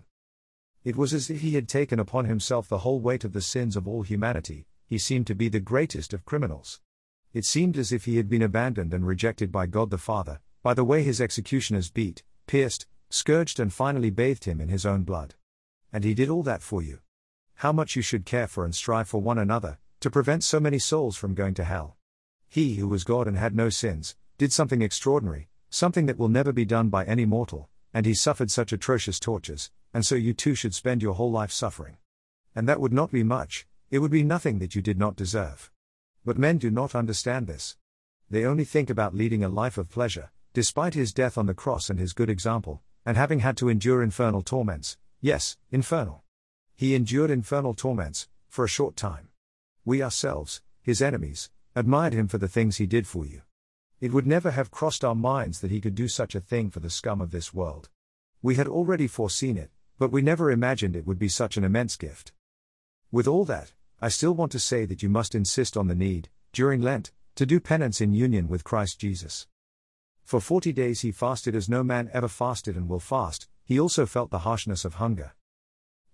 It was as if he had taken upon himself the whole weight of the sins of all humanity. He seemed to be the greatest of criminals. It seemed as if he had been abandoned and rejected by God the Father, by the way his executioners beat, pierced, scourged and finally bathed him in his own blood. And he did all that for you. How much you should care for and strive for one another, to prevent so many souls from going to hell. He who was God and had no sins, did something extraordinary, something that will never be done by any mortal, and he suffered such atrocious tortures, and so you too should spend your whole life suffering. And that would not be much, it would be nothing that you did not deserve. But men do not understand this. They only think about leading a life of pleasure, despite his death on the cross and his good example, and having had to endure infernal torments, yes, infernal. He endured infernal torments, for a short time. We ourselves, his enemies, admired him for the things he did for you. It would never have crossed our minds that he could do such a thing for the scum of this world. We had already foreseen it, but we never imagined it would be such an immense gift. With all that, I still want to say that you must insist on the need, during Lent, to do penance in union with Christ Jesus. For 40 days he fasted as no man ever fasted and will fast. He also felt the harshness of hunger.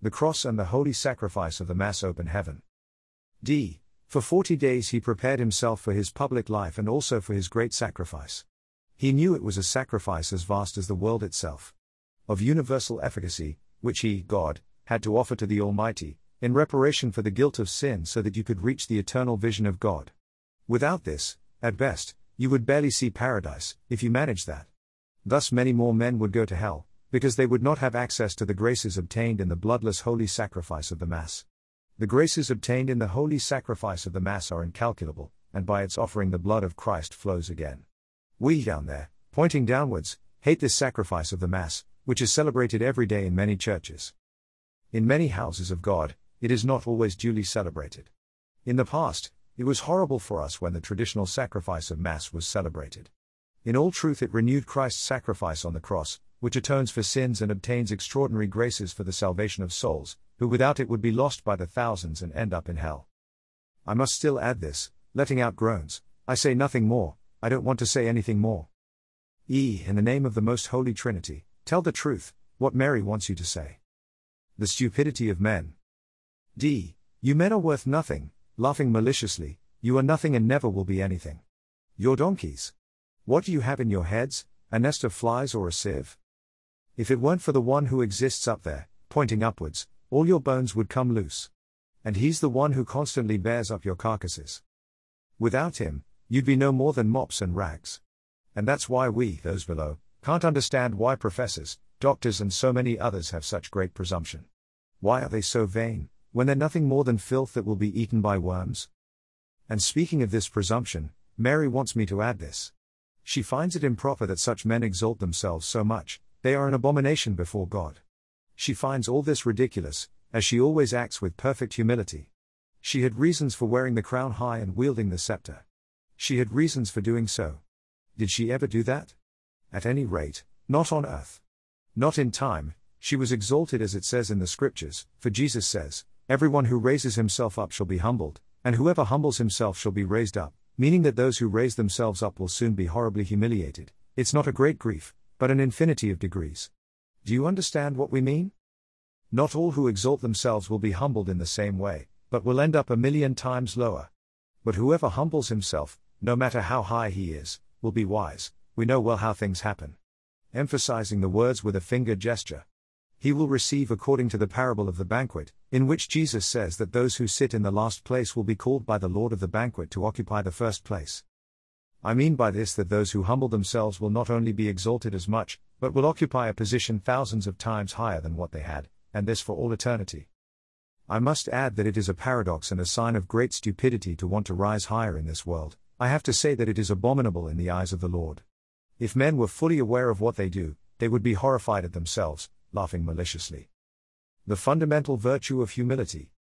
The cross and the holy sacrifice of the Mass open heaven. D. For 40 days he prepared himself for his public life and also for his great sacrifice. He knew it was a sacrifice as vast as the world itself, of universal efficacy, which he, God, had to offer to the Almighty, in reparation for the guilt of sin so that you could reach the eternal vision of God. Without this, at best, you would barely see paradise, if you managed that. Thus many more men would go to hell, because they would not have access to the graces obtained in the bloodless holy sacrifice of the Mass. The graces obtained in the holy sacrifice of the Mass are incalculable, and by its offering the blood of Christ flows again. We down there, pointing downwards, hate this sacrifice of the Mass, which is celebrated every day in many churches. In many houses of God, it is not always duly celebrated. In the past, it was horrible for us when the traditional sacrifice of Mass was celebrated. In all truth it renewed Christ's sacrifice on the cross, which atones for sins and obtains extraordinary graces for the salvation of souls, who without it would be lost by the thousands and end up in hell. I must still add this, letting out groans, I say nothing more, I don't want to say anything more. In the name of the Most Holy Trinity, tell the truth, what Mary wants you to say. The stupidity of men. D. You men are worth nothing, laughing maliciously, you are nothing and never will be anything. You're donkeys. What do you have in your heads, a nest of flies or a sieve? If it weren't for the one who exists up there, pointing upwards, all your bones would come loose. And he's the one who constantly bears up your carcasses. Without him, you'd be no more than mops and rags. And that's why we, those below, can't understand why professors, doctors and so many others have such great presumption. Why are they so vain, when they're nothing more than filth that will be eaten by worms? And speaking of this presumption, Mary wants me to add this. She finds it improper that such men exalt themselves so much, they are an abomination before God. She finds all this ridiculous, as she always acts with perfect humility. She had reasons for wearing the crown high and wielding the scepter. She had reasons for doing so. Did she ever do that? At any rate, not on earth. Not in time. She was exalted as it says in the Scriptures, for Jesus says, "Everyone who raises himself up shall be humbled, and whoever humbles himself shall be raised up," meaning that those who raise themselves up will soon be horribly humiliated. It's not a great grief, but an infinity of degrees. Do you understand what we mean? Not all who exalt themselves will be humbled in the same way, but will end up 1,000,000 times lower. But whoever humbles himself, no matter how high he is, will be wise. We know well how things happen. Emphasizing the words with a finger gesture. He will receive according to the parable of the banquet, in which Jesus says that those who sit in the last place will be called by the Lord of the banquet to occupy the first place. I mean by this that those who humble themselves will not only be exalted as much, but will occupy a position thousands of times higher than what they had, and this for all eternity. I must add that it is a paradox and a sign of great stupidity to want to rise higher in this world. I have to say that it is abominable in the eyes of the Lord. If men were fully aware of what they do, they would be horrified at themselves, laughing maliciously. The fundamental virtue of humility.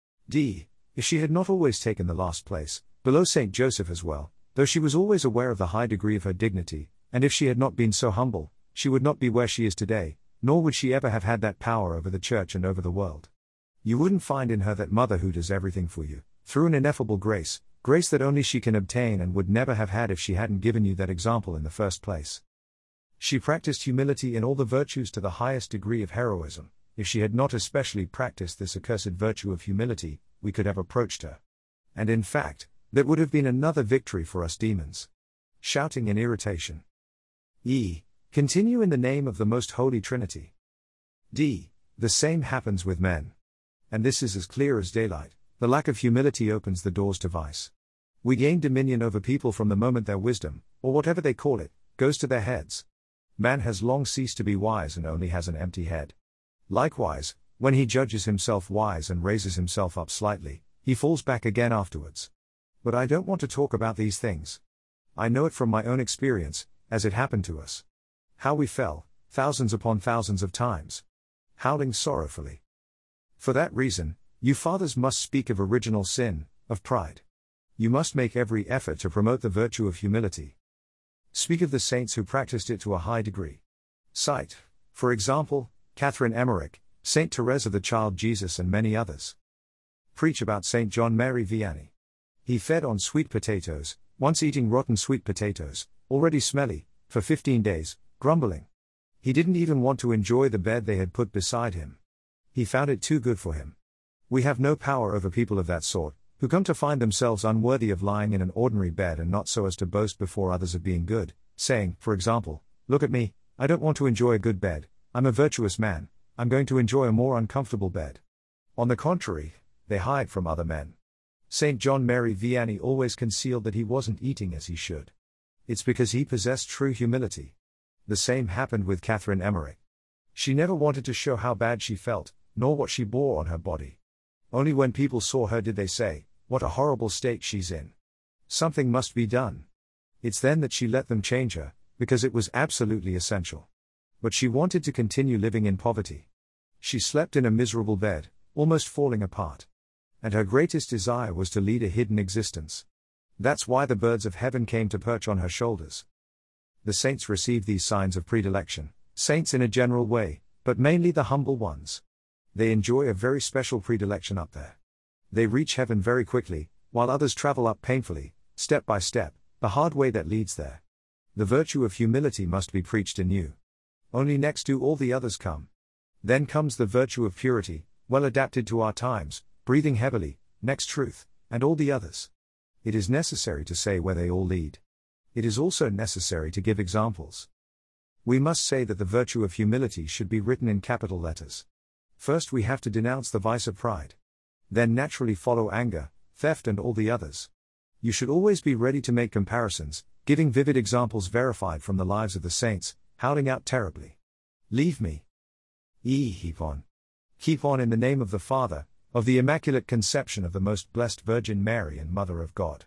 D. If she had not always taken the last place, below Saint Joseph as well, though she was always aware of the high degree of her dignity, and if she had not been so humble, she would not be where she is today, nor would she ever have had that power over the church and over the world. You wouldn't find in her that mother who does everything for you, through an ineffable grace, grace that only she can obtain and would never have had if she hadn't given you that example in the first place. She practiced humility in all the virtues to the highest degree of heroism. If she had not especially practiced this accursed virtue of humility, we could have approached her. And in fact, that would have been another victory for us demons. Shouting in irritation. E. Continue in the name of the Most Holy Trinity. D. The same happens with men. And this is as clear as daylight. The lack of humility opens the doors to vice. We gain dominion over people from the moment their wisdom, or whatever they call it, goes to their heads. Man has long ceased to be wise and only has an empty head. Likewise, when he judges himself wise and raises himself up slightly, he falls back again afterwards. But I don't want to talk about these things. I know it from my own experience, as it happened to us. How we fell, thousands upon thousands of times. Howling sorrowfully. For that reason, you fathers must speak of original sin, of pride. You must make every effort to promote the virtue of humility. Speak of the saints who practiced it to a high degree. Cite, for example, Catherine Emmerich, Saint Therese of the Child Jesus and many others. Preach about Saint John Mary Vianney. He fed on sweet potatoes, once eating rotten sweet potatoes, already smelly, for 15 days, grumbling. He didn't even want to enjoy the bed they had put beside him. He found it too good for him. We have no power over people of that sort, who come to find themselves unworthy of lying in an ordinary bed, and not so as to boast before others of being good, saying, for example, "Look at me, I don't want to enjoy a good bed, I'm a virtuous man, I'm going to enjoy a more uncomfortable bed." On the contrary, they hide from other men. St. John Mary Vianney always concealed that he wasn't eating as he should. It's because he possessed true humility. The same happened with Catherine Emmerich. She never wanted to show how bad she felt, nor what she bore on her body. Only when people saw her did they say, "What a horrible state she's in. Something must be done." It's then that she let them change her, because it was absolutely essential. But she wanted to continue living in poverty. She slept in a miserable bed, almost falling apart. And her greatest desire was to lead a hidden existence. That's why the birds of heaven came to perch on her shoulders. The saints receive these signs of predilection, saints in a general way, but mainly the humble ones. They enjoy a very special predilection up there. They reach heaven very quickly, while others travel up painfully, step by step, the hard way that leads there. The virtue of humility must be preached anew. Only next do all the others come. Then comes the virtue of purity, well adapted to our times, breathing heavily, next truth, and all the others. It is necessary to say where they all lead. It is also necessary to give examples. We must say that the virtue of humility should be written in capital letters. First we have to denounce the vice of pride. Then naturally follow anger, theft and all the others. You should always be ready to make comparisons, giving vivid examples verified from the lives of the saints, howling out terribly. Leave me. Keep on. Keep on in the name of the Father, of the Immaculate Conception of the Most Blessed Virgin Mary and Mother of God.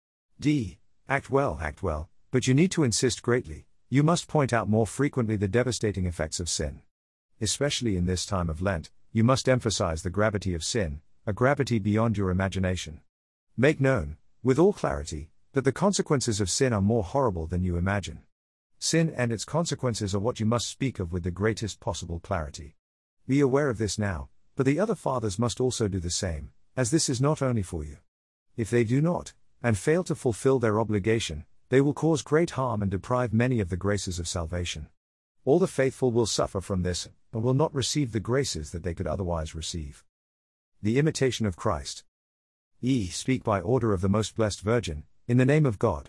Act well, but you need to insist greatly, you must point out more frequently the devastating effects of sin. Especially in this time of Lent, you must emphasize the gravity of sin, a gravity beyond your imagination. Make known, with all clarity, that the consequences of sin are more horrible than you imagine. Sin and its consequences are what you must speak of with the greatest possible clarity. Be aware of this now, but the other fathers must also do the same, as this is not only for you. If they do not, and fail to fulfill their obligation, they will cause great harm and deprive many of the graces of salvation. All the faithful will suffer from this, and will not receive the graces that they could otherwise receive. The imitation of Christ. Speak by order of the Most Blessed Virgin, in the name of God.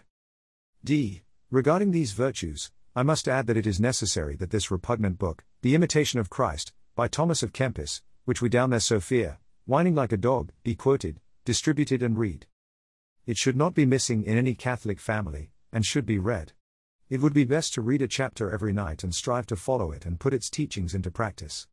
Regarding these virtues, I must add that it is necessary that this repugnant book, The Imitation of Christ, by Thomas of Kempis, which we down there Sophia, whining like a dog, be quoted, distributed and read. It should not be missing in any Catholic family, and should be read. It would be best to read a chapter every night and strive to follow it and put its teachings into practice.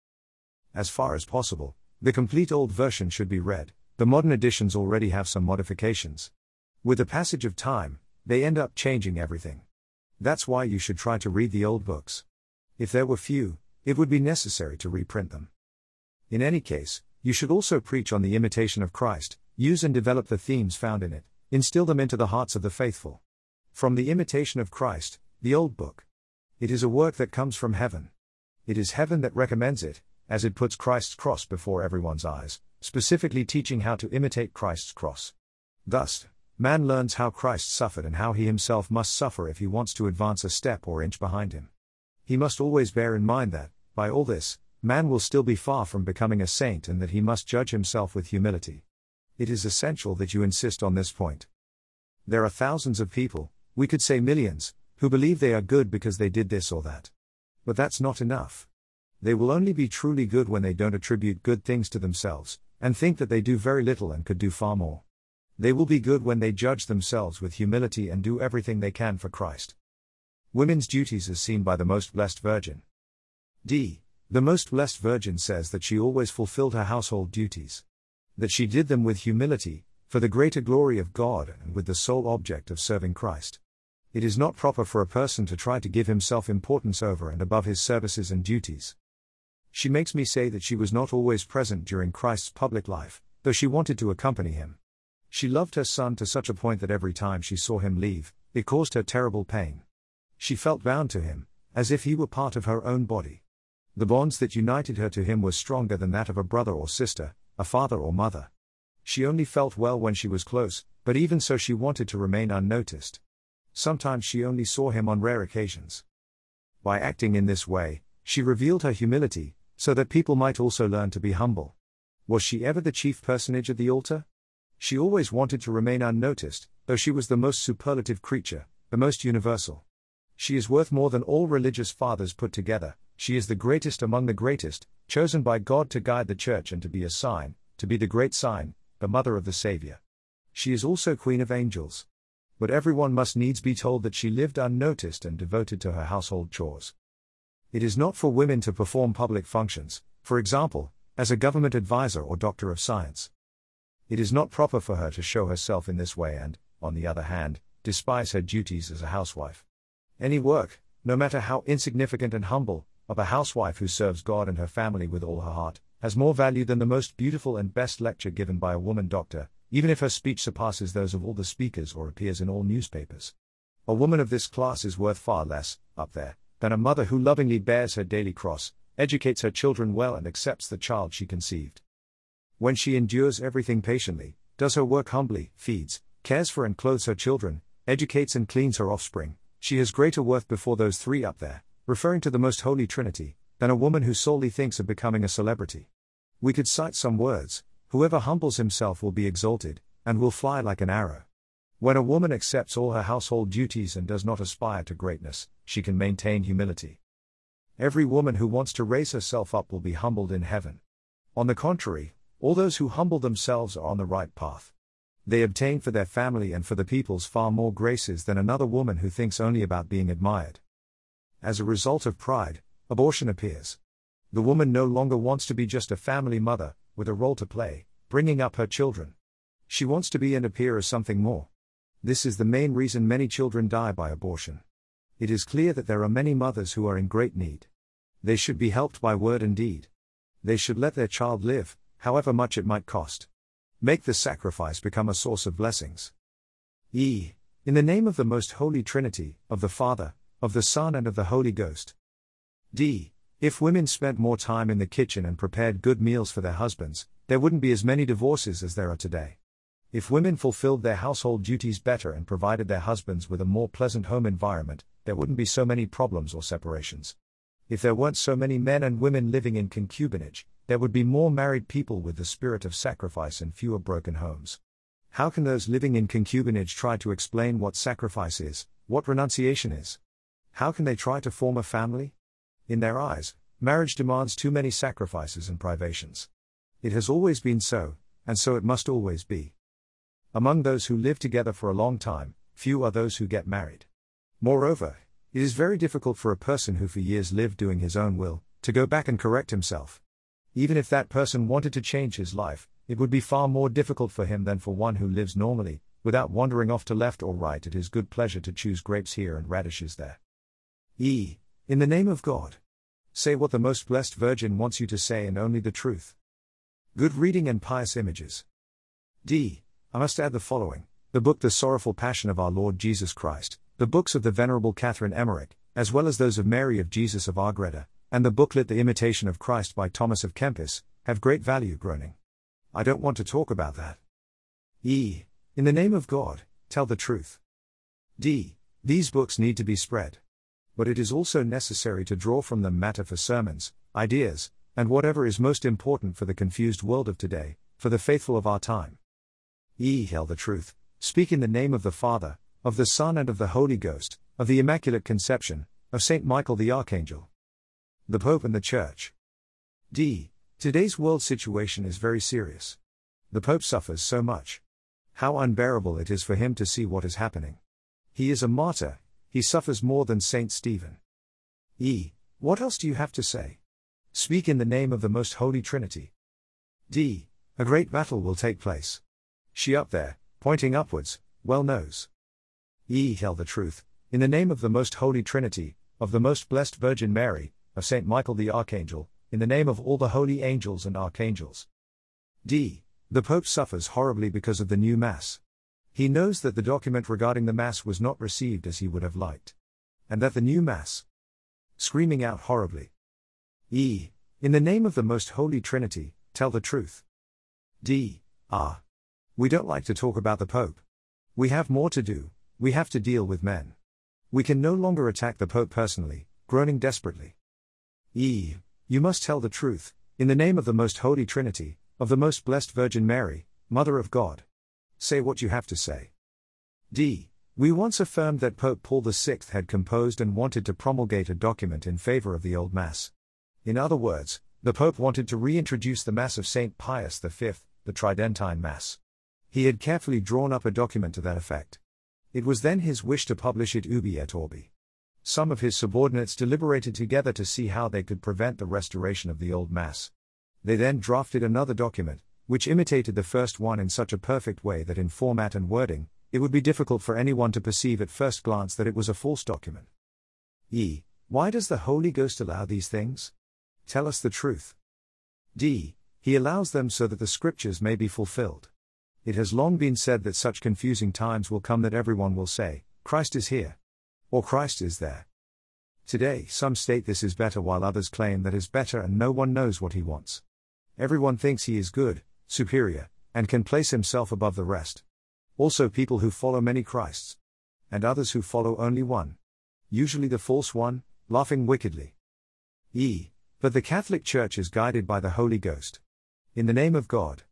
As far as possible, the complete old version should be read. The modern editions already have some modifications. With the passage of time, they end up changing everything. That's why you should try to read the old books. If there were few, it would be necessary to reprint them. In any case, you should also preach on the imitation of Christ, use and develop the themes found in it, instill them into the hearts of the faithful. From the Imitation of Christ, the old book. It is a work that comes from heaven. It is heaven that recommends it, as it puts Christ's cross before everyone's eyes, specifically teaching how to imitate Christ's cross. Thus, man learns how Christ suffered and how he himself must suffer if he wants to advance a step or inch behind him. He must always bear in mind that, by all this, man will still be far from becoming a saint and that he must judge himself with humility. It is essential that you insist on this point. There are thousands of people, we could say millions, who believe they are good because they did this or that. But that's not enough. They will only be truly good when they don't attribute good things to themselves, and think that they do very little and could do far more. They will be good when they judge themselves with humility and do everything they can for Christ. Women's duties as seen by the Most Blessed Virgin. The Most Blessed Virgin says that she always fulfilled her household duties. That she did them with humility, for the greater glory of God and with the sole object of serving Christ. It is not proper for a person to try to give himself importance over and above his services and duties. She makes me say that she was not always present during Christ's public life, though she wanted to accompany him. She loved her son to such a point that every time she saw him leave, it caused her terrible pain. She felt bound to him, as if he were part of her own body. The bonds that united her to him were stronger than that of a brother or sister, a father or mother. She only felt well when she was close, but even so she wanted to remain unnoticed. Sometimes she only saw him on rare occasions. By acting in this way, she revealed her humility, so that people might also learn to be humble. Was she ever the chief personage at the altar? She always wanted to remain unnoticed, though she was the most superlative creature, the most universal. She is worth more than all religious fathers put together. She is the greatest among the greatest, chosen by God to guide the church and to be a sign, to be the great sign, the mother of the Savior. She is also Queen of Angels. But everyone must needs be told that she lived unnoticed and devoted to her household chores. It is not for women to perform public functions, for example, as a government advisor or doctor of science. It is not proper for her to show herself in this way and, on the other hand, despise her duties as a housewife. Any work, no matter how insignificant and humble, of a housewife who serves God and her family with all her heart, has more value than the most beautiful and best lecture given by a woman doctor, even if her speech surpasses those of all the speakers or appears in all newspapers. A woman of this class is worth far less, up there, than a mother who lovingly bears her daily cross, educates her children well and accepts the child she conceived. When she endures everything patiently, does her work humbly, feeds, cares for and clothes her children, educates and cleans her offspring, she has greater worth before those three up there, referring to the most holy Trinity, than a woman who solely thinks of becoming a celebrity. We could cite some words: whoever humbles himself will be exalted, and will fly like an arrow. When a woman accepts all her household duties and does not aspire to greatness, she can maintain humility. Every woman who wants to raise herself up will be humbled in heaven. On the contrary, all those who humble themselves are on the right path. They obtain for their family and for the peoples far more graces than another woman who thinks only about being admired. As a result of pride, abortion appears. The woman no longer wants to be just a family mother, with a role to play, bringing up her children. She wants to be and appear as something more. This is the main reason many children die by abortion. It is clear that there are many mothers who are in great need. They should be helped by word and deed. They should let their child live, however much it might cost. Make the sacrifice become a source of blessings. In the name of the most holy Trinity, of the Father, of the Son and of the Holy Ghost. If women spent more time in the kitchen and prepared good meals for their husbands, there wouldn't be as many divorces as there are today. If women fulfilled their household duties better and provided their husbands with a more pleasant home environment, there wouldn't be so many problems or separations. If there weren't so many men and women living in concubinage, there would be more married people with the spirit of sacrifice and fewer broken homes. How can those living in concubinage try to explain what sacrifice is, what renunciation is? How can they try to form a family? In their eyes, marriage demands too many sacrifices and privations. It has always been so, and so it must always be. Among those who live together for a long time, few are those who get married. Moreover, it is very difficult for a person who for years lived doing his own will, to go back and correct himself. Even if that person wanted to change his life, it would be far more difficult for him than for one who lives normally, without wandering off to left or right at his good pleasure to choose grapes here and radishes there. In the name of God. Say what the Most Blessed Virgin wants you to say and only the truth. Good reading and pious images. I must add the following: the book The Sorrowful Passion of Our Lord Jesus Christ, the books of the Venerable Catherine Emmerich, as well as those of Mary of Jesus of Agreda, and the booklet The Imitation of Christ by Thomas of Kempis, have great value. Groaning. I don't want to talk about that. In the name of God, tell the truth. These books need to be spread. But it is also necessary to draw from them matter for sermons, ideas, and whatever is most important for the confused world of today, for the faithful of our time. Tell the truth, speak in the name of the Father, of the Son and of the Holy Ghost, of the Immaculate Conception, of Saint Michael the Archangel. The Pope and the Church. Today's world situation is very serious. The Pope suffers so much. How unbearable it is for him to see what is happening. He is a martyr, he suffers more than Saint Stephen. What else do you have to say? Speak in the name of the Most Holy Trinity. A great battle will take place. She up there, pointing upwards, well knows. Tell the truth, in the name of the Most Holy Trinity, of the Most Blessed Virgin Mary, of Saint Michael the Archangel, in the name of all the holy angels and archangels. The Pope suffers horribly because of the new Mass. He knows that the document regarding the Mass was not received as he would have liked. And that the new Mass. Screaming out horribly. In the name of the Most Holy Trinity, tell the truth. We don't like to talk about the Pope. We have more to do, we have to deal with men. We can no longer attack the Pope personally, groaning desperately. You must tell the truth, in the name of the Most Holy Trinity, of the Most Blessed Virgin Mary, Mother of God. Say what you have to say. D. We once affirmed that Pope Paul VI had composed and wanted to promulgate a document in favor of the Old Mass. In other words, the Pope wanted to reintroduce the Mass of St. Pius V, the Tridentine Mass. He had carefully drawn up a document to that effect. It was then his wish to publish it urbi et orbi. Some of his subordinates deliberated together to see how they could prevent the restoration of the Old Mass. They then drafted another document, which imitated the first one in such a perfect way that in format and wording, it would be difficult for anyone to perceive at first glance that it was a false document. E. Why does the Holy Ghost allow these things? Tell us the truth. D. He allows them so that the Scriptures may be fulfilled. It has long been said that such confusing times will come that everyone will say, Christ is here. Or Christ is there. Today, some state this is better while others claim that is better, and no one knows what he wants. Everyone thinks he is good, superior, and can place himself above the rest. Also people who follow many Christs. And others who follow only one. Usually the false one, laughing wickedly. E. But the Catholic Church is guided by the Holy Ghost. In the name of God.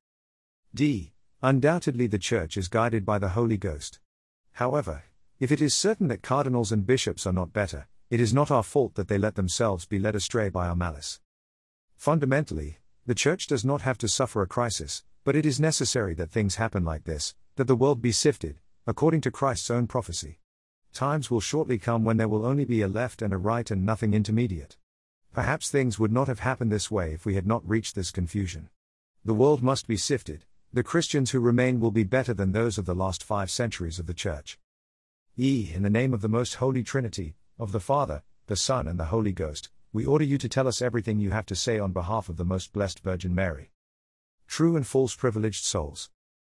D. Undoubtedly the Church is guided by the Holy Ghost. However, if it is certain that cardinals and bishops are not better, it is not our fault that they let themselves be led astray by our malice. Fundamentally, the Church does not have to suffer a crisis, but it is necessary that things happen like this, that the world be sifted, according to Christ's own prophecy. Times will shortly come when there will only be a left and a right and nothing intermediate. Perhaps things would not have happened this way if we had not reached this confusion. The world must be sifted. The Christians who remain will be better than those of the last 5 centuries of the Church. E. In the name of the Most Holy Trinity, of the Father, the Son and the Holy Ghost, we order you to tell us everything you have to say on behalf of the Most Blessed Virgin Mary. True and false privileged souls.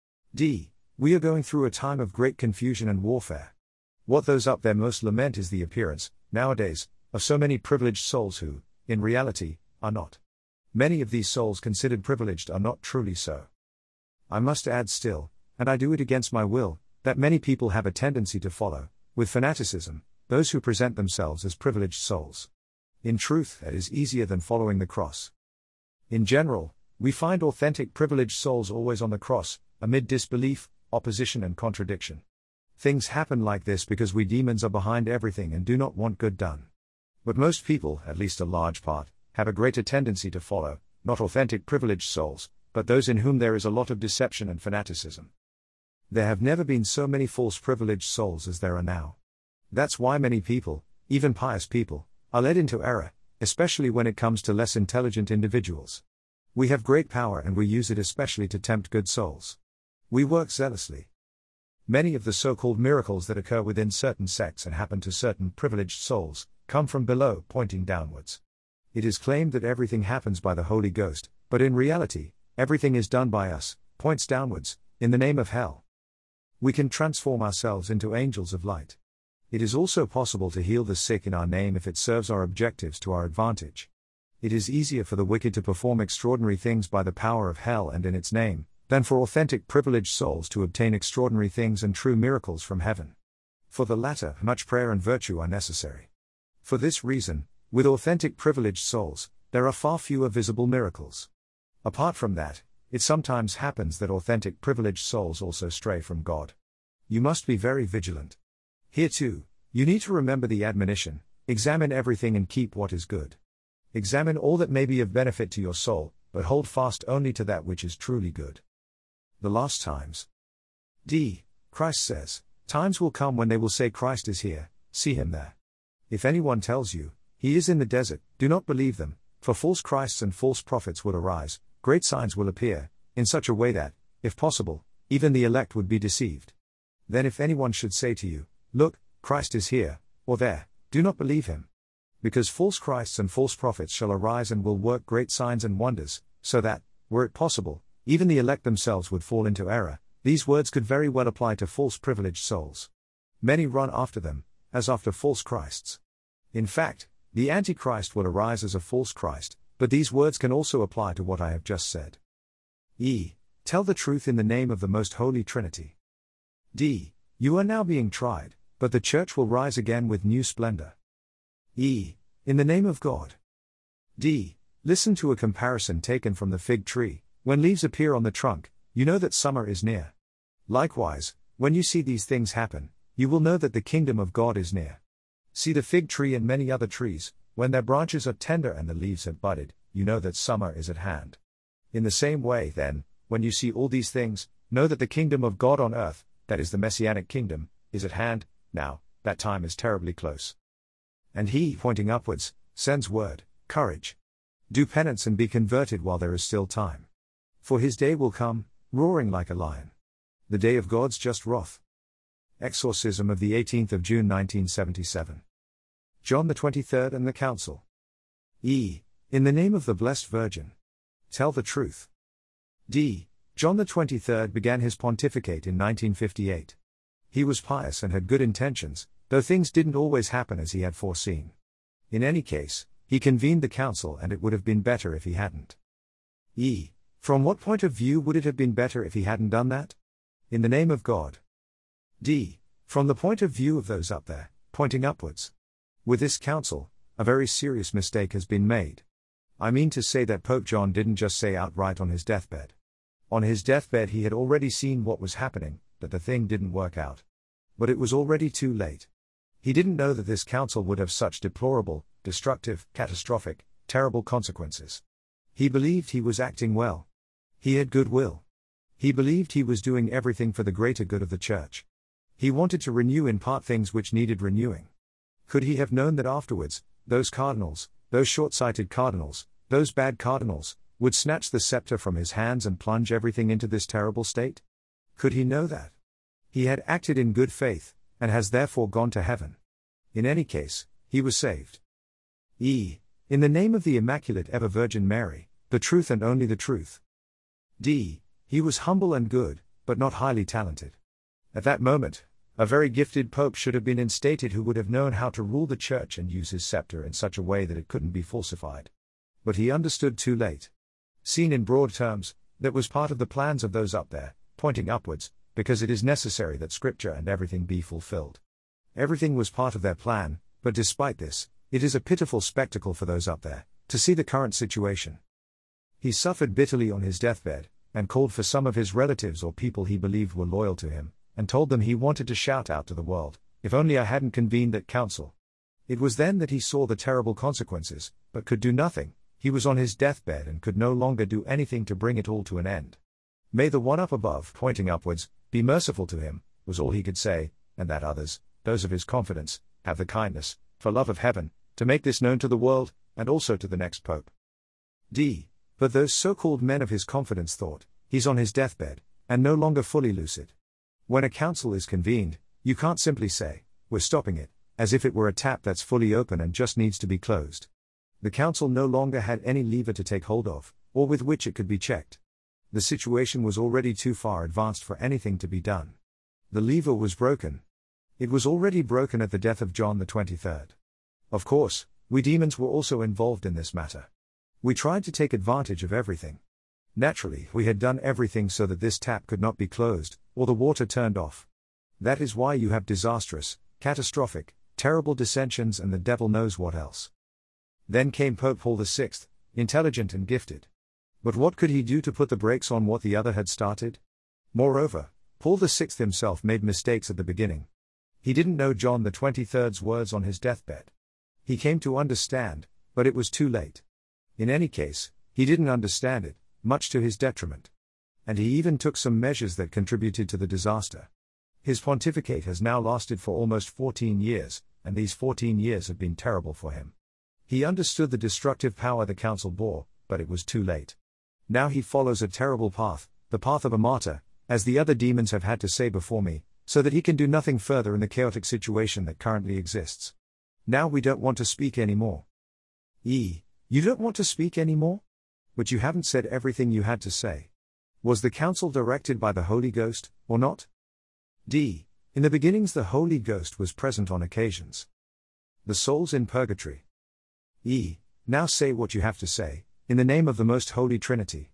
D. We are going through a time of great confusion and warfare. What those up there most lament is the appearance, nowadays, of so many privileged souls who, in reality, are not. Many of these souls considered privileged are not truly so. I must add still, and I do it against my will, that many people have a tendency to follow, with fanaticism, those who present themselves as privileged souls. In truth, that is easier than following the cross. In general, we find authentic privileged souls always on the cross, amid disbelief, opposition and contradiction. Things happen like this because we demons are behind everything and do not want good done. But most people, at least a large part, have a greater tendency to follow, not authentic privileged souls, but those in whom there is a lot of deception and fanaticism. There have never been so many false privileged souls as there are now. That's why many people, even pious people, are led into error, especially when it comes to less intelligent individuals. We have great power and we use it especially to tempt good souls. We work zealously. Many of the so-called miracles that occur within certain sects and happen to certain privileged souls, come from below, pointing downwards. It is claimed that everything happens by the Holy Ghost, but in reality, everything is done by us, points downwards, in the name of hell. We can transform ourselves into angels of light. It is also possible to heal the sick in our name if it serves our objectives to our advantage. It is easier for the wicked to perform extraordinary things by the power of hell and in its name, than for authentic privileged souls to obtain extraordinary things and true miracles from heaven. For the latter, much prayer and virtue are necessary. For this reason, with authentic privileged souls, there are far fewer visible miracles. Apart from that, it sometimes happens that authentic privileged souls also stray from God. You must be very vigilant. Here too, you need to remember the admonition, examine everything and keep what is good. Examine all that may be of benefit to your soul, but hold fast only to that which is truly good. The last times. D. Christ says, times will come when they will say Christ is here, see him there. If anyone tells you, he is in the desert, do not believe them, for false Christs and false prophets will arise, great signs will appear, in such a way that, if possible, even the elect would be deceived. Then if anyone should say to you, look, Christ is here, or there, do not believe him. Because false Christs and false prophets shall arise and will work great signs and wonders, so that, were it possible, even the elect themselves would fall into error. These words could very well apply to false privileged souls. Many run after them, as after false Christs. In fact, the Antichrist will arise as a false Christ, but these words can also apply to what I have just said. E. Tell the truth in the name of the Most Holy Trinity. D. You are now being tried, but the Church will rise again with new splendor. E. In the name of God. D. Listen to a comparison taken from the fig tree. When leaves appear on the trunk, you know that summer is near. Likewise, when you see these things happen, you will know that the kingdom of God is near. See the fig tree and many other trees, when their branches are tender and the leaves have budded, you know that summer is at hand. In the same way, then, when you see all these things, know that the kingdom of God on earth, that is the Messianic kingdom, is at hand. Now, that time is terribly close. And he, pointing upwards, sends word, courage. Do penance and be converted while there is still time. For his day will come, roaring like a lion. The day of God's just wrath. Exorcism of the 18th of June 1977. John the 23rd and the Council. E. In the name of the Blessed Virgin. Tell the truth. D. John the 23rd began his pontificate in 1958. He was pious and had good intentions, though things didn't always happen as he had foreseen. In any case, he convened the council and it would have been better if he hadn't. E. From what point of view would it have been better if he hadn't done that? In the name of God. D. From the point of view of those up there, pointing upwards. With this council, a very serious mistake has been made. I mean to say that Pope John didn't just say outright on his deathbed. On his deathbed he had already seen what was happening, that the thing didn't work out. But it was already too late. He didn't know that this council would have such deplorable, destructive, catastrophic, terrible consequences. He believed he was acting well. He had good will. He believed he was doing everything for the greater good of the Church. He wanted to renew in part things which needed renewing. Could he have known that afterwards, those cardinals, those short-sighted cardinals, those bad cardinals, would snatch the scepter from his hands and plunge everything into this terrible state? Could he know that? He had acted in good faith, and has therefore gone to heaven. In any case, he was saved. E. In the name of the Immaculate Ever Virgin Mary, the truth and only the truth. D. He was humble and good, but not highly talented. At that moment, a very gifted pope should have been instated who would have known how to rule the Church and use his scepter in such a way that it couldn't be falsified. But he understood too late. Seen in broad terms, that was part of the plans of those up there, pointing upwards, because it is necessary that Scripture and everything be fulfilled. Everything was part of their plan, but despite this, it is a pitiful spectacle for those up there, to see the current situation. He suffered bitterly on his deathbed, and called for some of his relatives or people he believed were loyal to him, and told them he wanted to shout out to the world, "If only I hadn't convened that council." It was then that he saw the terrible consequences, but could do nothing. He was on his deathbed and could no longer do anything to bring it all to an end. "May the one up above, pointing upwards, be merciful to him," was all he could say, and that others, those of his confidence, have the kindness, for love of heaven, to make this known to the world, and also to the next pope. D. But those so-called men of his confidence thought, he's on his deathbed, and no longer fully lucid. When a council is convened, you can't simply say, "We're stopping it," as if it were a tap that's fully open and just needs to be closed. The council no longer had any lever to take hold of, or with which it could be checked. The situation was already too far advanced for anything to be done. The lever was broken. It was already broken at the death of John the 23rd. Of course, we demons were also involved in this matter. We tried to take advantage of everything. Naturally, we had done everything so that this tap could not be closed, or the water turned off. That is why you have disastrous, catastrophic, terrible dissensions and the devil knows what else. Then came Pope Paul VI, intelligent and gifted. But what could he do to put the brakes on what the other had started? Moreover, Paul VI himself made mistakes at the beginning. He didn't know John the 23rd's words on his deathbed. He came to understand, but it was too late. In any case, he didn't understand it, much to his detriment. And he even took some measures that contributed to the disaster. His pontificate has now lasted for almost 14 years, and these 14 years have been terrible for him. He understood the destructive power the council bore, but it was too late. Now he follows a terrible path, the path of a martyr, as the other demons have had to say before me, so that he can do nothing further in the chaotic situation that currently exists. Now we don't want to speak anymore. E. You don't want to speak anymore? But you haven't said everything you had to say. Was the council directed by the Holy Ghost, or not? D. In the beginnings the Holy Ghost was present on occasions. The souls in purgatory. E. Now say what you have to say, in the name of the Most Holy Trinity.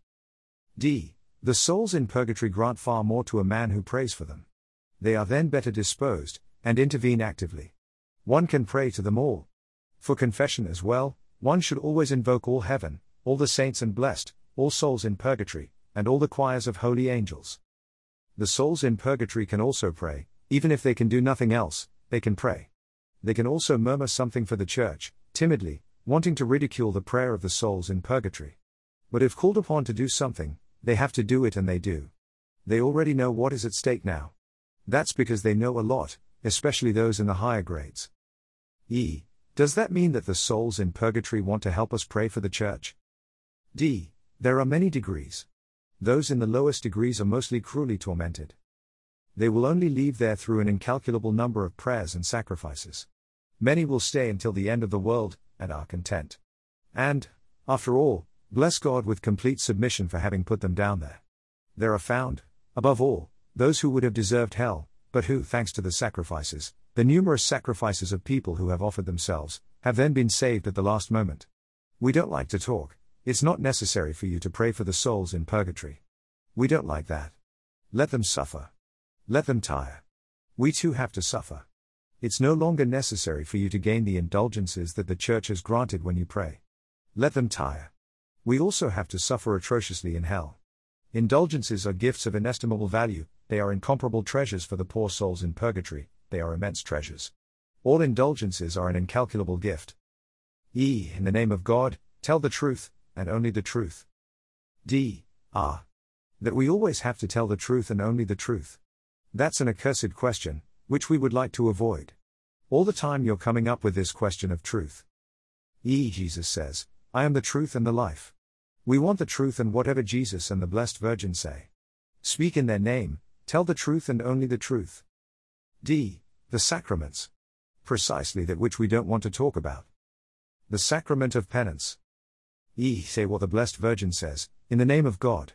D. The souls in purgatory grant far more to a man who prays for them. They are then better disposed, and intervene actively. One can pray to them all. For confession as well, one should always invoke all heaven, all the saints and blessed, all souls in purgatory, and all the choirs of holy angels. The souls in purgatory can also pray, even if they can do nothing else, they can pray. They can also murmur something for the church, timidly, wanting to ridicule the prayer of the souls in purgatory. But if called upon to do something, they have to do it, and they do. They already know what is at stake now. That's because they know a lot, especially those in the higher grades. Does that mean that the souls in purgatory want to help us pray for the church? D. There are many degrees. Those in the lowest degrees are mostly cruelly tormented. They will only leave there through an incalculable number of prayers and sacrifices. Many will stay until the end of the world, and are content. And, after all, bless God with complete submission for having put them down there. There are found, above all, those who would have deserved hell, but who, thanks to the sacrifices, the numerous sacrifices of people who have offered themselves, have then been saved at the last moment. We don't like to talk. It's not necessary for you to pray for the souls in purgatory. We don't like that. Let them suffer. Let them tire. We too have to suffer. It's no longer necessary for you to gain the indulgences that the church has granted when you pray. Let them tire. We also have to suffer atrociously in hell. Indulgences are gifts of inestimable value, they are incomparable treasures for the poor souls in purgatory, they are immense treasures. All indulgences are an incalculable gift. In the name of God, tell the truth, and only the truth. D. That we always have to tell the truth and only the truth. That's an accursed question, which we would like to avoid. All the time you're coming up with this question of truth. Jesus says, I am the truth and the life. We want the truth and whatever Jesus and the Blessed Virgin say. Speak in their name, tell the truth and only the truth. D. The sacraments. Precisely that which we don't want to talk about. The sacrament of penance. Say what the Blessed Virgin says, in the name of God.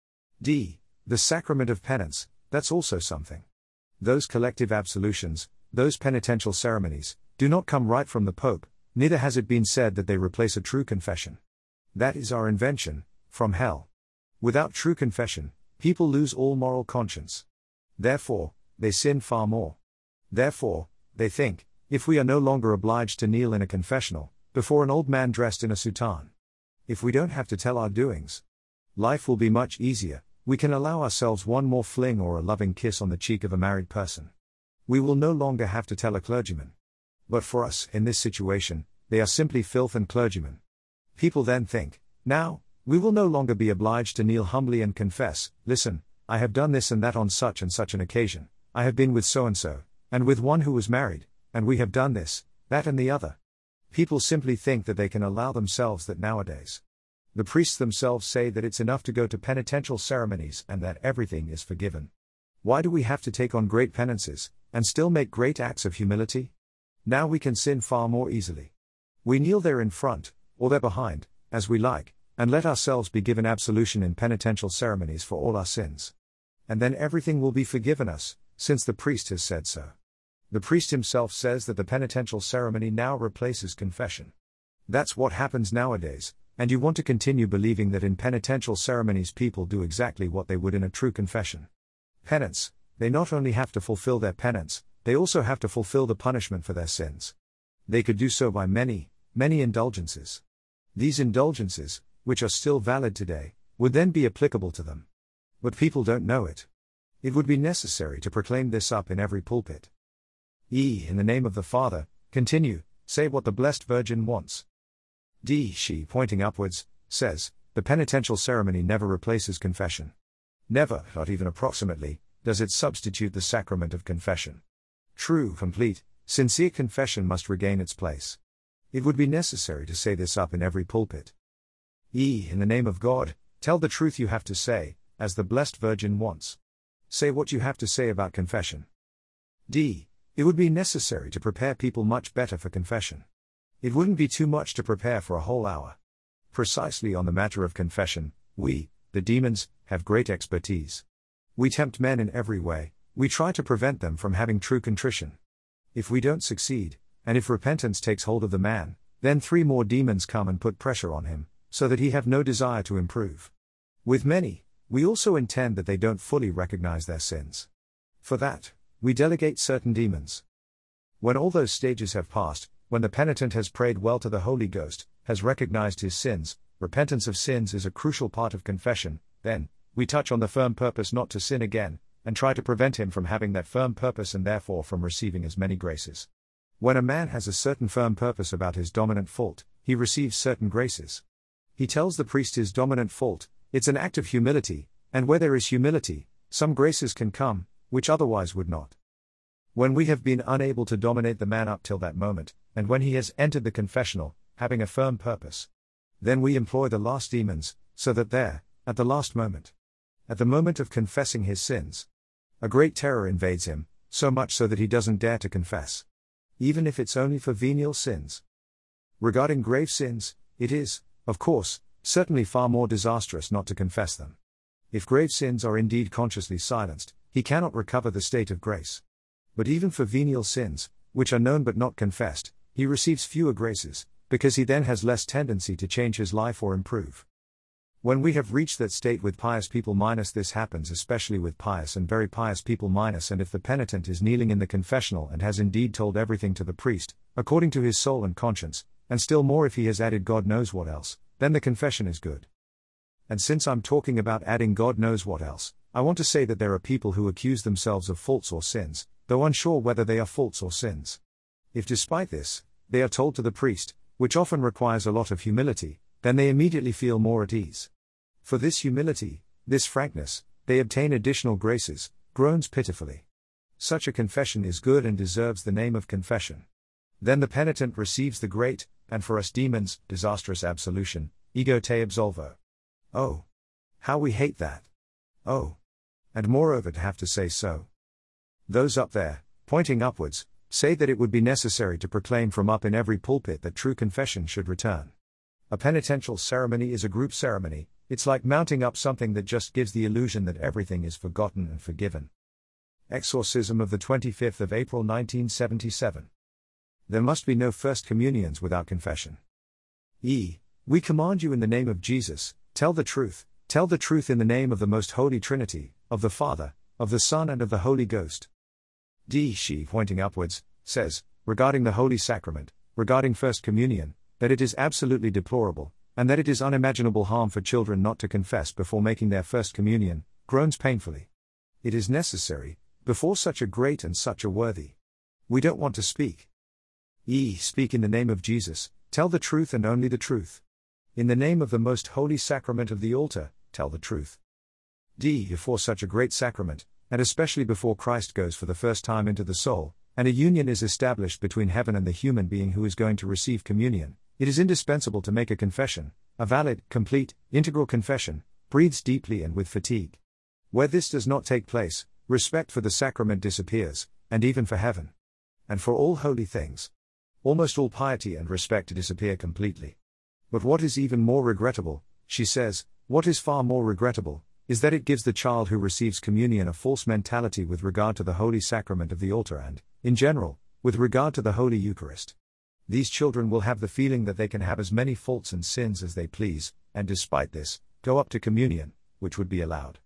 D. The sacrament of penance, that's also something. Those collective absolutions, those penitential ceremonies, do not come right from the Pope, neither has it been said that they replace a true confession. That is our invention, from hell. Without true confession, people lose all moral conscience. Therefore, they sin far more. Therefore, they think, if we are no longer obliged to kneel in a confessional, before an old man dressed in a soutane. If we don't have to tell our doings, life will be much easier, we can allow ourselves one more fling or a loving kiss on the cheek of a married person. We will no longer have to tell a clergyman. But for us, in this situation, they are simply filth and clergymen. People then think, now, we will no longer be obliged to kneel humbly and confess, listen, I have done this and that on such and such an occasion, I have been with so-and-so, and with one who was married, and we have done this, that and the other. People simply think that they can allow themselves that nowadays. The priests themselves say that it's enough to go to penitential ceremonies and that everything is forgiven. Why do we have to take on great penances, and still make great acts of humility? Now we can sin far more easily. We kneel there in front, or there behind, as we like, and let ourselves be given absolution in penitential ceremonies for all our sins. And then everything will be forgiven us, since the priest has said so. The priest himself says that the penitential ceremony now replaces confession. That's what happens nowadays, and you want to continue believing that in penitential ceremonies people do exactly what they would in a true confession. Penance, they not only have to fulfill their penance, they also have to fulfill the punishment for their sins. They could do so by many, many indulgences. These indulgences, which are still valid today, would then be applicable to them. But people don't know it. It would be necessary to proclaim this up in every pulpit. In the name of the Father, continue, say what the Blessed Virgin wants. D. She, pointing upwards, says, the penitential ceremony never replaces confession. Never, not even approximately, does it substitute the sacrament of confession. True, complete, sincere confession must regain its place. It would be necessary to say this up in every pulpit. In the name of God, tell the truth you have to say, as the Blessed Virgin wants. Say what you have to say about confession. D. It would be necessary to prepare people much better for confession. It wouldn't be too much to prepare for a whole hour. Precisely on the matter of confession, we, the demons, have great expertise. We tempt men in every way, we try to prevent them from having true contrition. If we don't succeed, and if repentance takes hold of the man, then 3 more demons come and put pressure on him, so that he have no desire to improve. With many, we also intend that they don't fully recognize their sins. For that, we delegate certain demons. When all those stages have passed, when the penitent has prayed well to the Holy Ghost, has recognized his sins, repentance of sins is a crucial part of confession. Then, we touch on the firm purpose not to sin again, and try to prevent him from having that firm purpose and therefore from receiving as many graces. When a man has a certain firm purpose about his dominant fault, he receives certain graces. He tells the priest his dominant fault. It's an act of humility, and where there is humility, some graces can come, which otherwise would not. When we have been unable to dominate the man up till that moment, and when he has entered the confessional, having a firm purpose, then we employ the last demons, so that there, at the last moment, at the moment of confessing his sins, a great terror invades him, so much so that he doesn't dare to confess. Even if it's only for venial sins. Regarding grave sins, it is, of course, certainly far more disastrous not to confess them. If grave sins are indeed consciously silenced, he cannot recover the state of grace. But even for venial sins, which are known but not confessed, he receives fewer graces, because he then has less tendency to change his life or improve. When we have reached that state with pious people this happens especially with pious and very pious people and if the penitent is kneeling in the confessional and has indeed told everything to the priest, according to his soul and conscience, and still more if he has added God knows what else, then the confession is good. And since I'm talking about adding God knows what else, I want to say that there are people who accuse themselves of faults or sins, though unsure whether they are faults or sins. If despite this, they are told to the priest, which often requires a lot of humility, then they immediately feel more at ease. For this humility, this frankness, they obtain additional graces, groans pitifully. Such a confession is good and deserves the name of confession. Then the penitent receives the great, and for us demons, disastrous absolution, ego te absolvo. Oh! How we hate that! Oh! And moreover to have to say so. Those up there, pointing upwards, say that it would be necessary to proclaim from up in every pulpit that true confession should return. A penitential ceremony is a group ceremony, it's like mounting up something that just gives the illusion that everything is forgotten and forgiven. Exorcism of the 25th of April 1977. There must be no first communions without confession. We command you in the name of Jesus, tell the truth in the name of the most holy Trinity, of the Father, of the Son and of the Holy Ghost. She, pointing upwards, says, regarding the Holy Sacrament, regarding First Communion, that it is absolutely deplorable, and that it is unimaginable harm for children not to confess before making their First Communion, groans painfully. It is necessary, before such a great and such a worthy. We don't want to speak. Speak in the name of Jesus, tell the truth and only the truth. In the name of the most holy sacrament of the altar, tell the truth. Before such a great sacrament, and especially before Christ goes for the first time into the soul, and a union is established between heaven and the human being who is going to receive communion, it is indispensable to make a confession, a valid, complete, integral confession, breathes deeply and with fatigue. Where this does not take place, respect for the sacrament disappears, and even for heaven. And for all holy things. Almost all piety and respect disappear completely. But what is even more regrettable, she says, what is far more regrettable, is that it gives the child who receives communion a false mentality with regard to the holy sacrament of the altar and, in general, with regard to the Holy Eucharist. These children will have the feeling that they can have as many faults and sins as they please, and despite this, go up to communion, which would be allowed.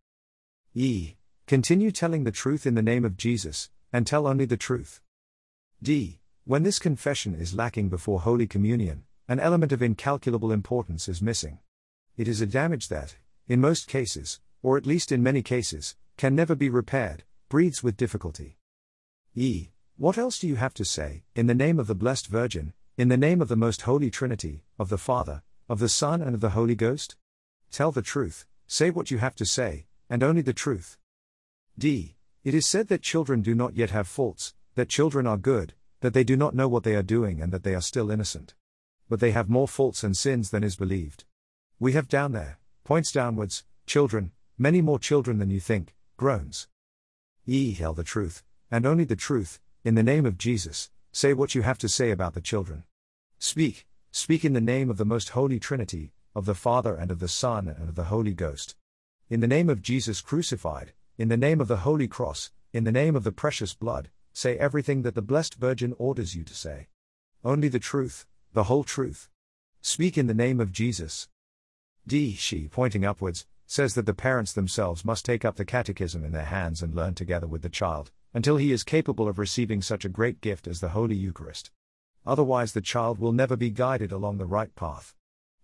Continue telling the truth in the name of Jesus, and tell only the truth. When this confession is lacking before Holy Communion, an element of incalculable importance is missing. It is a damage that, in most cases, or at least in many cases, can never be repaired, breathes with difficulty. What else do you have to say, in the name of the Blessed Virgin, in the name of the Most Holy Trinity, of the Father, of the Son and of the Holy Ghost? Tell the truth, say what you have to say, and only the truth. It is said that children do not yet have faults, that children are good, that they do not know what they are doing and that they are still innocent. But they have more faults and sins than is believed. We have down there, points downwards, children, many more children than you think, groans. Tell the truth, and only the truth, in the name of Jesus, say what you have to say about the children. Speak in the name of the Most Holy Trinity, of the Father and of the Son and of the Holy Ghost. In the name of Jesus crucified, in the name of the Holy Cross, in the name of the precious blood, say everything that the Blessed Virgin orders you to say. Only the truth, the whole truth. Speak in the name of Jesus. She, pointing upwards, says that the parents themselves must take up the catechism in their hands and learn together with the child, until he is capable of receiving such a great gift as the Holy Eucharist. Otherwise the child will never be guided along the right path.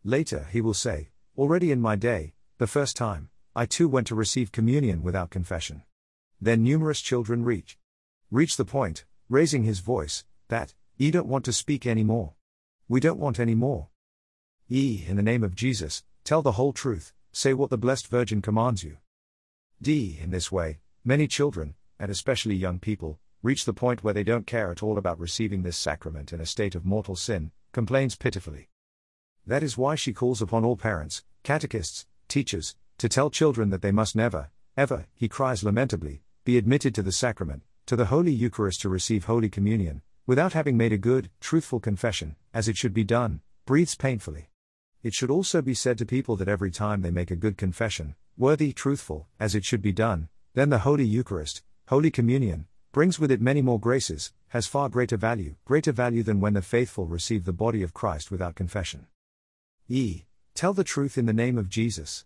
Later he will say, already in my day, the first time, I too went to receive communion without confession. Then numerous children reach the point, raising his voice, that, "E don't want to speak any more. We don't want any more. In the name of Jesus, tell the whole truth, say what the Blessed Virgin commands you." In this way, many children, and especially young people, reach the point where they don't care at all about receiving this sacrament in a state of mortal sin, complains pitifully. That is why she calls upon all parents, catechists, teachers, to tell children that they must never, ever, he cries lamentably, be admitted to the sacrament, to the Holy Eucharist to receive Holy Communion, without having made a good, truthful confession, as it should be done, breathes painfully. It should also be said to people that every time they make a good confession, worthy, truthful, as it should be done, then the Holy Eucharist, Holy Communion, brings with it many more graces, has far greater value than when the faithful receive the body of Christ without confession. Tell the truth in the name of Jesus.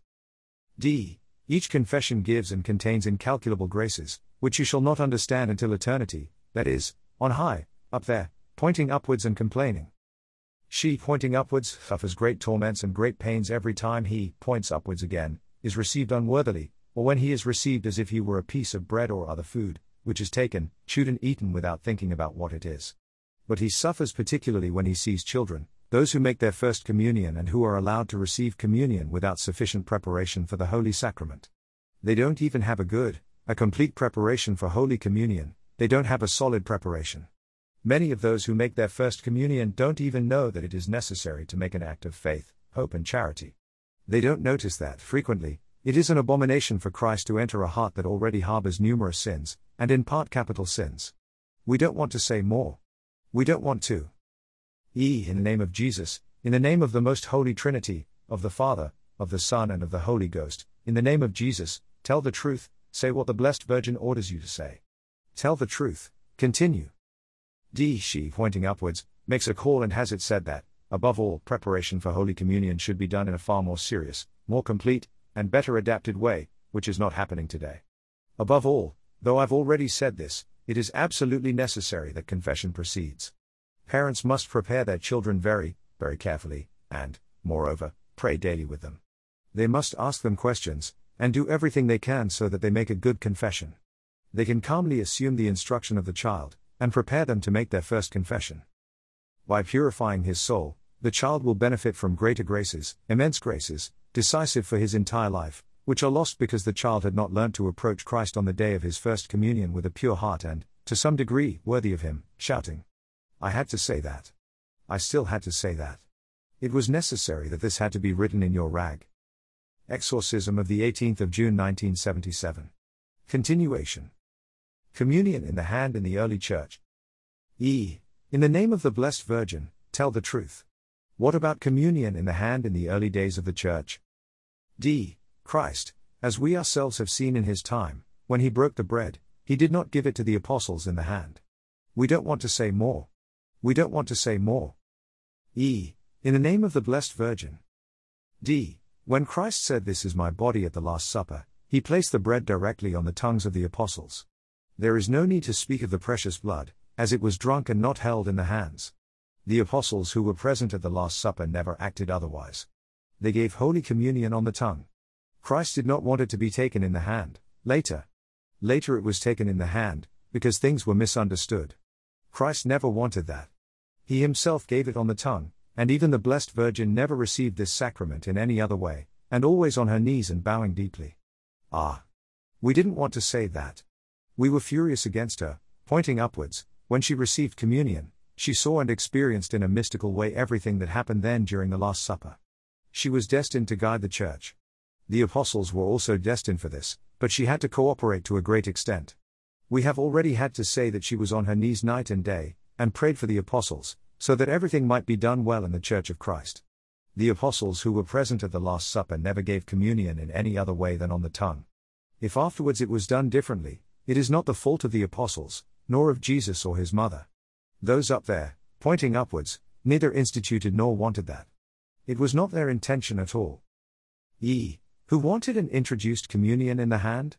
Each confession gives and contains incalculable graces, which you shall not understand until eternity, that is, on high, up there, pointing upwards and complaining. She, pointing upwards, suffers great torments and great pains every time he points upwards again, is received unworthily, or when he is received as if he were a piece of bread or other food, which is taken, chewed and eaten without thinking about what it is. But he suffers particularly when he sees children, those who make their first communion and who are allowed to receive communion without sufficient preparation for the Holy Sacrament. They don't even have a complete preparation for Holy Communion, they don't have a solid preparation. Many of those who make their first communion don't even know that it is necessary to make an act of faith, hope and charity. They don't notice that, frequently, it is an abomination for Christ to enter a heart that already harbors numerous sins, and in part capital sins. We don't want to say more. We don't want to. In the name of Jesus, in the name of the Most Holy Trinity, of the Father, of the Son and of the Holy Ghost, in the name of Jesus, tell the truth, say what the Blessed Virgin orders you to say. Tell the truth, continue. She, pointing upwards, makes a call and has it said that, above all, preparation for Holy Communion should be done in a far more serious, more complete, and better adapted way, which is not happening today. Above all, though I've already said this, it is absolutely necessary that confession proceeds. Parents must prepare their children very, very carefully, and, moreover, pray daily with them. They must ask them questions, and do everything they can so that they make a good confession. They can calmly assume the instruction of the child, and prepare them to make their first confession. By purifying his soul, the child will benefit from greater graces, immense graces, decisive for his entire life, which are lost because the child had not learnt to approach Christ on the day of his first communion with a pure heart and, to some degree, worthy of him, shouting. I had to say that. I still had to say that. It was necessary that this had to be written in your rag. Exorcism of the 18th of June 1977. Continuation. Communion in the hand in the early church. In the name of the Blessed Virgin, tell the truth. What about communion in the hand in the early days of the church? Christ, as we ourselves have seen in his time, when he broke the bread, he did not give it to the apostles in the hand. We don't want to say more. We don't want to say more. In the name of the Blessed Virgin. When Christ said, "This is my body" at the Last Supper, he placed the bread directly on the tongues of the apostles. There is no need to speak of the precious blood, as it was drunk and not held in the hands. The apostles who were present at the Last Supper never acted otherwise. They gave Holy Communion on the tongue. Christ did not want it to be taken in the hand, later. Later it was taken in the hand, because things were misunderstood. Christ never wanted that. He himself gave it on the tongue, and even the Blessed Virgin never received this sacrament in any other way, and always on her knees and bowing deeply. We didn't want to say that. We were furious against her, pointing upwards. When she received communion, she saw and experienced in a mystical way everything that happened then during the Last Supper. She was destined to guide the church. The apostles were also destined for this, but she had to cooperate to a great extent. We have already had to say that she was on her knees night and day, and prayed for the apostles, so that everything might be done well in the Church of Christ. The apostles who were present at the Last Supper never gave communion in any other way than on the tongue. If afterwards it was done differently, it is not the fault of the apostles, nor of Jesus or his mother. Those up there, pointing upwards, neither instituted nor wanted that. It was not their intention at all. Who wanted and introduced communion in the hand?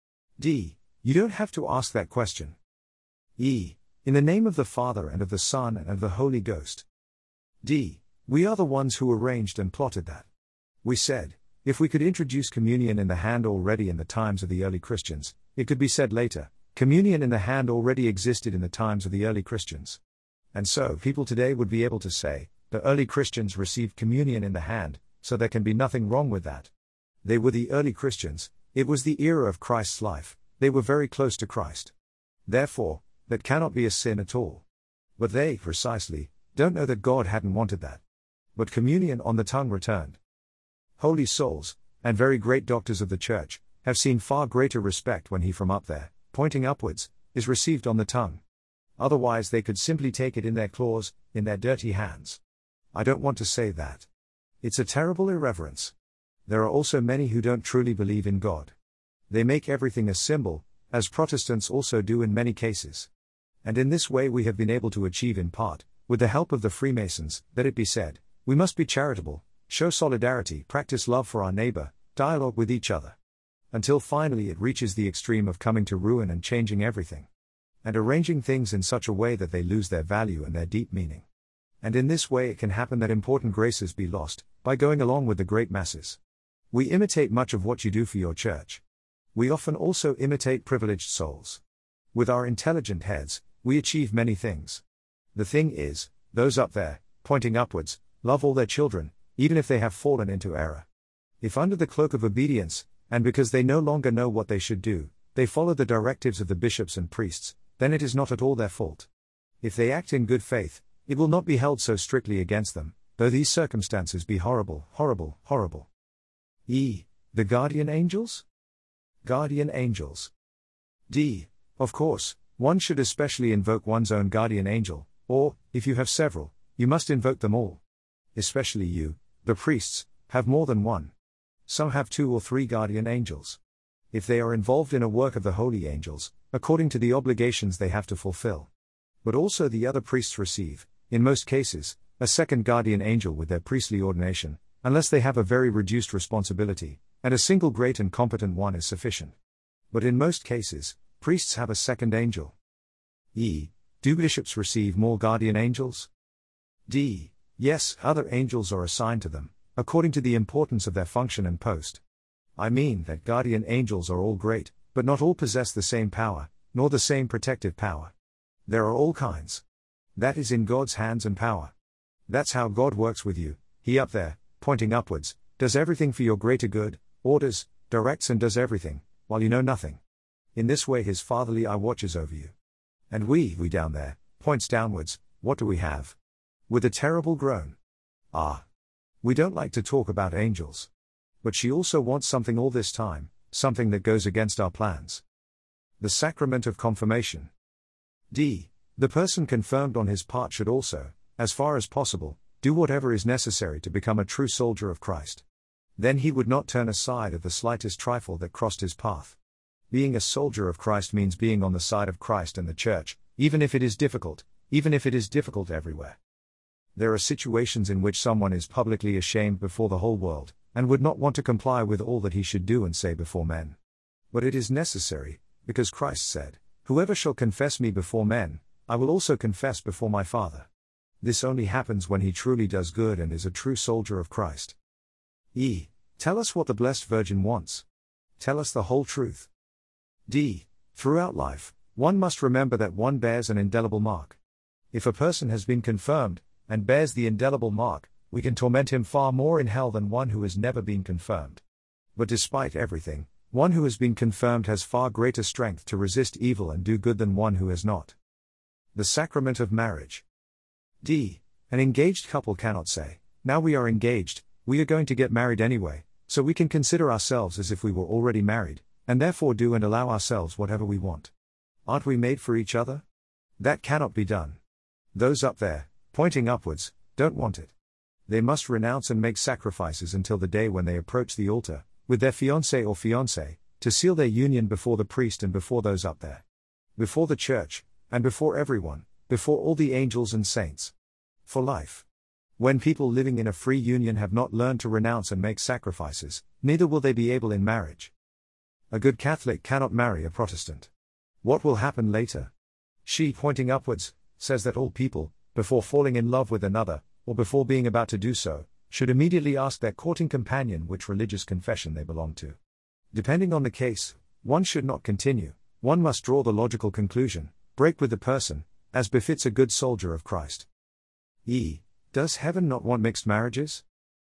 You don't have to ask that question. In the name of the Father and of the Son and of the Holy Ghost. We We are the ones who arranged and plotted that. We said, if we could introduce communion in the hand already in the times of the early Christians, it could be said later, communion in the hand already existed in the times of the early Christians. And so people today would be able to say, the early Christians received communion in the hand, so there can be nothing wrong with that. They were the early Christians, it was the era of Christ's life, they were very close to Christ. Therefore, that cannot be a sin at all. But they, precisely, don't know that God hadn't wanted that. But communion on the tongue returned. Holy souls, and very great doctors of the church, have seen far greater respect when he from up there, pointing upwards, is received on the tongue. Otherwise they could simply take it in their claws, in their dirty hands. I don't want to say that. It's a terrible irreverence. There are also many who don't truly believe in God. They make everything a symbol, as Protestants also do in many cases. And in this way we have been able to achieve in part, with the help of the Freemasons, that it be said, we must be charitable, show solidarity, practice love for our neighbor, dialogue with each other. Until finally it reaches the extreme of coming to ruin and changing everything. And arranging things in such a way that they lose their value and their deep meaning. And in this way it can happen that important graces be lost, by going along with the great masses. We imitate much of what you do for your church. We often also imitate privileged souls. With our intelligent heads, we achieve many things. The thing is, those up there, pointing upwards, love all their children, even if they have fallen into error. If under the cloak of obedience, and because they no longer know what they should do, they follow the directives of the bishops and priests, then it is not at all their fault. If they act in good faith, it will not be held so strictly against them, though these circumstances be horrible, horrible, horrible. The guardian angels? Guardian angels. D. Of course, one should especially invoke one's own guardian angel, or, if you have several, you must invoke them all. Especially you, the priests, have more than one. Some have 2 or 3 guardian angels. If they are involved in a work of the holy angels, according to the obligations they have to fulfill. But also the other priests receive, in most cases, a second guardian angel with their priestly ordination, unless they have a very reduced responsibility, and a single great and competent one is sufficient. But in most cases, priests have a second angel. Do bishops receive more guardian angels? D. Yes, other angels are assigned to them, according to the importance of their function and post. I mean that guardian angels are all great, but not all possess the same power, nor the same protective power. There are all kinds. That is in God's hands and power. That's how God works with you. He up there, pointing upwards, does everything for your greater good, orders, directs and does everything, while you know nothing. In this way his fatherly eye watches over you. And we down there, points downwards, what do we have? With a terrible groan. We don't like to talk about angels. But she also wants something all this time, something that goes against our plans. The sacrament of confirmation. D. The person confirmed on his part should also, as far as possible, do whatever is necessary to become a true soldier of Christ. Then he would not turn aside at the slightest trifle that crossed his path. Being a soldier of Christ means being on the side of Christ and the Church, even if it is difficult everywhere. There are situations in which someone is publicly ashamed before the whole world, and would not want to comply with all that he should do and say before men. But it is necessary, because Christ said, "Whoever shall confess me before men, I will also confess before my Father." This only happens when he truly does good and is a true soldier of Christ. Tell us what the Blessed Virgin wants. Tell us the whole truth. D. Throughout life, one must remember that one bears an indelible mark. If a person has been confirmed, and bears the indelible mark, we can torment him far more in hell than one who has never been confirmed. But despite everything, one who has been confirmed has far greater strength to resist evil and do good than one who has not. The sacrament of marriage. D. An engaged couple cannot say, "Now we are engaged, we are going to get married anyway, so we can consider ourselves as if we were already married, and therefore do and allow ourselves whatever we want. Aren't we made for each other?" That cannot be done. Those up there, pointing upwards, don't want it. They must renounce and make sacrifices until the day when they approach the altar, with their fiancé or fiancée, to seal their union before the priest and before those up there. Before the Church, and before everyone, before all the angels and saints. For life. When people living in a free union have not learned to renounce and make sacrifices, neither will they be able in marriage. A good Catholic cannot marry a Protestant. What will happen later? She, pointing upwards, says that all people, before falling in love with another, or before being about to do so, should immediately ask their courting companion which religious confession they belong to. Depending on the case, one should not continue, one must draw the logical conclusion, break with the person, as befits a good soldier of Christ. E. Does heaven not want mixed marriages?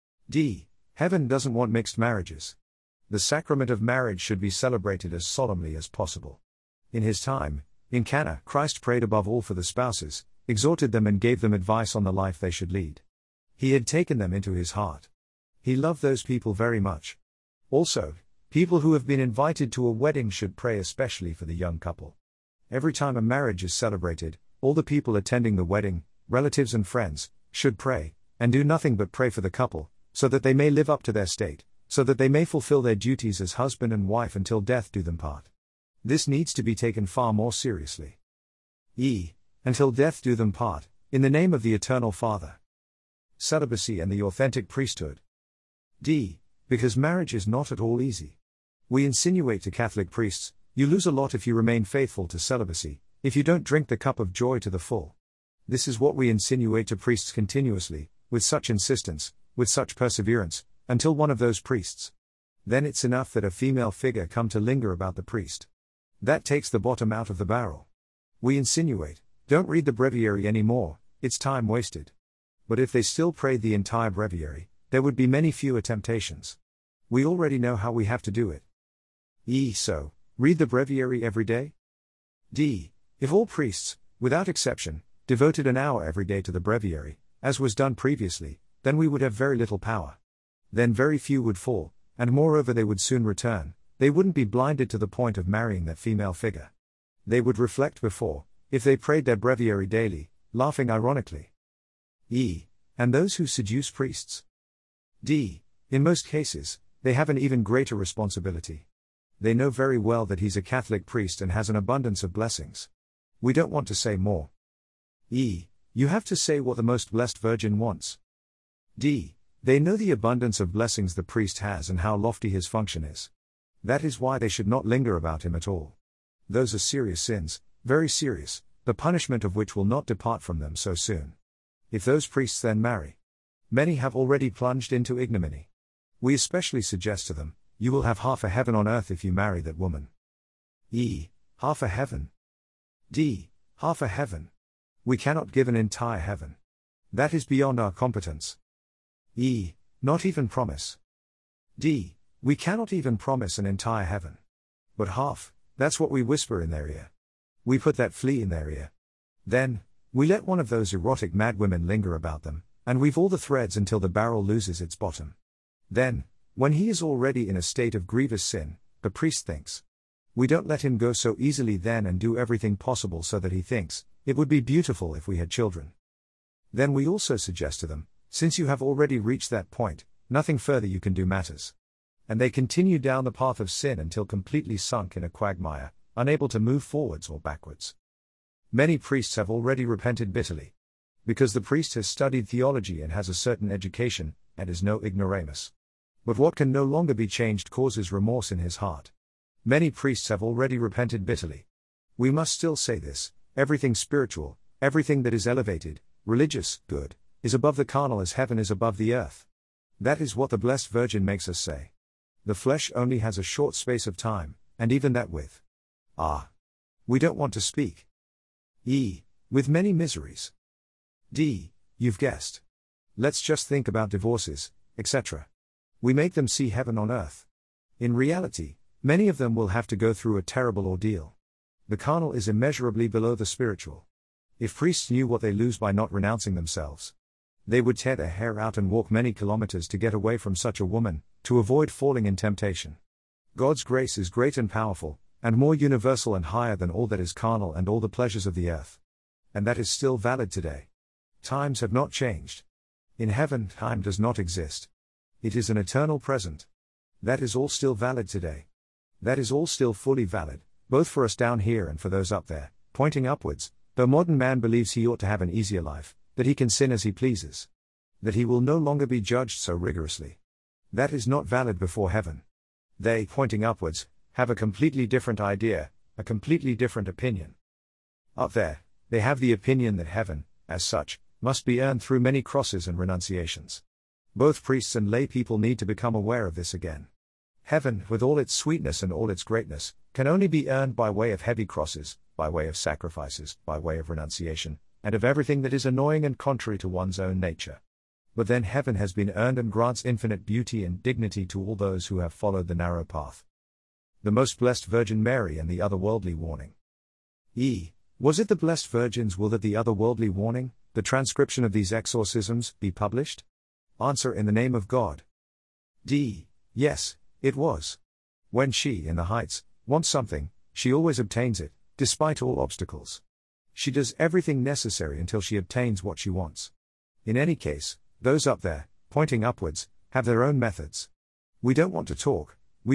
D. Heaven doesn't want mixed marriages. The sacrament of marriage should be celebrated as solemnly as possible. In his time, in Cana, Christ prayed above all for the spouses, exhorted them and gave them advice on the life they should lead. He had taken them into his heart. He loved those people very much. Also, people who have been invited to a wedding should pray especially for the young couple. Every time a marriage is celebrated, all the people attending the wedding, relatives and friends, should pray, and do nothing but pray for the couple, so that they may live up to their state, so that they may fulfill their duties as husband and wife until death do them part. This needs to be taken far more seriously. E. Until death do them part, in the name of the Eternal Father. Celibacy and the authentic priesthood. D. Because marriage is not at all easy. We insinuate to Catholic priests, you lose a lot if you remain faithful to celibacy, if you don't drink the cup of joy to the full. This is what we insinuate to priests continuously, with such insistence, with such perseverance, until one of those priests. Then it's enough that a female figure come to linger about the priest. That takes the bottom out of the barrel. We insinuate, don't read the breviary anymore, it's time wasted. But if they still prayed the entire breviary, there would be many fewer temptations. We already know how we have to do it. E. So, read the breviary every day? D. If all priests, without exception, devoted an hour every day to the breviary, as was done previously, then we would have very little power. Then very few would fall, and moreover they would soon return, they wouldn't be blinded to the point of marrying that female figure. They would reflect before, if they prayed their breviary daily, laughing ironically. E. And those who seduce priests? D. In most cases, they have an even greater responsibility. They know very well that he's a Catholic priest and has an abundance of blessings. We don't want to say more. E. You have to say what the most blessed Virgin wants. D. They know the abundance of blessings the priest has and how lofty his function is. That is why they should not linger about him at all. Those are serious sins, very serious, the punishment of which will not depart from them so soon. If those priests then marry, many have already plunged into ignominy. We especially suggest to them, you will have half a heaven on earth if you marry that woman. E. Half a heaven. D. Half a heaven. We cannot give an entire heaven. That is beyond our competence. E. Not even promise. D. We cannot even promise an entire heaven. But half, that's what we whisper in their ear. We put that flea in their ear. Then, we let one of those erotic madwomen linger about them, and weave all the threads until the barrel loses its bottom. Then, when he is already in a state of grievous sin, the priest thinks. We don't let him go so easily then and do everything possible so that he thinks, it would be beautiful if we had children. Then we also suggest to them, since you have already reached that point, nothing further you can do matters. And they continue down the path of sin until completely sunk in a quagmire, unable to move forwards or backwards. Many priests have already repented bitterly. Because the priest has studied theology and has a certain education, and is no ignoramus. But what can no longer be changed causes remorse in his heart. Many priests have already repented bitterly. We must still say this, everything spiritual, everything that is elevated, religious, good, is above the carnal as heaven is above the earth. That is what the Blessed Virgin makes us say. The flesh only has a short space of time, and even that with. We don't want to speak. E. With many miseries. D. You've guessed. Let's just think about divorces, etc. We make them see heaven on earth. In reality, many of them will have to go through a terrible ordeal. The carnal is immeasurably below the spiritual. If priests knew what they lose by not renouncing themselves, they would tear their hair out and walk many kilometers to get away from such a woman, to avoid falling in temptation. God's grace is great and powerful, and more universal and higher than all that is carnal and all the pleasures of the earth. And that is still valid today. Times have not changed. In heaven, time does not exist. It is an eternal present. That is all still valid today. That is all still fully valid, both for us down here and for those up there, pointing upwards, though modern man believes he ought to have an easier life, that he can sin as he pleases. That he will no longer be judged so rigorously. That is not valid before heaven. They, pointing upwards, have a completely different idea, a completely different opinion. Up there, they have the opinion that heaven, as such, must be earned through many crosses and renunciations. Both priests and lay people need to become aware of this again. Heaven, with all its sweetness and all its greatness, can only be earned by way of heavy crosses, by way of sacrifices, by way of renunciation, and of everything that is annoying and contrary to one's own nature. But then heaven has been earned and grants infinite beauty and dignity to all those who have followed the narrow path. The Most Blessed Virgin Mary and the Otherworldly Warning. Was it the Blessed Virgin's will that the otherworldly warning, the transcription of these exorcisms, be published? Answer: in the name of God. Yes, it was. When she, in the heights, wants something, she always obtains it, despite all obstacles. She does everything necessary until she obtains what she wants. In any case, those up there, pointing upwards, have their own methods. We don't want to talk.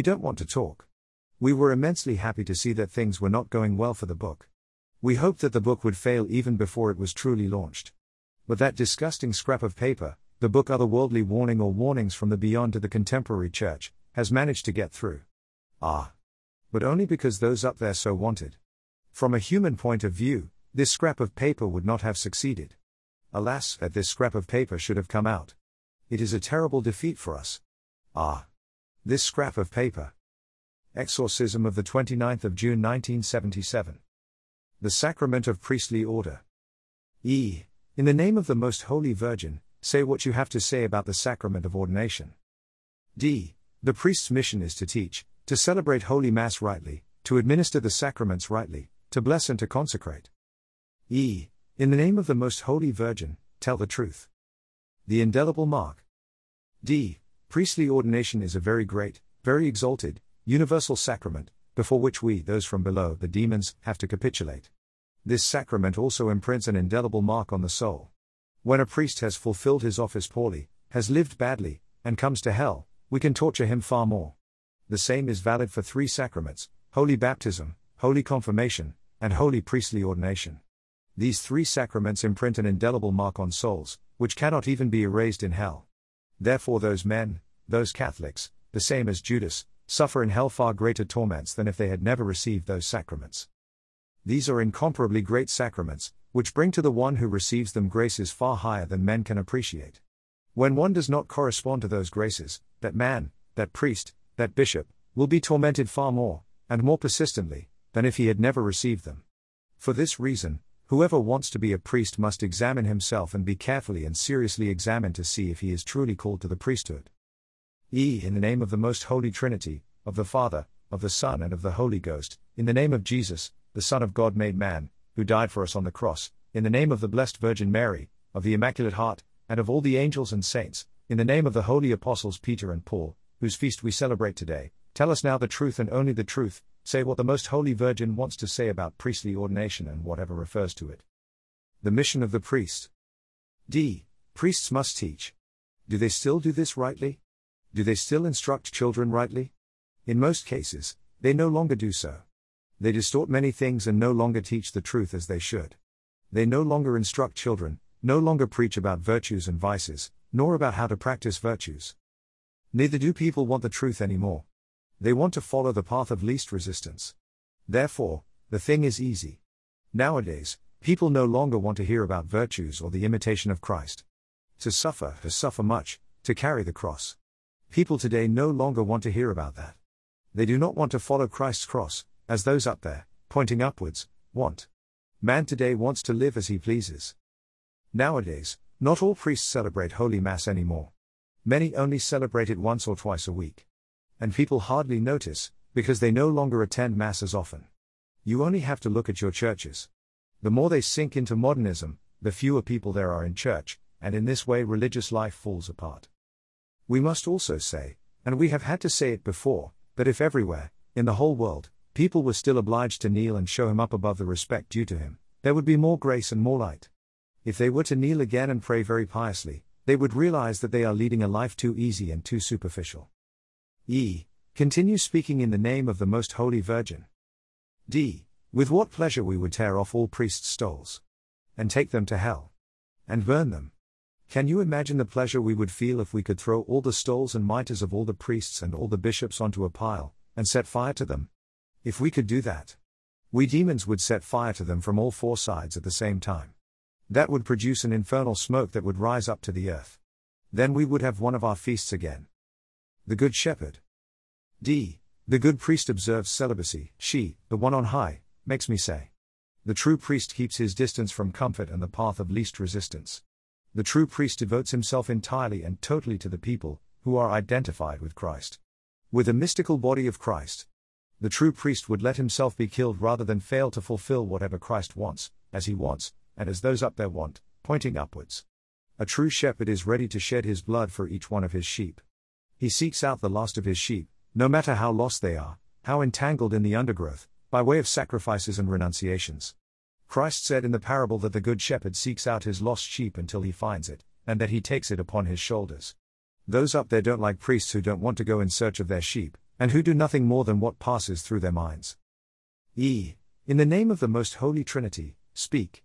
We were immensely happy to see that things were not going well for the book. We hoped that the book would fail even before it was truly launched. But that disgusting scrap of paper, the book Otherworldly Warning or Warnings from the Beyond to the Contemporary Church, has managed to get through. But only because those up there so wanted. From a human point of view, this scrap of paper would not have succeeded. Alas, that this scrap of paper should have come out. It is a terrible defeat for us. This scrap of paper. Exorcism of the 29th of June 1977. The Sacrament of Priestly Order. In the name of the Most Holy Virgin, say what you have to say about the Sacrament of Ordination. The priest's mission is to teach, to celebrate Holy Mass rightly, to administer the sacraments rightly, to bless and to consecrate. In the name of the Most Holy Virgin, tell the truth. The indelible mark. Priestly ordination is a very great, very exalted, universal sacrament, before which we, those from below, the demons, have to capitulate. This sacrament also imprints an indelible mark on the soul. When a priest has fulfilled his office poorly, has lived badly, and comes to hell, we can torture him far more. The same is valid for 3 sacraments: Holy Baptism, Holy Confirmation, and Holy Priestly Ordination. These 3 sacraments imprint an indelible mark on souls, which cannot even be erased in hell. Therefore those men, those Catholics, the same as Judas, suffer in hell far greater torments than if they had never received those sacraments. These are incomparably great sacraments, which bring to the one who receives them graces far higher than men can appreciate. When one does not correspond to those graces, that man, that priest, that bishop, will be tormented far more, and more persistently, than if he had never received them. For this reason, whoever wants to be a priest must examine himself and be carefully and seriously examined to see if he is truly called to the priesthood. In the name of the Most Holy Trinity, of the Father, of the Son and of the Holy Ghost, in the name of Jesus, the Son of God made man, who died for us on the cross, in the name of the Blessed Virgin Mary, of the Immaculate Heart, and of all the angels and saints, in the name of the holy apostles Peter and Paul, whose feast we celebrate today, tell us now the truth and only the truth, say what the Most Holy Virgin wants to say about priestly ordination and whatever refers to it. The mission of the priest. Priests must teach. Do they still do this rightly? Do they still instruct children rightly? In most cases, they no longer do so. They distort many things and no longer teach the truth as they should. They no longer instruct children, no longer preach about virtues and vices, nor about how to practice virtues. Neither do people want the truth anymore. They want to follow the path of least resistance. Therefore, the thing is easy. Nowadays, people no longer want to hear about virtues or the imitation of Christ. To suffer much, to carry the cross. People today no longer want to hear about that. They do not want to follow Christ's cross, as those up there, pointing upwards, want. Man today wants to live as he pleases. Nowadays, not all priests celebrate Holy Mass anymore. Many only celebrate it once or twice a week. And people hardly notice, because they no longer attend Mass as often. You only have to look at your churches. The more they sink into modernism, the fewer people there are in church, and in this way religious life falls apart. We must also say, and we have had to say it before, that if everywhere, in the whole world, people were still obliged to kneel and show him up above the respect due to him, there would be more grace and more light. If they were to kneel again and pray very piously, they would realize that they are leading a life too easy and too superficial. Continue speaking in the name of the Most Holy Virgin. With what pleasure we would tear off all priests' stoles, and take them to hell, and burn them. Can you imagine the pleasure we would feel if we could throw all the stoles and mitres of all the priests and all the bishops onto a pile, and set fire to them? If we could do that, we demons would set fire to them from all 4 sides at the same time. That would produce an infernal smoke that would rise up to the earth. Then we would have one of our feasts again. The Good Shepherd. D. The good priest observes celibacy, she, the one on high, makes me say. The true priest keeps his distance from comfort and the path of least resistance. The true priest devotes himself entirely and totally to the people, who are identified with Christ. With the mystical body of Christ. The true priest would let himself be killed rather than fail to fulfill whatever Christ wants, as he wants, and as those up there want, pointing upwards. A true shepherd is ready to shed his blood for each one of his sheep. He seeks out the lost of his sheep, no matter how lost they are, how entangled in the undergrowth, by way of sacrifices and renunciations. Christ said in the parable that the good shepherd seeks out his lost sheep until he finds it, and that he takes it upon his shoulders. Those up there don't like priests who don't want to go in search of their sheep, and who do nothing more than what passes through their minds. E. In the name of the most holy Trinity, speak.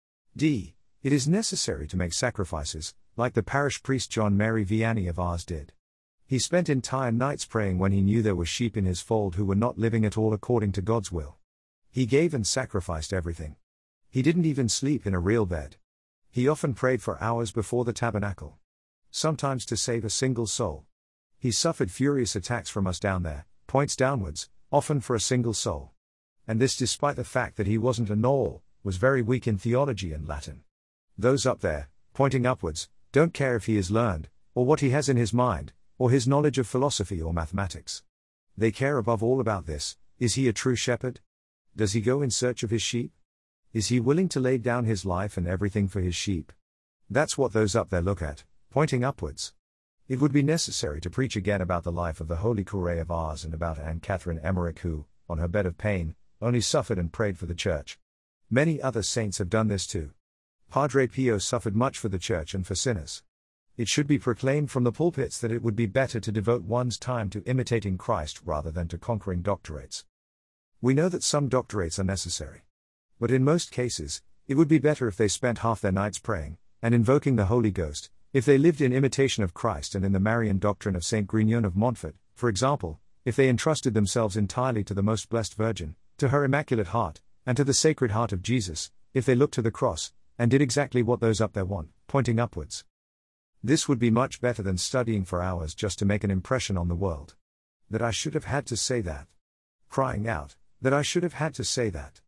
D. It is necessary to make sacrifices, like the parish priest John Mary Vianney of Ars did. He spent entire nights praying when he knew there were sheep in his fold who were not living at all according to God's will. He gave and sacrificed everything. He didn't even sleep in a real bed. He often prayed for hours before the tabernacle. Sometimes to save a single soul. He suffered furious attacks from us down there, points downwards, often for a single soul. And this despite the fact that he wasn't a know-all, was very weak in theology and Latin. Those up there, pointing upwards, don't care if he is learned, or what he has in his mind, or his knowledge of philosophy or mathematics. They care above all about this: is he a true shepherd? Does he go in search of his sheep? Is he willing to lay down his life and everything for his sheep? That's what those up there look at, pointing upwards. It would be necessary to preach again about the life of the Holy Curé of Ars and about Anne Catherine Emmerich who, on her bed of pain, only suffered and prayed for the Church. Many other saints have done this too. Padre Pio suffered much for the Church and for sinners. It should be proclaimed from the pulpits that it would be better to devote one's time to imitating Christ rather than to conquering doctorates. We know that some doctorates are necessary. But in most cases, it would be better if they spent half their nights praying, and invoking the Holy Ghost, if they lived in imitation of Christ and in the Marian doctrine of Saint Grignon of Montfort, for example, if they entrusted themselves entirely to the Most Blessed Virgin, to her Immaculate Heart, and to the Sacred Heart of Jesus, if they looked to the cross, and did exactly what those up there want, pointing upwards. This would be much better than studying for hours just to make an impression on the world. That I should have had to say that. Crying out, that I should have had to say that.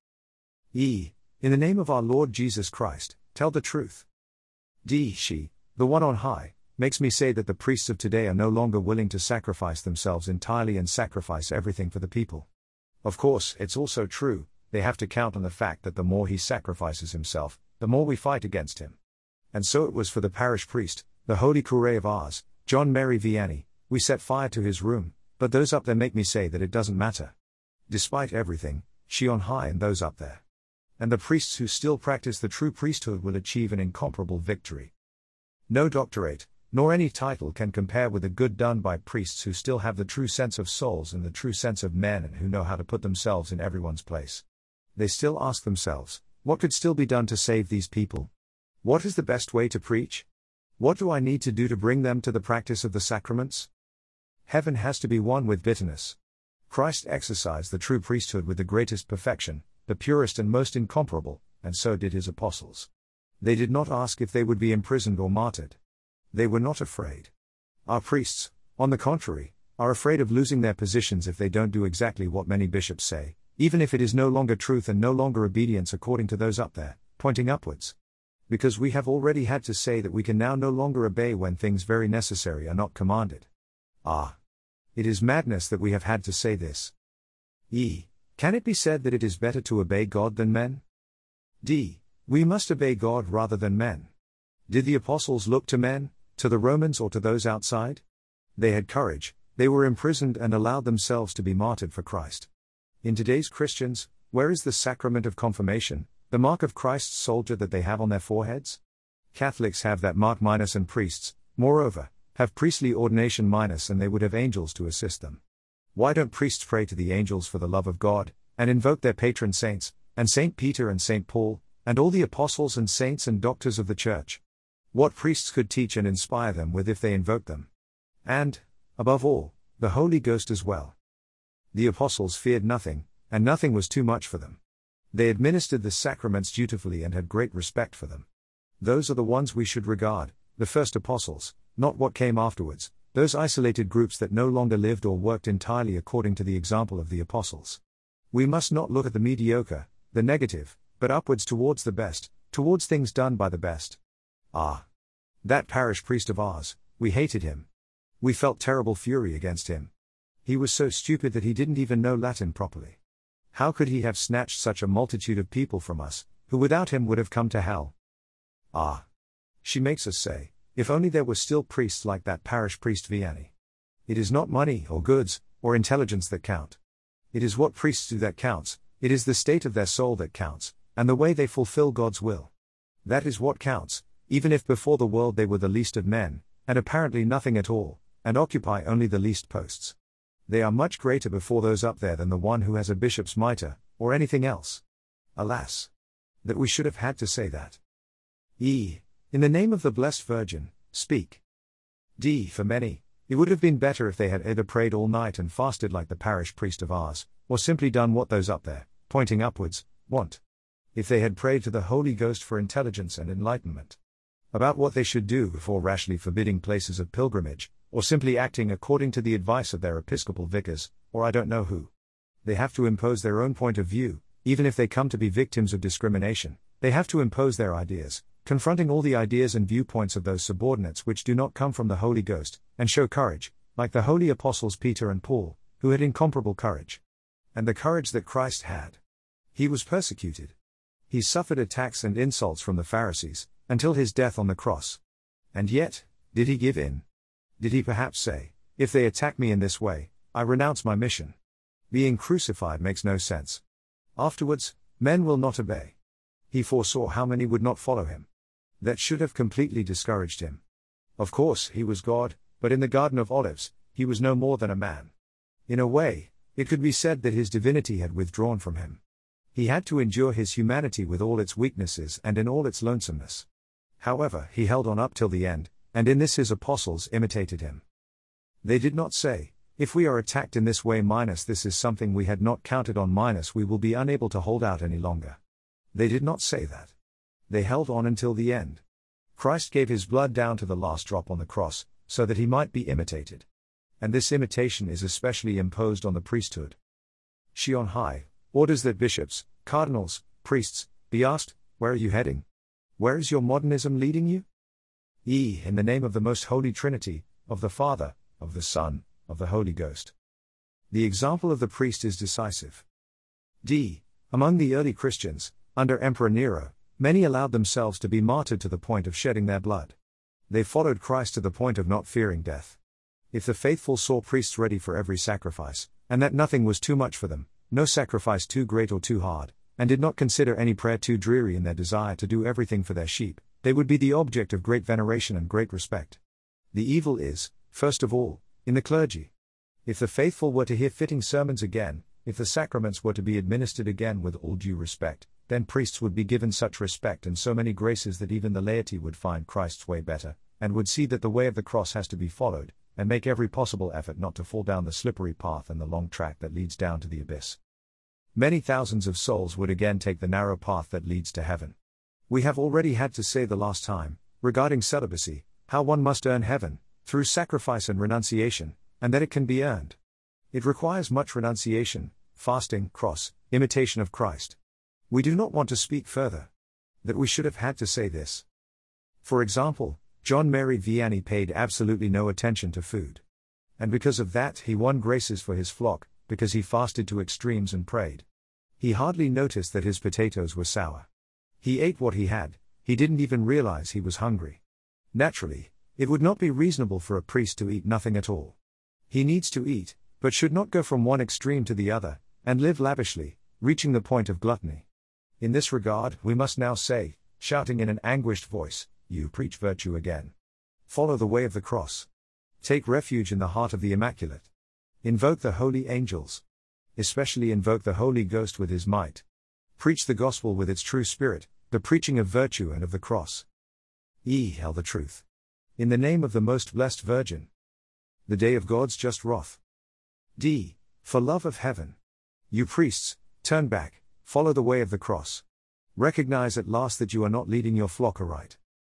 E. In the name of our Lord Jesus Christ, tell the truth. D. She, the one on high, makes me say that the priests of today are no longer willing to sacrifice themselves entirely and sacrifice everything for the people. Of course, it's also true, they have to count on the fact that the more he sacrifices himself, the more we fight against him. And so it was for the parish priest, the Holy Curé of Ars, John Mary Vianney. We set fire to his room, but those up there make me say that it doesn't matter. Despite everything, she on high and those up there. And the priests who still practice the true priesthood will achieve an incomparable victory. No doctorate, nor any title can compare with the good done by priests who still have the true sense of souls and the true sense of men and who know how to put themselves in everyone's place. They still ask themselves, what could still be done to save these people? What is the best way to preach? What do I need to do to bring them to the practice of the sacraments? Heaven has to be won with bitterness. Christ exercised the true priesthood with the greatest perfection, the purest and most incomparable, and so did his apostles. They did not ask if they would be imprisoned or martyred. They were not afraid. Our priests, on the contrary, are afraid of losing their positions if they don't do exactly what many bishops say, even if it is no longer truth and no longer obedience according to those up there, pointing upwards. Because we have already had to say that we can now no longer obey when things very necessary are not commanded. Ah! It is madness that we have had to say this. E. Can it be said that it is better to obey God than men? D. We must obey God rather than men. Did the apostles look to men, to the Romans or to those outside? They had courage, they were imprisoned and allowed themselves to be martyred for Christ. In today's Christians, where is the sacrament of confirmation, the mark of Christ's soldier that they have on their foreheads? Catholics have that mark minus and priests, moreover, have priestly ordination minus and they would have angels to assist them. Why don't priests pray to the angels for the love of God, and invoke their patron saints, and Saint Peter and Saint Paul, and all the apostles and saints and doctors of the Church? What priests could teach and inspire them with if they invoked them? And, above all, the Holy Ghost as well. The apostles feared nothing, and nothing was too much for them. They administered the sacraments dutifully and had great respect for them. Those are the ones we should regard, the first apostles, not what came afterwards, those isolated groups that no longer lived or worked entirely according to the example of the apostles. We must not look at the mediocre, the negative, but upwards towards the best, towards things done by the best. Ah! That parish priest of ours, we hated him. We felt terrible fury against him. He was so stupid that he didn't even know Latin properly. How could he have snatched such a multitude of people from us, who without him would have come to hell? Ah! She makes us say, if only there were still priests like that parish priest Vianney. It is not money or goods, or intelligence that count. It is what priests do that counts, it is the state of their soul that counts, and the way they fulfill God's will. That is what counts, even if before the world they were the least of men, and apparently nothing at all, and occupy only the least posts. They are much greater before those up there than the one who has a bishop's mitre, or anything else. Alas! That we should have had to say that. In the name of the Blessed Virgin, speak. For many, it would have been better if they had either prayed all night and fasted like the parish priest of ours, or simply done what those up there, pointing upwards, want. If they had prayed to the Holy Ghost for intelligence and enlightenment about what they should do before rashly forbidding places of pilgrimage, or simply acting according to the advice of their episcopal vicars, or I don't know who. They have to impose their own point of view, even if they come to be victims of discrimination, they have to impose their ideas, confronting all the ideas and viewpoints of those subordinates which do not come from the Holy Ghost, and show courage, like the holy apostles Peter and Paul, who had incomparable courage. And the courage that Christ had. He was persecuted. He suffered attacks and insults from the Pharisees, until his death on the cross. And yet, did he give in? Did he perhaps say, if they attack me in this way, I renounce my mission? Being crucified makes no sense. Afterwards, men will not obey. He foresaw how many would not follow him. That should have completely discouraged him. Of course, he was God, but in the Garden of Olives, he was no more than a man. In a way, it could be said that his divinity had withdrawn from him. He had to endure his humanity with all its weaknesses and in all its lonesomeness. However, he held on up till the end, and in this his apostles imitated him. They did not say, if we are attacked in this way this is something we had not counted on we will be unable to hold out any longer. They did not say that. They held on until the end. Christ gave his blood down to the last drop on the cross, so that he might be imitated. And this imitation is especially imposed on the priesthood. She on high orders that bishops, cardinals, priests, be asked, where are you heading? Where is your modernism leading you? In the name of the most holy Trinity, of the Father, of the Son, of the Holy Ghost. The example of the priest is decisive. Among the early Christians, under Emperor Nero, many allowed themselves to be martyred to the point of shedding their blood. They followed Christ to the point of not fearing death. If the faithful saw priests ready for every sacrifice, and that nothing was too much for them, no sacrifice too great or too hard, and did not consider any prayer too dreary in their desire to do everything for their sheep, they would be the object of great veneration and great respect. The evil is, first of all, in the clergy. If the faithful were to hear fitting sermons again, if the sacraments were to be administered again with all due respect, then priests would be given such respect and so many graces that even the laity would find Christ's way better, and would see that the way of the cross has to be followed, and make every possible effort not to fall down the slippery path and the long track that leads down to the abyss. Many thousands of souls would again take the narrow path that leads to heaven. We have already had to say the last time, regarding celibacy, how one must earn heaven, through sacrifice and renunciation, and that it can be earned. It requires much renunciation, fasting, cross, imitation of Christ. We do not want to speak further. That we should have had to say this. For example, John Mary Vianney paid absolutely no attention to food. And because of that he won graces for his flock, because he fasted to extremes and prayed. He hardly noticed that his potatoes were sour. He ate what he had, he didn't even realize he was hungry. Naturally, it would not be reasonable for a priest to eat nothing at all. He needs to eat, but should not go from one extreme to the other, and live lavishly, reaching the point of gluttony. In this regard, we must now say, shouting in an anguished voice, you preach virtue again. Follow the way of the cross. Take refuge in the heart of the Immaculate. Invoke the holy angels. Especially invoke the Holy Ghost with his might. Preach the gospel with its true spirit, the preaching of virtue and of the cross. Hell the truth. In the name of the most blessed Virgin. The day of God's just wrath. For love of heaven. You priests, turn back, follow the way of the cross. Recognize at last that you are not leading your flock aright.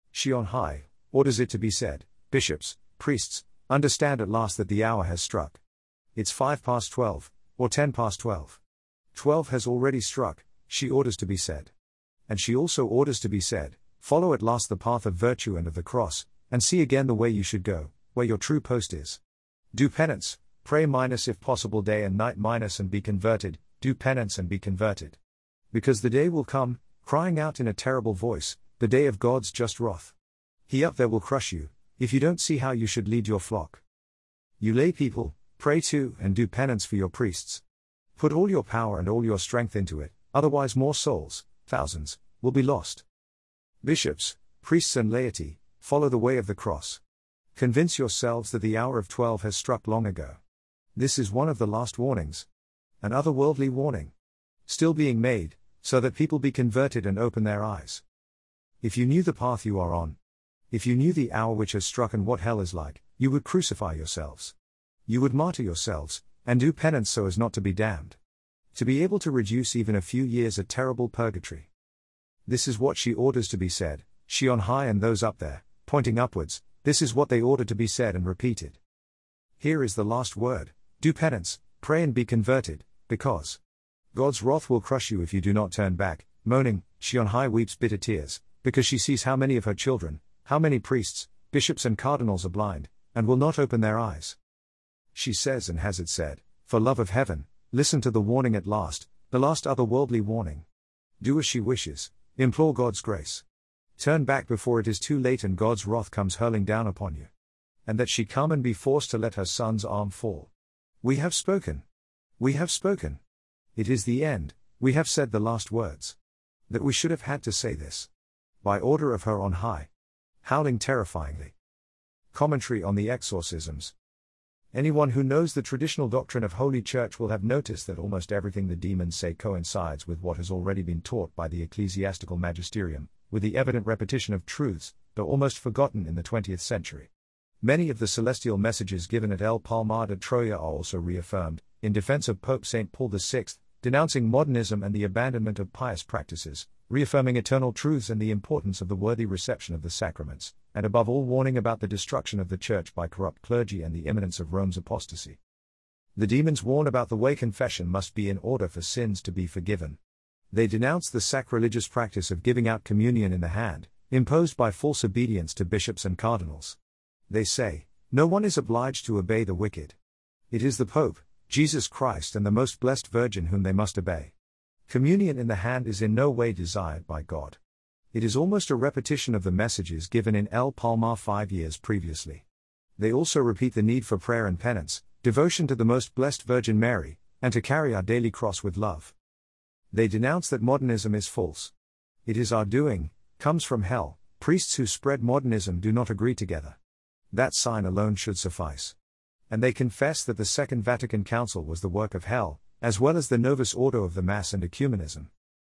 She on high orders it to be said, bishops, priests, understand at last that the hour has struck. It's 12:05, or 12:10. 12 has already struck, she orders to be said. And she also orders to be said, follow at last the path of virtue and of the cross, and see again the way you should go, where your true post is. Do penance, pray if possible day and night and be converted, do penance and be converted. Because the day will come, crying out in a terrible voice, the day of God's just wrath. He up there will crush you, if you don't see how you should lead your flock. You lay people, pray too and do penance for your priests. Put all your power and all your strength into it, otherwise more souls, thousands, will be lost. Bishops, priests and laity, follow the way of the cross. Convince yourselves that the hour of 12 has struck long ago. This is one of the last warnings. An otherworldly warning. Still being made, so that people be converted and open their eyes. If you knew the path you are on, if you knew the hour which has struck and what hell is like, you would crucify yourselves. You would martyr yourselves, and do penance so as not to be damned. To be able to reduce even a few years a terrible purgatory. This is what she orders to be said, she on high and those up there, pointing upwards, this is what they order to be said and repeated. Here is the last word, do penance, pray and be converted, because God's wrath will crush you if you do not turn back. Moaning, she on high weeps bitter tears, because she sees how many of her children, how many priests, bishops and cardinals are blind, and will not open their eyes. She says and has it said, for love of heaven, listen to the warning at last, the last otherworldly warning. Do as she wishes, implore God's grace. Turn back before it is too late and God's wrath comes hurling down upon you. And that she come and be forced to let her son's arm fall. We have spoken. We have spoken. It is the end, we have said the last words. That we should have had to say this. By order of her on high. Howling terrifyingly. Commentary on the Exorcisms. Anyone who knows the traditional doctrine of Holy Church will have noticed that almost everything the demons say coincides with what has already been taught by the ecclesiastical magisterium, with the evident repetition of truths, though almost forgotten in the 20th century. Many of the celestial messages given at El Palmar de Troya are also reaffirmed, in defense of Pope St. Paul VI, denouncing modernism and the abandonment of pious practices, reaffirming eternal truths and the importance of the worthy reception of the sacraments, and above all warning about the destruction of the Church by corrupt clergy and the imminence of Rome's apostasy. The demons warn about the way confession must be in order for sins to be forgiven. They denounce the sacrilegious practice of giving out communion in the hand, imposed by false obedience to bishops and cardinals. They say, no one is obliged to obey the wicked. It is the Pope, Jesus Christ and the Most Blessed Virgin whom they must obey. Communion in the hand is in no way desired by God. It is almost a repetition of the messages given in El Palmar 5 years previously. They also repeat the need for prayer and penance, devotion to the Most Blessed Virgin Mary, and to carry our daily cross with love. They denounce that modernism is false. It is our doing, comes from hell. Priests who spread modernism do not agree together. That sign alone should suffice. And they confess that the Second Vatican Council was the work of hell, as well as the Novus Ordo of the Mass and ecumenism.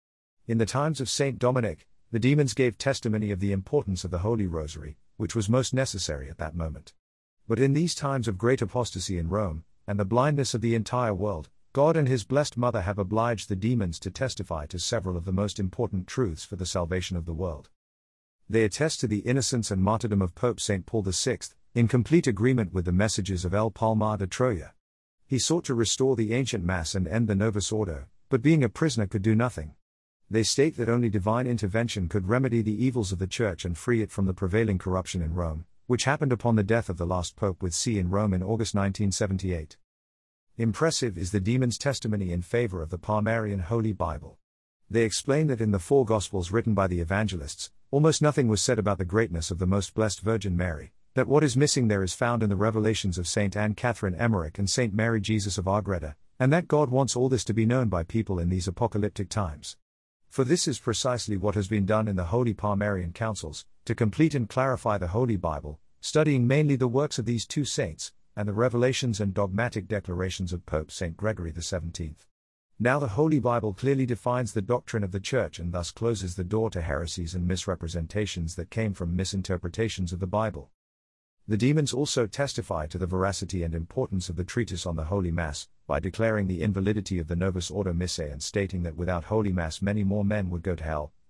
In the times of Saint Dominic, the demons gave testimony of the importance of the Holy Rosary, which was most necessary at that moment. But in these times of great apostasy in Rome, and the blindness of the entire world, God and His Blessed Mother have obliged the demons to testify to several of the most important truths for the salvation of the world. They attest to the innocence and martyrdom of Pope St. Paul VI, in complete agreement with the messages of El Palmar de Troya. He sought to restore the ancient Mass and end the Novus Ordo, but being a prisoner could do nothing. They state that only divine intervention could remedy the evils of the Church and free it from the prevailing corruption in Rome, which happened upon the death of the last Pope with C in Rome in August 1978. Impressive is the demons' testimony in favor of the Palmarian Holy Bible. They explain that in the 4 Gospels written by the evangelists, almost nothing was said about the greatness of the Most Blessed Virgin Mary, that what is missing there is found in the revelations of St. Anne Catherine Emmerich and St. Mary Jesus of Agreda, and that God wants all this to be known by people in these apocalyptic times. For this is precisely what has been done in the Holy Palmarian Councils, to complete and clarify the Holy Bible, studying mainly the works of these 2 saints, and the revelations and dogmatic declarations of Pope St. Gregory XVII. Now the Holy Bible clearly defines the doctrine of the Church and thus closes the door to heresies and misrepresentations that came from misinterpretations of the Bible. The demons also testify to the veracity and importance of the treatise on the Holy Mass, by declaring the invalidity of the Novus Ordo Missae and stating that without Holy Mass many more men would go to hell,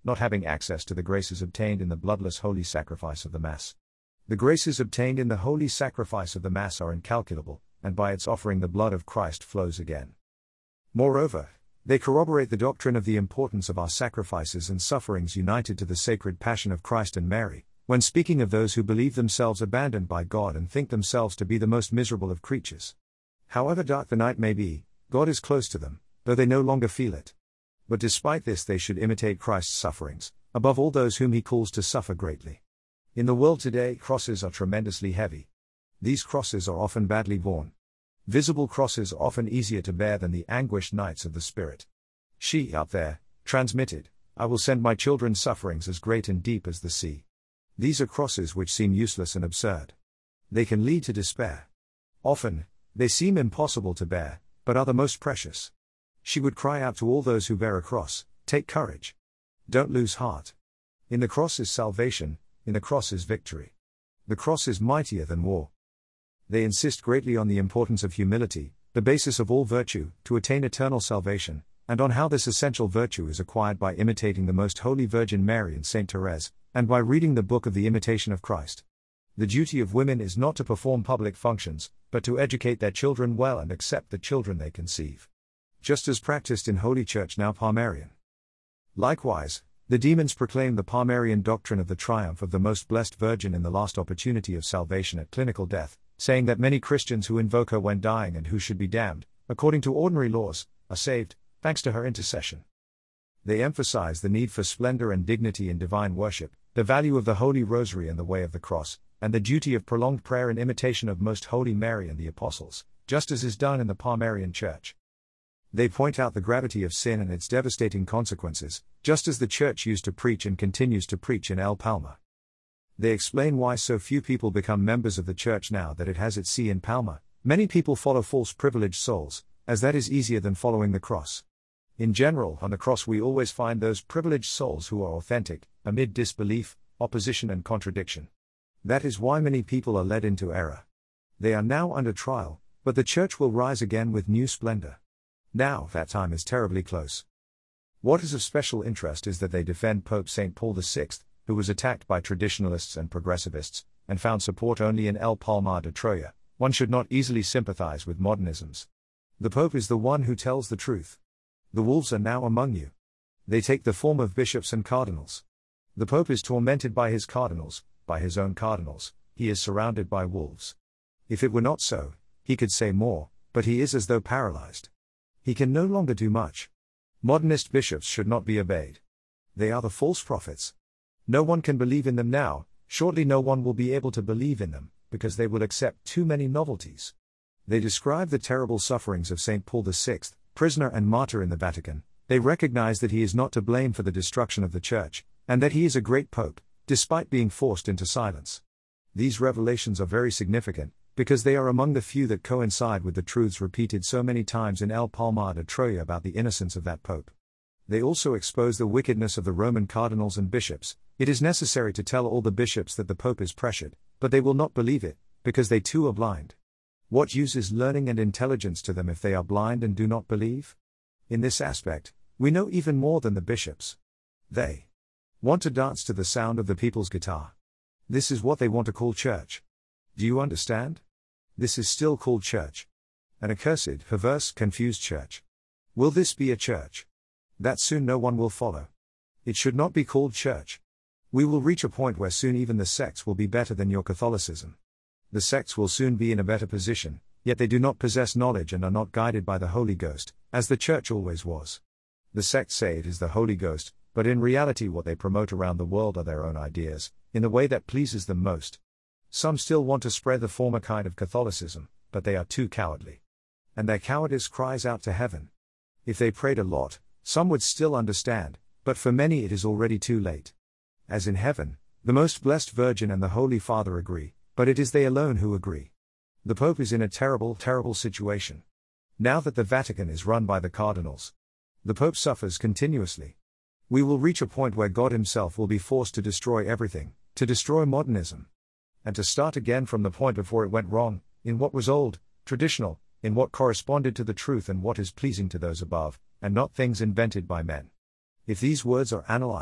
not having access to the graces obtained in the bloodless holy sacrifice of the Mass. The graces obtained in the holy sacrifice of the Mass are incalculable, and by its offering the blood of Christ flows again. Moreover, they corroborate the doctrine of the importance of our sacrifices and sufferings united to the sacred passion of Christ and Mary, when speaking of those who believe themselves abandoned by God and think themselves to be the most miserable of creatures. However dark the night may be, God is close to them, though they no longer feel it. But despite this they should imitate Christ's sufferings, above all those whom he calls to suffer greatly. In the world today, crosses are tremendously heavy. These crosses are often badly borne. Visible crosses are often easier to bear than the anguished nights of the spirit. She, out there, transmitted, "I will send my children sufferings as great and deep as the sea." These are crosses which seem useless and absurd. They can lead to despair. Often, they seem impossible to bear, but are the most precious. She would cry out to all those who bear a cross, "Take courage. Don't lose heart. In the cross is salvation, in the cross is victory. The cross is mightier than war." They insist greatly on the importance of humility, the basis of all virtue, to attain eternal salvation, and on how this essential virtue is acquired by imitating the Most Holy Virgin Mary and Saint Therese, and by reading the book of the Imitation of Christ. The duty of women is not to perform public functions, but to educate their children well and accept the children they conceive. Just as practiced in Holy Church now Palmarian. Likewise, the demons proclaim the Palmarian doctrine of the triumph of the Most Blessed Virgin in the last opportunity of salvation at clinical death, saying that many Christians who invoke her when dying and who should be damned, according to ordinary laws, are saved, thanks to her intercession. They emphasize the need for splendor and dignity in divine worship, the value of the Holy Rosary and the way of the cross, and the duty of prolonged prayer in imitation of Most Holy Mary and the Apostles, just as is done in the Palmarian Church. They point out the gravity of sin and its devastating consequences, just as the Church used to preach and continues to preach in El Palma. They explain why so few people become members of the Church now that it has its see in Palma. Many people follow false privileged souls, as that is easier than following the cross. In general, on the cross we always find those privileged souls who are authentic, amid disbelief, opposition and contradiction. That is why many people are led into error. They are now under trial, but the Church will rise again with new splendor. Now, that time is terribly close. What is of special interest is that they defend Pope St. Paul VI, who was attacked by traditionalists and progressivists, and found support only in El Palmar de Troya. One should not easily sympathize with modernisms. The Pope is the one who tells the truth. The wolves are now among you. They take the form of bishops and cardinals. The Pope is tormented by his cardinals, by his own cardinals. He is surrounded by wolves. If it were not so, he could say more, but he is as though paralyzed. He can no longer do much. Modernist bishops should not be obeyed. They are the false prophets. No one can believe in them now, shortly no one will be able to believe in them, because they will accept too many novelties. They describe the terrible sufferings of St. Paul VI, prisoner and martyr in the Vatican. They recognize that he is not to blame for the destruction of the Church, and that he is a great pope, despite being forced into silence. These revelations are very significant, because they are among the few that coincide with the truths repeated so many times in El Palmar de Troya about the innocence of that pope. They also expose the wickedness of the Roman cardinals and bishops. It is necessary to tell all the bishops that the pope is pressured, but they will not believe it, because they too are blind. What use is learning and intelligence to them if they are blind and do not believe? In this aspect, we know even more than the bishops. They want to dance to the sound of the people's guitar. This is what they want to call church. Do you understand? This is still called church. An accursed, perverse, confused church. Will this be a church? That soon no one will follow. It should not be called church. We will reach a point where soon even the sects will be better than your Catholicism. The sects will soon be in a better position, yet they do not possess knowledge and are not guided by the Holy Ghost, as the Church always was. The sects say it is the Holy Ghost, but in reality what they promote around the world are their own ideas, in the way that pleases them most. Some still want to spread the former kind of Catholicism, but they are too cowardly. And their cowardice cries out to heaven. If they prayed a lot, some would still understand, but for many it is already too late. As in heaven, the Most Blessed Virgin and the Holy Father agree, but it is they alone who agree. The Pope is in a terrible, terrible situation. Now that the Vatican is run by the cardinals, the Pope suffers continuously. We will reach a point where God himself will be forced to destroy everything, to destroy modernism. And to start again from the point before it went wrong, in what was old, traditional, in what corresponded to the truth and what is pleasing to those above, and not things invented by men. If these words are analyzed,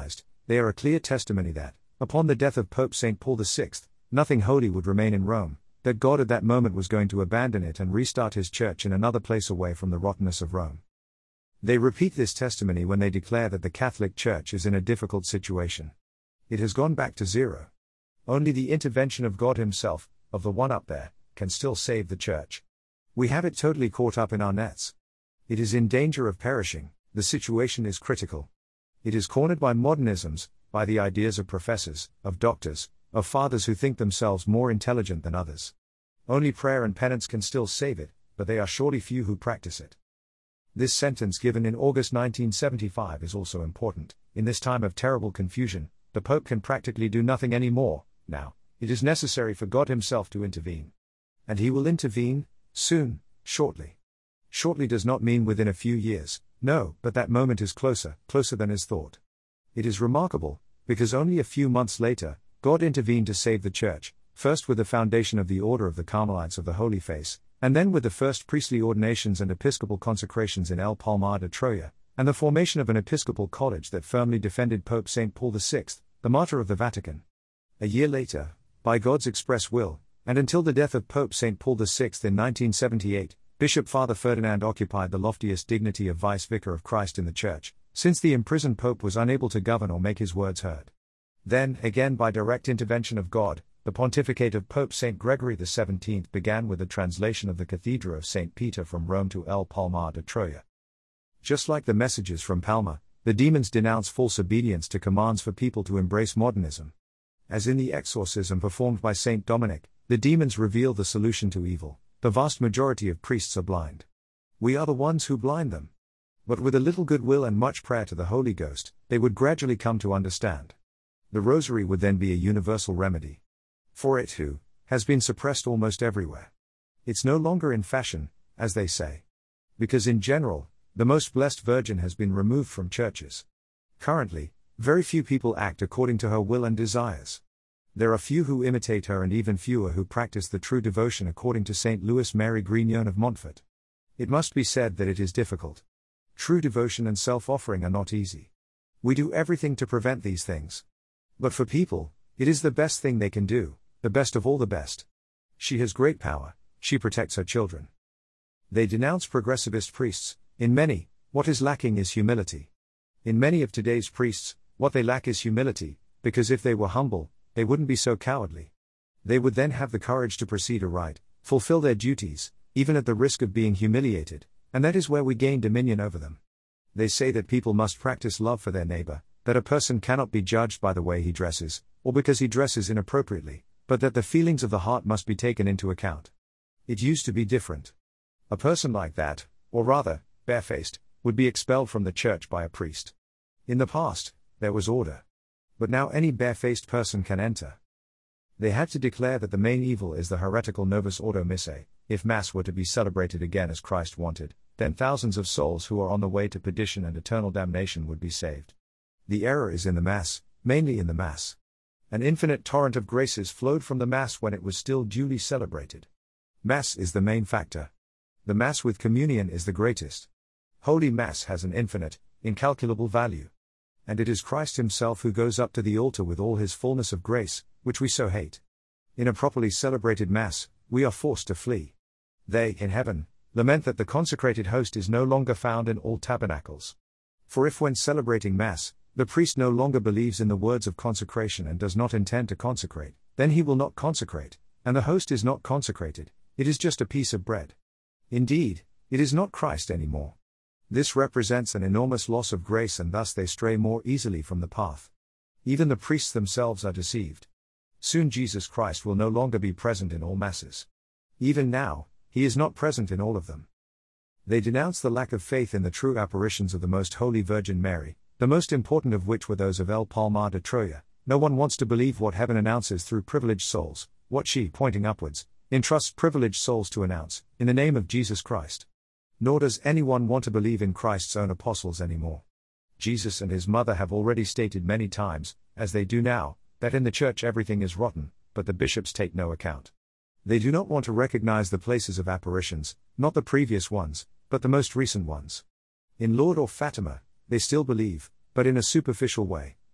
They are a clear testimony that, upon the death of Pope St. Paul VI, nothing holy would remain in Rome, that God at that moment was going to abandon it and restart his church in another place away from the rottenness of Rome. They repeat this testimony when they declare that the Catholic Church is in a difficult situation. It has gone back to zero. Only the intervention of God himself, of the one up there, can still save the Church. We have it totally caught up in our nets. It is in danger of perishing. The situation is critical. It is cornered by modernisms, by the ideas of professors, of doctors, of fathers who think themselves more intelligent than others. Only prayer and penance can still save it, but they are surely few who practice it. This sentence given in August 1975 is also important. In this time of terrible confusion, the Pope can practically do nothing anymore. Now, it is necessary for God himself to intervene. And he will intervene, soon, shortly. Shortly does not mean within a few years, no, but that moment is closer than is thought. It is remarkable, because only a few months later, God intervened to save the Church, first with the foundation of the Order of the Carmelites of the Holy Face, and then with the first priestly ordinations and episcopal consecrations in El Palmar de Troya, and the formation of an episcopal college that firmly defended Pope St. Paul VI, the martyr of the Vatican. A year later, by God's express will, and until the death of Pope St. Paul VI in 1978, Bishop Father Ferdinand occupied the loftiest dignity of Vice-Vicar of Christ in the Church, since the imprisoned Pope was unable to govern or make his words heard. Then, again by direct intervention of God, the pontificate of Pope St. Gregory XVII began with the translation of the Cathedra of St. Peter from Rome to El Palmar de Troya. Just like the messages from Palma, the demons denounce false obedience to commands for people to embrace modernism. As in the exorcism performed by St. Dominic, the demons reveal the solution to evil. The vast majority of priests are blind. We are the ones who blind them. But with a little goodwill and much prayer to the Holy Ghost, they would gradually come to understand. The rosary would then be a universal remedy. For it too has been suppressed almost everywhere. It's no longer in fashion, as they say. Because in general, the Most Blessed Virgin has been removed from churches. Currently, very few people act according to her will and desires. There are few who imitate her and even fewer who practice the true devotion according to St. Louis Mary Grignon of Montfort. It must be said that it is difficult. True devotion and self-offering are not easy. We do everything to prevent these things. But for people, it is the best thing they can do, the best of all the best. She has great power, she protects her children. They denounce progressivist priests. In many, what is lacking is humility. In many of today's priests, what they lack is humility, because if they were humble, they wouldn't be so cowardly. They would then have the courage to proceed aright, fulfill their duties, even at the risk of being humiliated, and that is where we gain dominion over them. They say that people must practice love for their neighbor, that a person cannot be judged by the way he dresses, or because he dresses inappropriately, but that the feelings of the heart must be taken into account. It used to be different. A person like that, or rather, barefaced, would be expelled from the church by a priest. In the past, there was order. But now any barefaced person can enter. They had to declare that the main evil is the heretical Novus Ordo Missae. If Mass were to be celebrated again as Christ wanted, then thousands of souls who are on the way to perdition and eternal damnation would be saved. The error is in the Mass, mainly in the Mass. An infinite torrent of graces flowed from the Mass when it was still duly celebrated. Mass is the main factor. The Mass with communion is the greatest. Holy Mass has an infinite, incalculable value. And it is Christ himself who goes up to the altar with all his fullness of grace, which we so hate. In a properly celebrated Mass, we are forced to flee. They, in heaven, lament that the consecrated host is no longer found in all tabernacles. For if when celebrating Mass, the priest no longer believes in the words of consecration and does not intend to consecrate, then he will not consecrate, and the host is not consecrated, it is just a piece of bread. Indeed, it is not Christ anymore. This represents an enormous loss of grace and thus they stray more easily from the path. Even the priests themselves are deceived. Soon Jesus Christ will no longer be present in all Masses. Even now, he is not present in all of them. They denounce the lack of faith in the true apparitions of the Most Holy Virgin Mary, the most important of which were those of El Palmar de Troya. No one wants to believe what heaven announces through privileged souls, what she, pointing upwards, entrusts privileged souls to announce, in the name of Jesus Christ. Nor does anyone want to believe in Christ's own apostles anymore. Jesus and his mother have already stated many times, as they do now, that in the church everything is rotten, but the bishops take no account. They do not want to recognize the places of apparitions, not the previous ones, but the most recent ones. In Lourdes or Fatima, they still believe, but in a superficial way,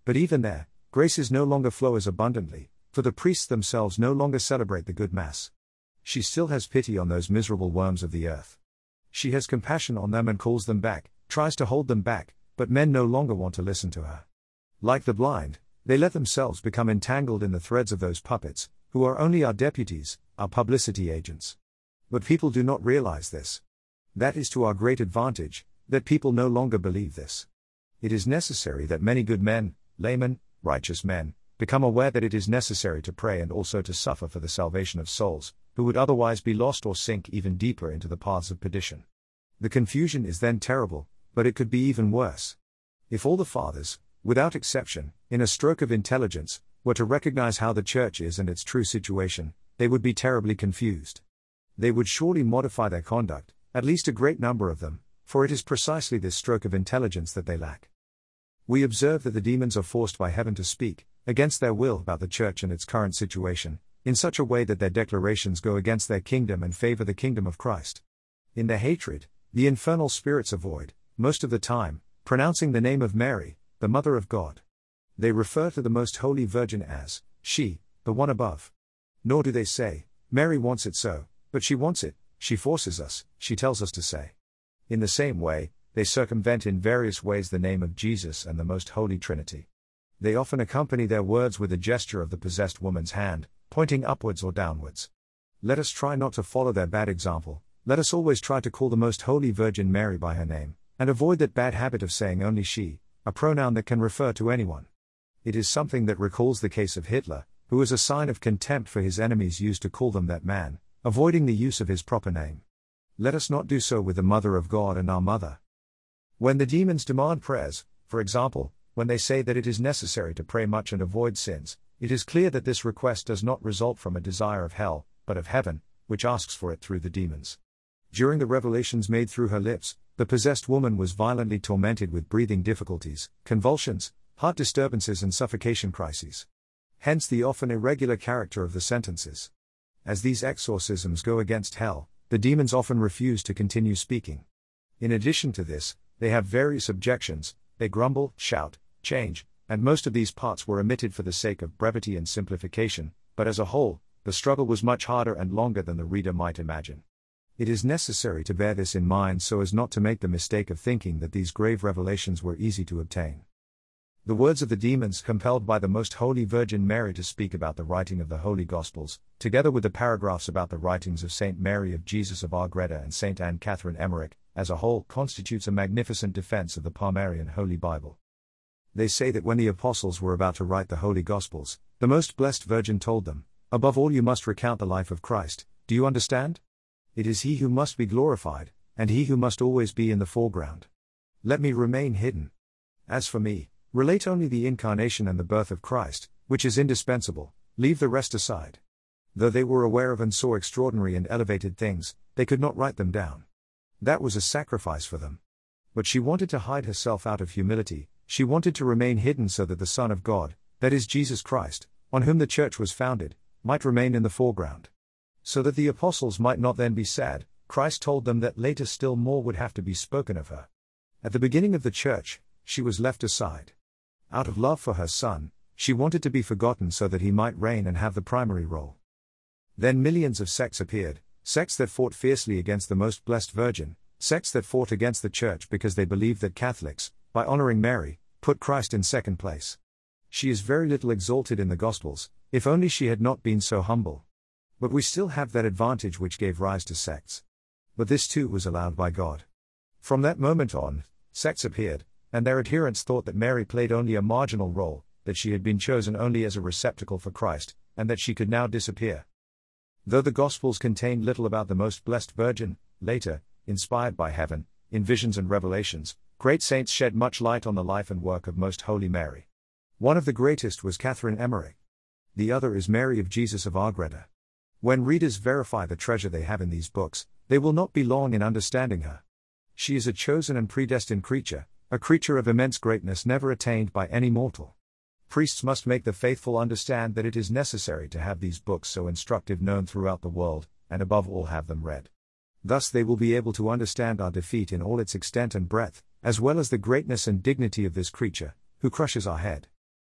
But even there, graces no longer flow as abundantly, for the priests themselves no longer celebrate the good Mass. She still has pity on those miserable worms of the earth. She has compassion on them and calls them back, tries to hold them back, but men no longer want to listen to her. Like the blind, they let themselves become entangled in the threads of those puppets, who are only our deputies, our publicity agents. But people do not realize this. That is to our great advantage, that people no longer believe this. It is necessary that many good men, laymen, righteous men, become aware that it is necessary to pray and also to suffer for the salvation of souls, who would otherwise be lost or sink even deeper into the paths of perdition. The confusion is then terrible, but it could be even worse. If all the fathers, without exception, in a stroke of intelligence, were to recognize how the Church is and its true situation, they would be terribly confused. They would surely modify their conduct, at least a great number of them, for it is precisely this stroke of intelligence that they lack. We observe that the demons are forced by heaven to speak, against their will, about the Church and its current situation, in such a way that their declarations go against their kingdom and favor the kingdom of Christ. In their hatred, the infernal spirits avoid, most of the time, pronouncing the name of Mary, the Mother of God. They refer to the Most Holy Virgin as she, the one above. Nor do they say, Mary wants it so, but she wants it, she forces us, she tells us to say. In the same way, they circumvent in various ways the name of Jesus and the Most Holy Trinity. They often accompany their words with a gesture of the possessed woman's hand, pointing upwards or downwards. Let us try not to follow their bad example. Let us always try to call the Most Holy Virgin Mary by her name, and avoid that bad habit of saying only she, a pronoun that can refer to anyone. It is something that recalls the case of Hitler, who as a sign of contempt for his enemies used to call them that man, avoiding the use of his proper name. Let us not do so with the Mother of God and our Mother. When the demons demand prayers, for example, when they say that it is necessary to pray much and avoid sins, it is clear that this request does not result from a desire of hell, but of heaven, which asks for it through the demons. During the revelations made through her lips, the possessed woman was violently tormented with breathing difficulties, convulsions, heart disturbances and suffocation crises. Hence the often irregular character of the sentences. As these exorcisms go against hell, the demons often refuse to continue speaking. In addition to this, they have various objections. They grumble, shout, change, and most of these parts were omitted for the sake of brevity and simplification, but as a whole, the struggle was much harder and longer than the reader might imagine. It is necessary to bear this in mind so as not to make the mistake of thinking that these grave revelations were easy to obtain. The words of the demons compelled by the Most Holy Virgin Mary to speak about the writing of the Holy Gospels, together with the paragraphs about the writings of Saint Mary of Jesus of Agreda and Saint Anne Catherine Emmerich, as a whole constitutes a magnificent defense of the Palmarian Holy Bible. They say that when the apostles were about to write the Holy Gospels, the Most Blessed Virgin told them, "Above all you must recount the life of Christ, do you understand? It is He who must be glorified, and He who must always be in the foreground. Let me remain hidden. As for me, relate only the incarnation and the birth of Christ, which is indispensable, leave the rest aside." Though they were aware of and saw extraordinary and elevated things, they could not write them down. That was a sacrifice for them. But she wanted to hide herself out of humility, she wanted to remain hidden so that the Son of God, that is Jesus Christ, on whom the Church was founded, might remain in the foreground. So that the apostles might not then be sad, Christ told them that later still more would have to be spoken of her. At the beginning of the Church, she was left aside. Out of love for her Son, she wanted to be forgotten so that he might reign and have the primary role. Then millions of sects appeared, sects that fought fiercely against the Most Blessed Virgin, sects that fought against the Church because they believed that Catholics, by honoring Mary, put Christ in second place. She is very little exalted in the Gospels, if only she had not been so humble. But we still have that advantage which gave rise to sects. But this too was allowed by God. From that moment on, sects appeared, and their adherents thought that Mary played only a marginal role, that she had been chosen only as a receptacle for Christ, and that she could now disappear. Though the Gospels contain little about the Most Blessed Virgin, later, inspired by heaven, in visions and revelations, great saints shed much light on the life and work of Most Holy Mary. One of the greatest was Catherine Emmerich. The other is Mary of Jesus of Agreda. When readers verify the treasure they have in these books, they will not be long in understanding her. She is a chosen and predestined creature, a creature of immense greatness never attained by any mortal. Priests must make the faithful understand that it is necessary to have these books so instructive known throughout the world, and above all have them read. Thus they will be able to understand our defeat in all its extent and breadth, as well as the greatness and dignity of this creature, who crushes our head.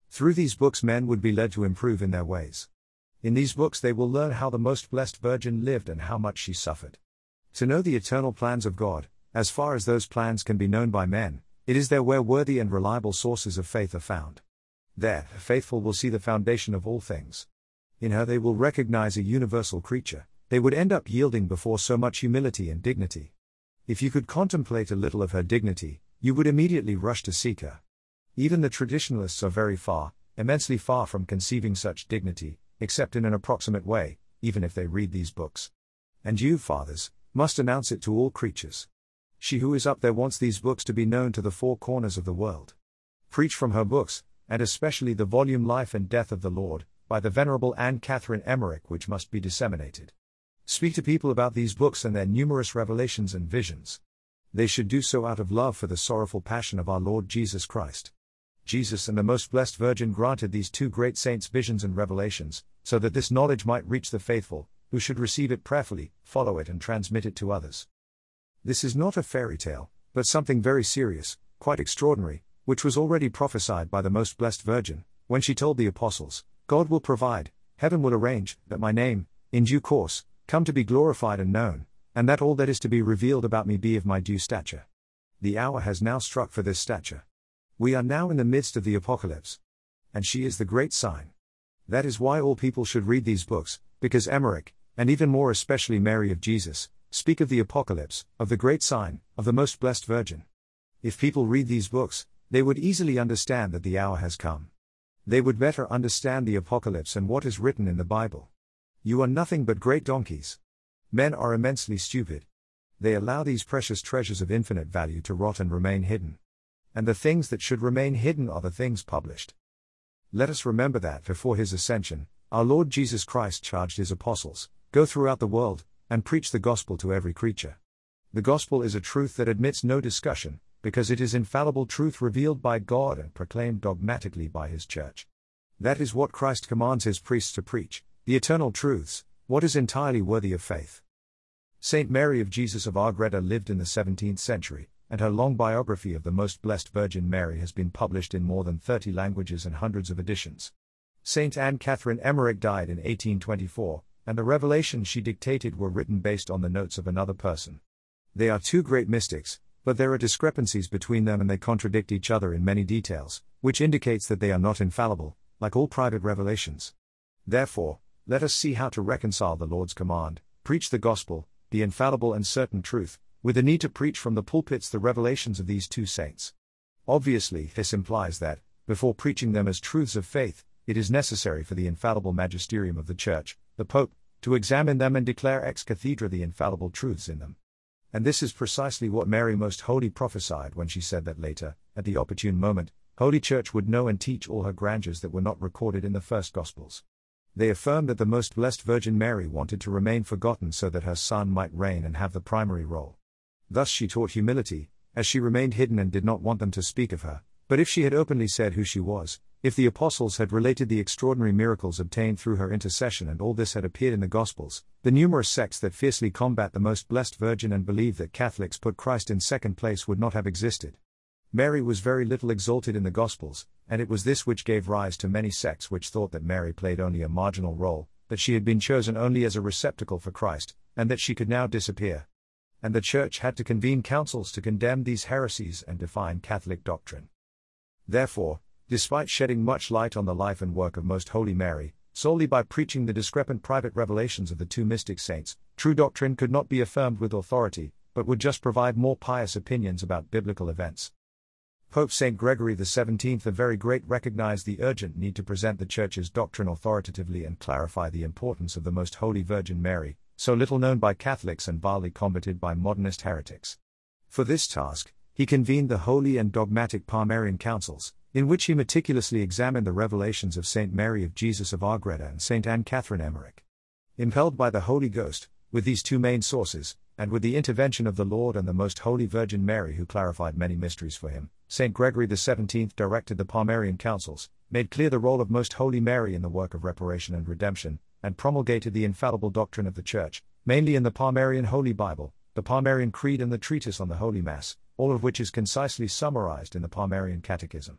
Through these books men would be led to improve in their ways. In these books they will learn how the Most Blessed Virgin lived and how much she suffered. To know the eternal plans of God, as far as those plans can be known by men, it is there where worthy and reliable sources of faith are found. There, the faithful will see the foundation of all things. In her they will recognize a universal creature. They would end up yielding before so much humility and dignity. If you could contemplate a little of her dignity, you would immediately rush to seek her. Even the traditionalists are very far, immensely far from conceiving such dignity, except in an approximate way, even if they read these books. And you, fathers, must announce it to all creatures. She who is up there wants these books to be known to the four corners of the world. Preach from her books, and especially the volume Life and Death of the Lord, by the Venerable Anne Catherine Emmerich, which must be disseminated. Speak to people about these books and their numerous revelations and visions. They should do so out of love for the sorrowful passion of our Lord Jesus Christ. Jesus and the Most Blessed Virgin granted these two great saints visions and revelations, so that this knowledge might reach the faithful, who should receive it prayerfully, follow it and transmit it to others. This is not a fairy tale, but something very serious, quite extraordinary, which was already prophesied by the Most Blessed Virgin, when she told the apostles, God will provide, heaven will arrange, that my name, in due course, come to be glorified and known, and that all that is to be revealed about me be of my due stature. The hour has now struck for this stature. We are now in the midst of the apocalypse. And she is the great sign. That is why all people should read these books, because Emmerich, and even more especially Mary of Jesus, speak of the apocalypse, of the great sign, of the Most Blessed Virgin. If people read these books, they would easily understand that the hour has come. They would better understand the apocalypse and what is written in the Bible. You are nothing but great donkeys. Men are immensely stupid. They allow these precious treasures of infinite value to rot and remain hidden. And the things that should remain hidden are the things published. Let us remember that before his ascension, our Lord Jesus Christ charged his apostles, go throughout the world, and preach the gospel to every creature. The gospel is a truth that admits no discussion, because it is infallible truth revealed by God and proclaimed dogmatically by his church. That is what Christ commands his priests to preach, the eternal truths, what is entirely worthy of faith. Saint Mary of Jesus of Agreda lived in the 17th century, and her long biography of the Most Blessed Virgin Mary has been published in more than 30 languages and hundreds of editions. Saint Anne Catherine Emmerich died in 1824, and the revelations she dictated were written based on the notes of another person. They are two great mystics, but there are discrepancies between them and they contradict each other in many details, which indicates that they are not infallible, like all private revelations. Therefore, let us see how to reconcile the Lord's command, preach the gospel, the infallible and certain truth, with the need to preach from the pulpits the revelations of these two saints. Obviously, this implies that, before preaching them as truths of faith, it is necessary for the infallible magisterium of the Church, the Pope, to examine them and declare ex cathedra the infallible truths in them. And this is precisely what Mary Most Holy prophesied when she said that later, at the opportune moment, Holy Church would know and teach all her grandeurs that were not recorded in the first Gospels. They affirmed that the Most Blessed Virgin Mary wanted to remain forgotten so that her Son might reign and have the primary role. Thus she taught humility, as she remained hidden and did not want them to speak of her, but if she had openly said who she was, if the apostles had related the extraordinary miracles obtained through her intercession and all this had appeared in the Gospels, the numerous sects that fiercely combat the Most Blessed Virgin and believe that Catholics put Christ in second place would not have existed. Mary was very little exalted in the Gospels, and it was this which gave rise to many sects which thought that Mary played only a marginal role, that she had been chosen only as a receptacle for Christ, and that she could now disappear. And the Church had to convene councils to condemn these heresies and define Catholic doctrine. Therefore, despite shedding much light on the life and work of Most Holy Mary, solely by preaching the discrepant private revelations of the two mystic saints, true doctrine could not be affirmed with authority, but would just provide more pious opinions about biblical events. Pope St. Gregory XVII the Very Great recognized the urgent need to present the Church's doctrine authoritatively and clarify the importance of the Most Holy Virgin Mary, so little known by Catholics and vilely combated by modernist heretics. For this task, he convened the holy and dogmatic Palmarian councils, in which he meticulously examined the revelations of Saint Mary of Jesus of Agreda and Saint Anne Catherine Emmerich. Impelled by the Holy Ghost, with these two main sources, and with the intervention of the Lord and the Most Holy Virgin Mary who clarified many mysteries for him, Saint Gregory XVII directed the Palmarian councils, made clear the role of Most Holy Mary in the work of reparation and redemption, and promulgated the infallible doctrine of the Church, mainly in the Palmarian Holy Bible, the Palmarian Creed and the Treatise on the Holy Mass, all of which is concisely summarized in the Palmarian Catechism.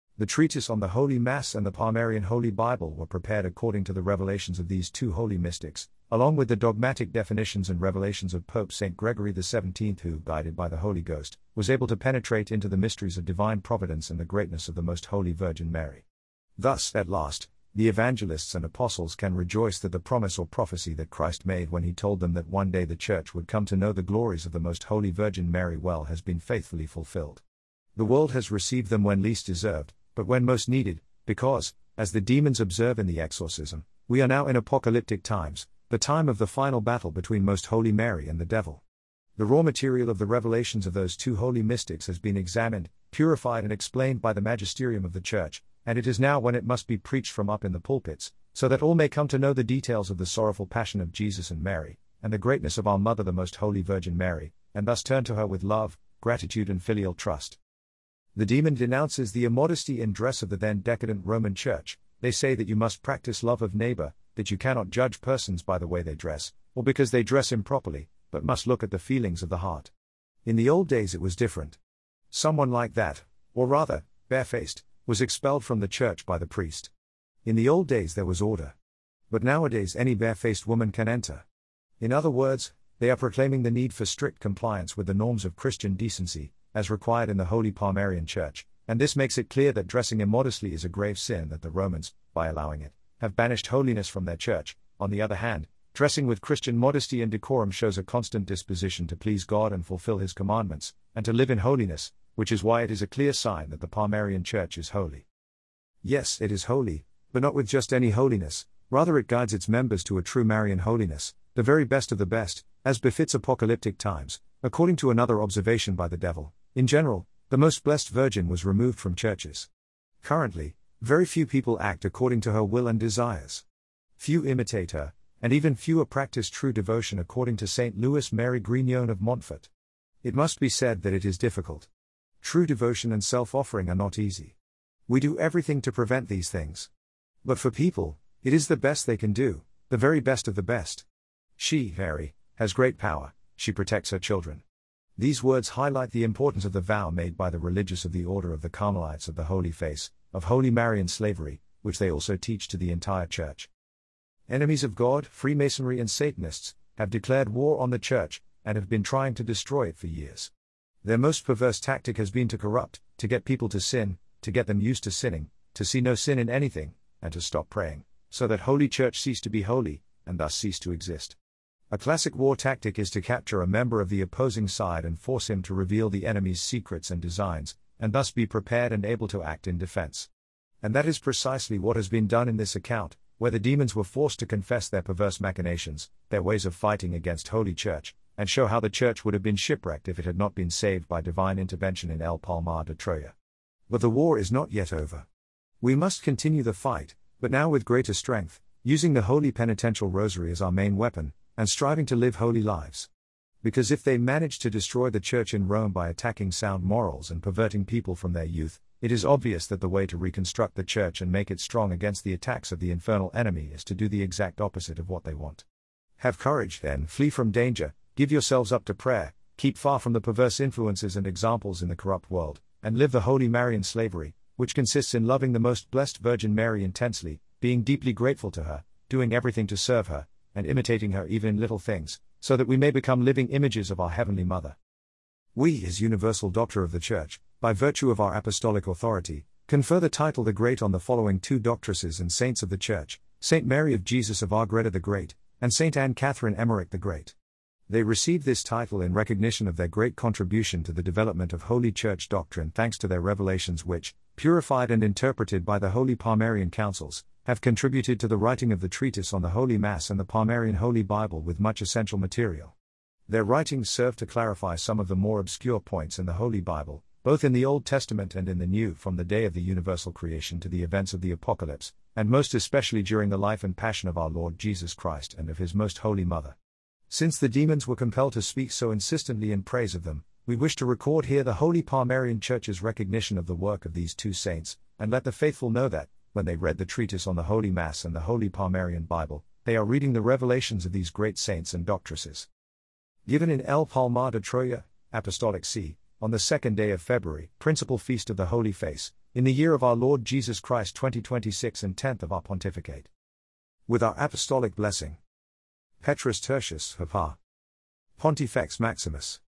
The treatise on the Holy Mass and the Palmarian Holy Bible were prepared according to the revelations of these two holy mystics, along with the dogmatic definitions and revelations of Pope St. Gregory XVII, who, guided by the Holy Ghost, was able to penetrate into the mysteries of divine providence and the greatness of the Most Holy Virgin Mary. Thus, at last, the evangelists and apostles can rejoice that the promise or prophecy that Christ made when he told them that one day the Church would come to know the glories of the Most Holy Virgin Mary well has been faithfully fulfilled. The world has received them when least deserved, but when most needed, because, as the demons observe in the exorcism, we are now in apocalyptic times, the time of the final battle between Most Holy Mary and the devil. The raw material of the revelations of those two holy mystics has been examined, purified and explained by the magisterium of the Church, and it is now when it must be preached from up in the pulpits, so that all may come to know the details of the sorrowful passion of Jesus and Mary, and the greatness of our Mother the Most Holy Virgin Mary, and thus turn to her with love, gratitude and filial trust. The demon denounces the immodesty in dress of the then decadent Roman Church. They say that you must practice love of neighbor, that you cannot judge persons by the way they dress, or because they dress improperly, but must look at the feelings of the heart. In the old days it was different. Someone like that, or rather, barefaced, was expelled from the church by the priest. In the old days there was order. But nowadays any barefaced woman can enter. In other words, they are proclaiming the need for strict compliance with the norms of Christian decency, as required in the Holy Palmarian Church, and this makes it clear that dressing immodestly is a grave sin that the Romans, by allowing it, have banished holiness from their church. On the other hand, dressing with Christian modesty and decorum shows a constant disposition to please God and fulfill His commandments, and to live in holiness, which is why it is a clear sign that the Palmarian Church is holy. Yes, it is holy, but not with just any holiness, rather it guides its members to a true Marian holiness, the very best of the best, as befits apocalyptic times. According to another observation by the devil, in general, the most blessed Virgin was removed from churches. Currently, very few people act according to her will and desires. Few imitate her, and even fewer practice true devotion according to Saint Louis Mary Grignon of Montfort. It must be said that it is difficult. True devotion and self-offering are not easy. We do everything to prevent these things. But for people, it is the best they can do, the very best of the best. She, Mary, has great power, she protects her children. These words highlight the importance of the vow made by the religious of the Order of the Carmelites of the Holy Face, of Holy Marian Slavery, which they also teach to the entire Church. Enemies of God, Freemasonry and Satanists, have declared war on the Church, and have been trying to destroy it for years. Their most perverse tactic has been to corrupt, to get people to sin, to get them used to sinning, to see no sin in anything, and to stop praying, so that Holy Church cease to be holy, and thus cease to exist. A classic war tactic is to capture a member of the opposing side and force him to reveal the enemy's secrets and designs, and thus be prepared and able to act in defense. And that is precisely what has been done in this account, where the demons were forced to confess their perverse machinations, their ways of fighting against Holy Church, and show how the Church would have been shipwrecked if it had not been saved by divine intervention in El Palmar de Troya. But the war is not yet over. We must continue the fight, but now with greater strength, using the Holy Penitential Rosary as our main weapon, and striving to live holy lives. Because if they manage to destroy the Church in Rome by attacking sound morals and perverting people from their youth, it is obvious that the way to reconstruct the Church and make it strong against the attacks of the infernal enemy is to do the exact opposite of what they want. Have courage, then, flee from danger, give yourselves up to prayer, keep far from the perverse influences and examples in the corrupt world, and live the Holy Marian Slavery, which consists in loving the Most Blessed Virgin Mary intensely, being deeply grateful to her, doing everything to serve her, and imitating her even in little things, so that we may become living images of our Heavenly Mother. We, as Universal Doctor of the Church, by virtue of our apostolic authority, confer the title the Great on the following two doctresses and saints of the Church, Saint Mary of Jesus of Agreda the Great, and Saint Anne Catherine Emmerich the Great. They received this title in recognition of their great contribution to the development of Holy Church doctrine thanks to their revelations which, purified and interpreted by the Holy Palmarian Councils, have contributed to the writing of the treatise on the Holy Mass and the Palmarian Holy Bible with much essential material. Their writings serve to clarify some of the more obscure points in the Holy Bible, both in the Old Testament and in the New, from the day of the universal creation to the events of the Apocalypse, and most especially during the life and passion of our Lord Jesus Christ and of His Most Holy Mother. Since the demons were compelled to speak so insistently in praise of them, we wish to record here the Holy Palmarian Church's recognition of the work of these two saints, and let the faithful know that, when they read the treatise on the Holy Mass and the Holy Palmarian Bible, they are reading the revelations of these great saints and doctresses. Given in El Palmar de Troya, Apostolic See, on the 2nd day of February, principal feast of the Holy Face, in the year of our Lord Jesus Christ 2026 and 10th of our pontificate. With our apostolic blessing. Petrus Tertius, Papa. Pontifex Maximus.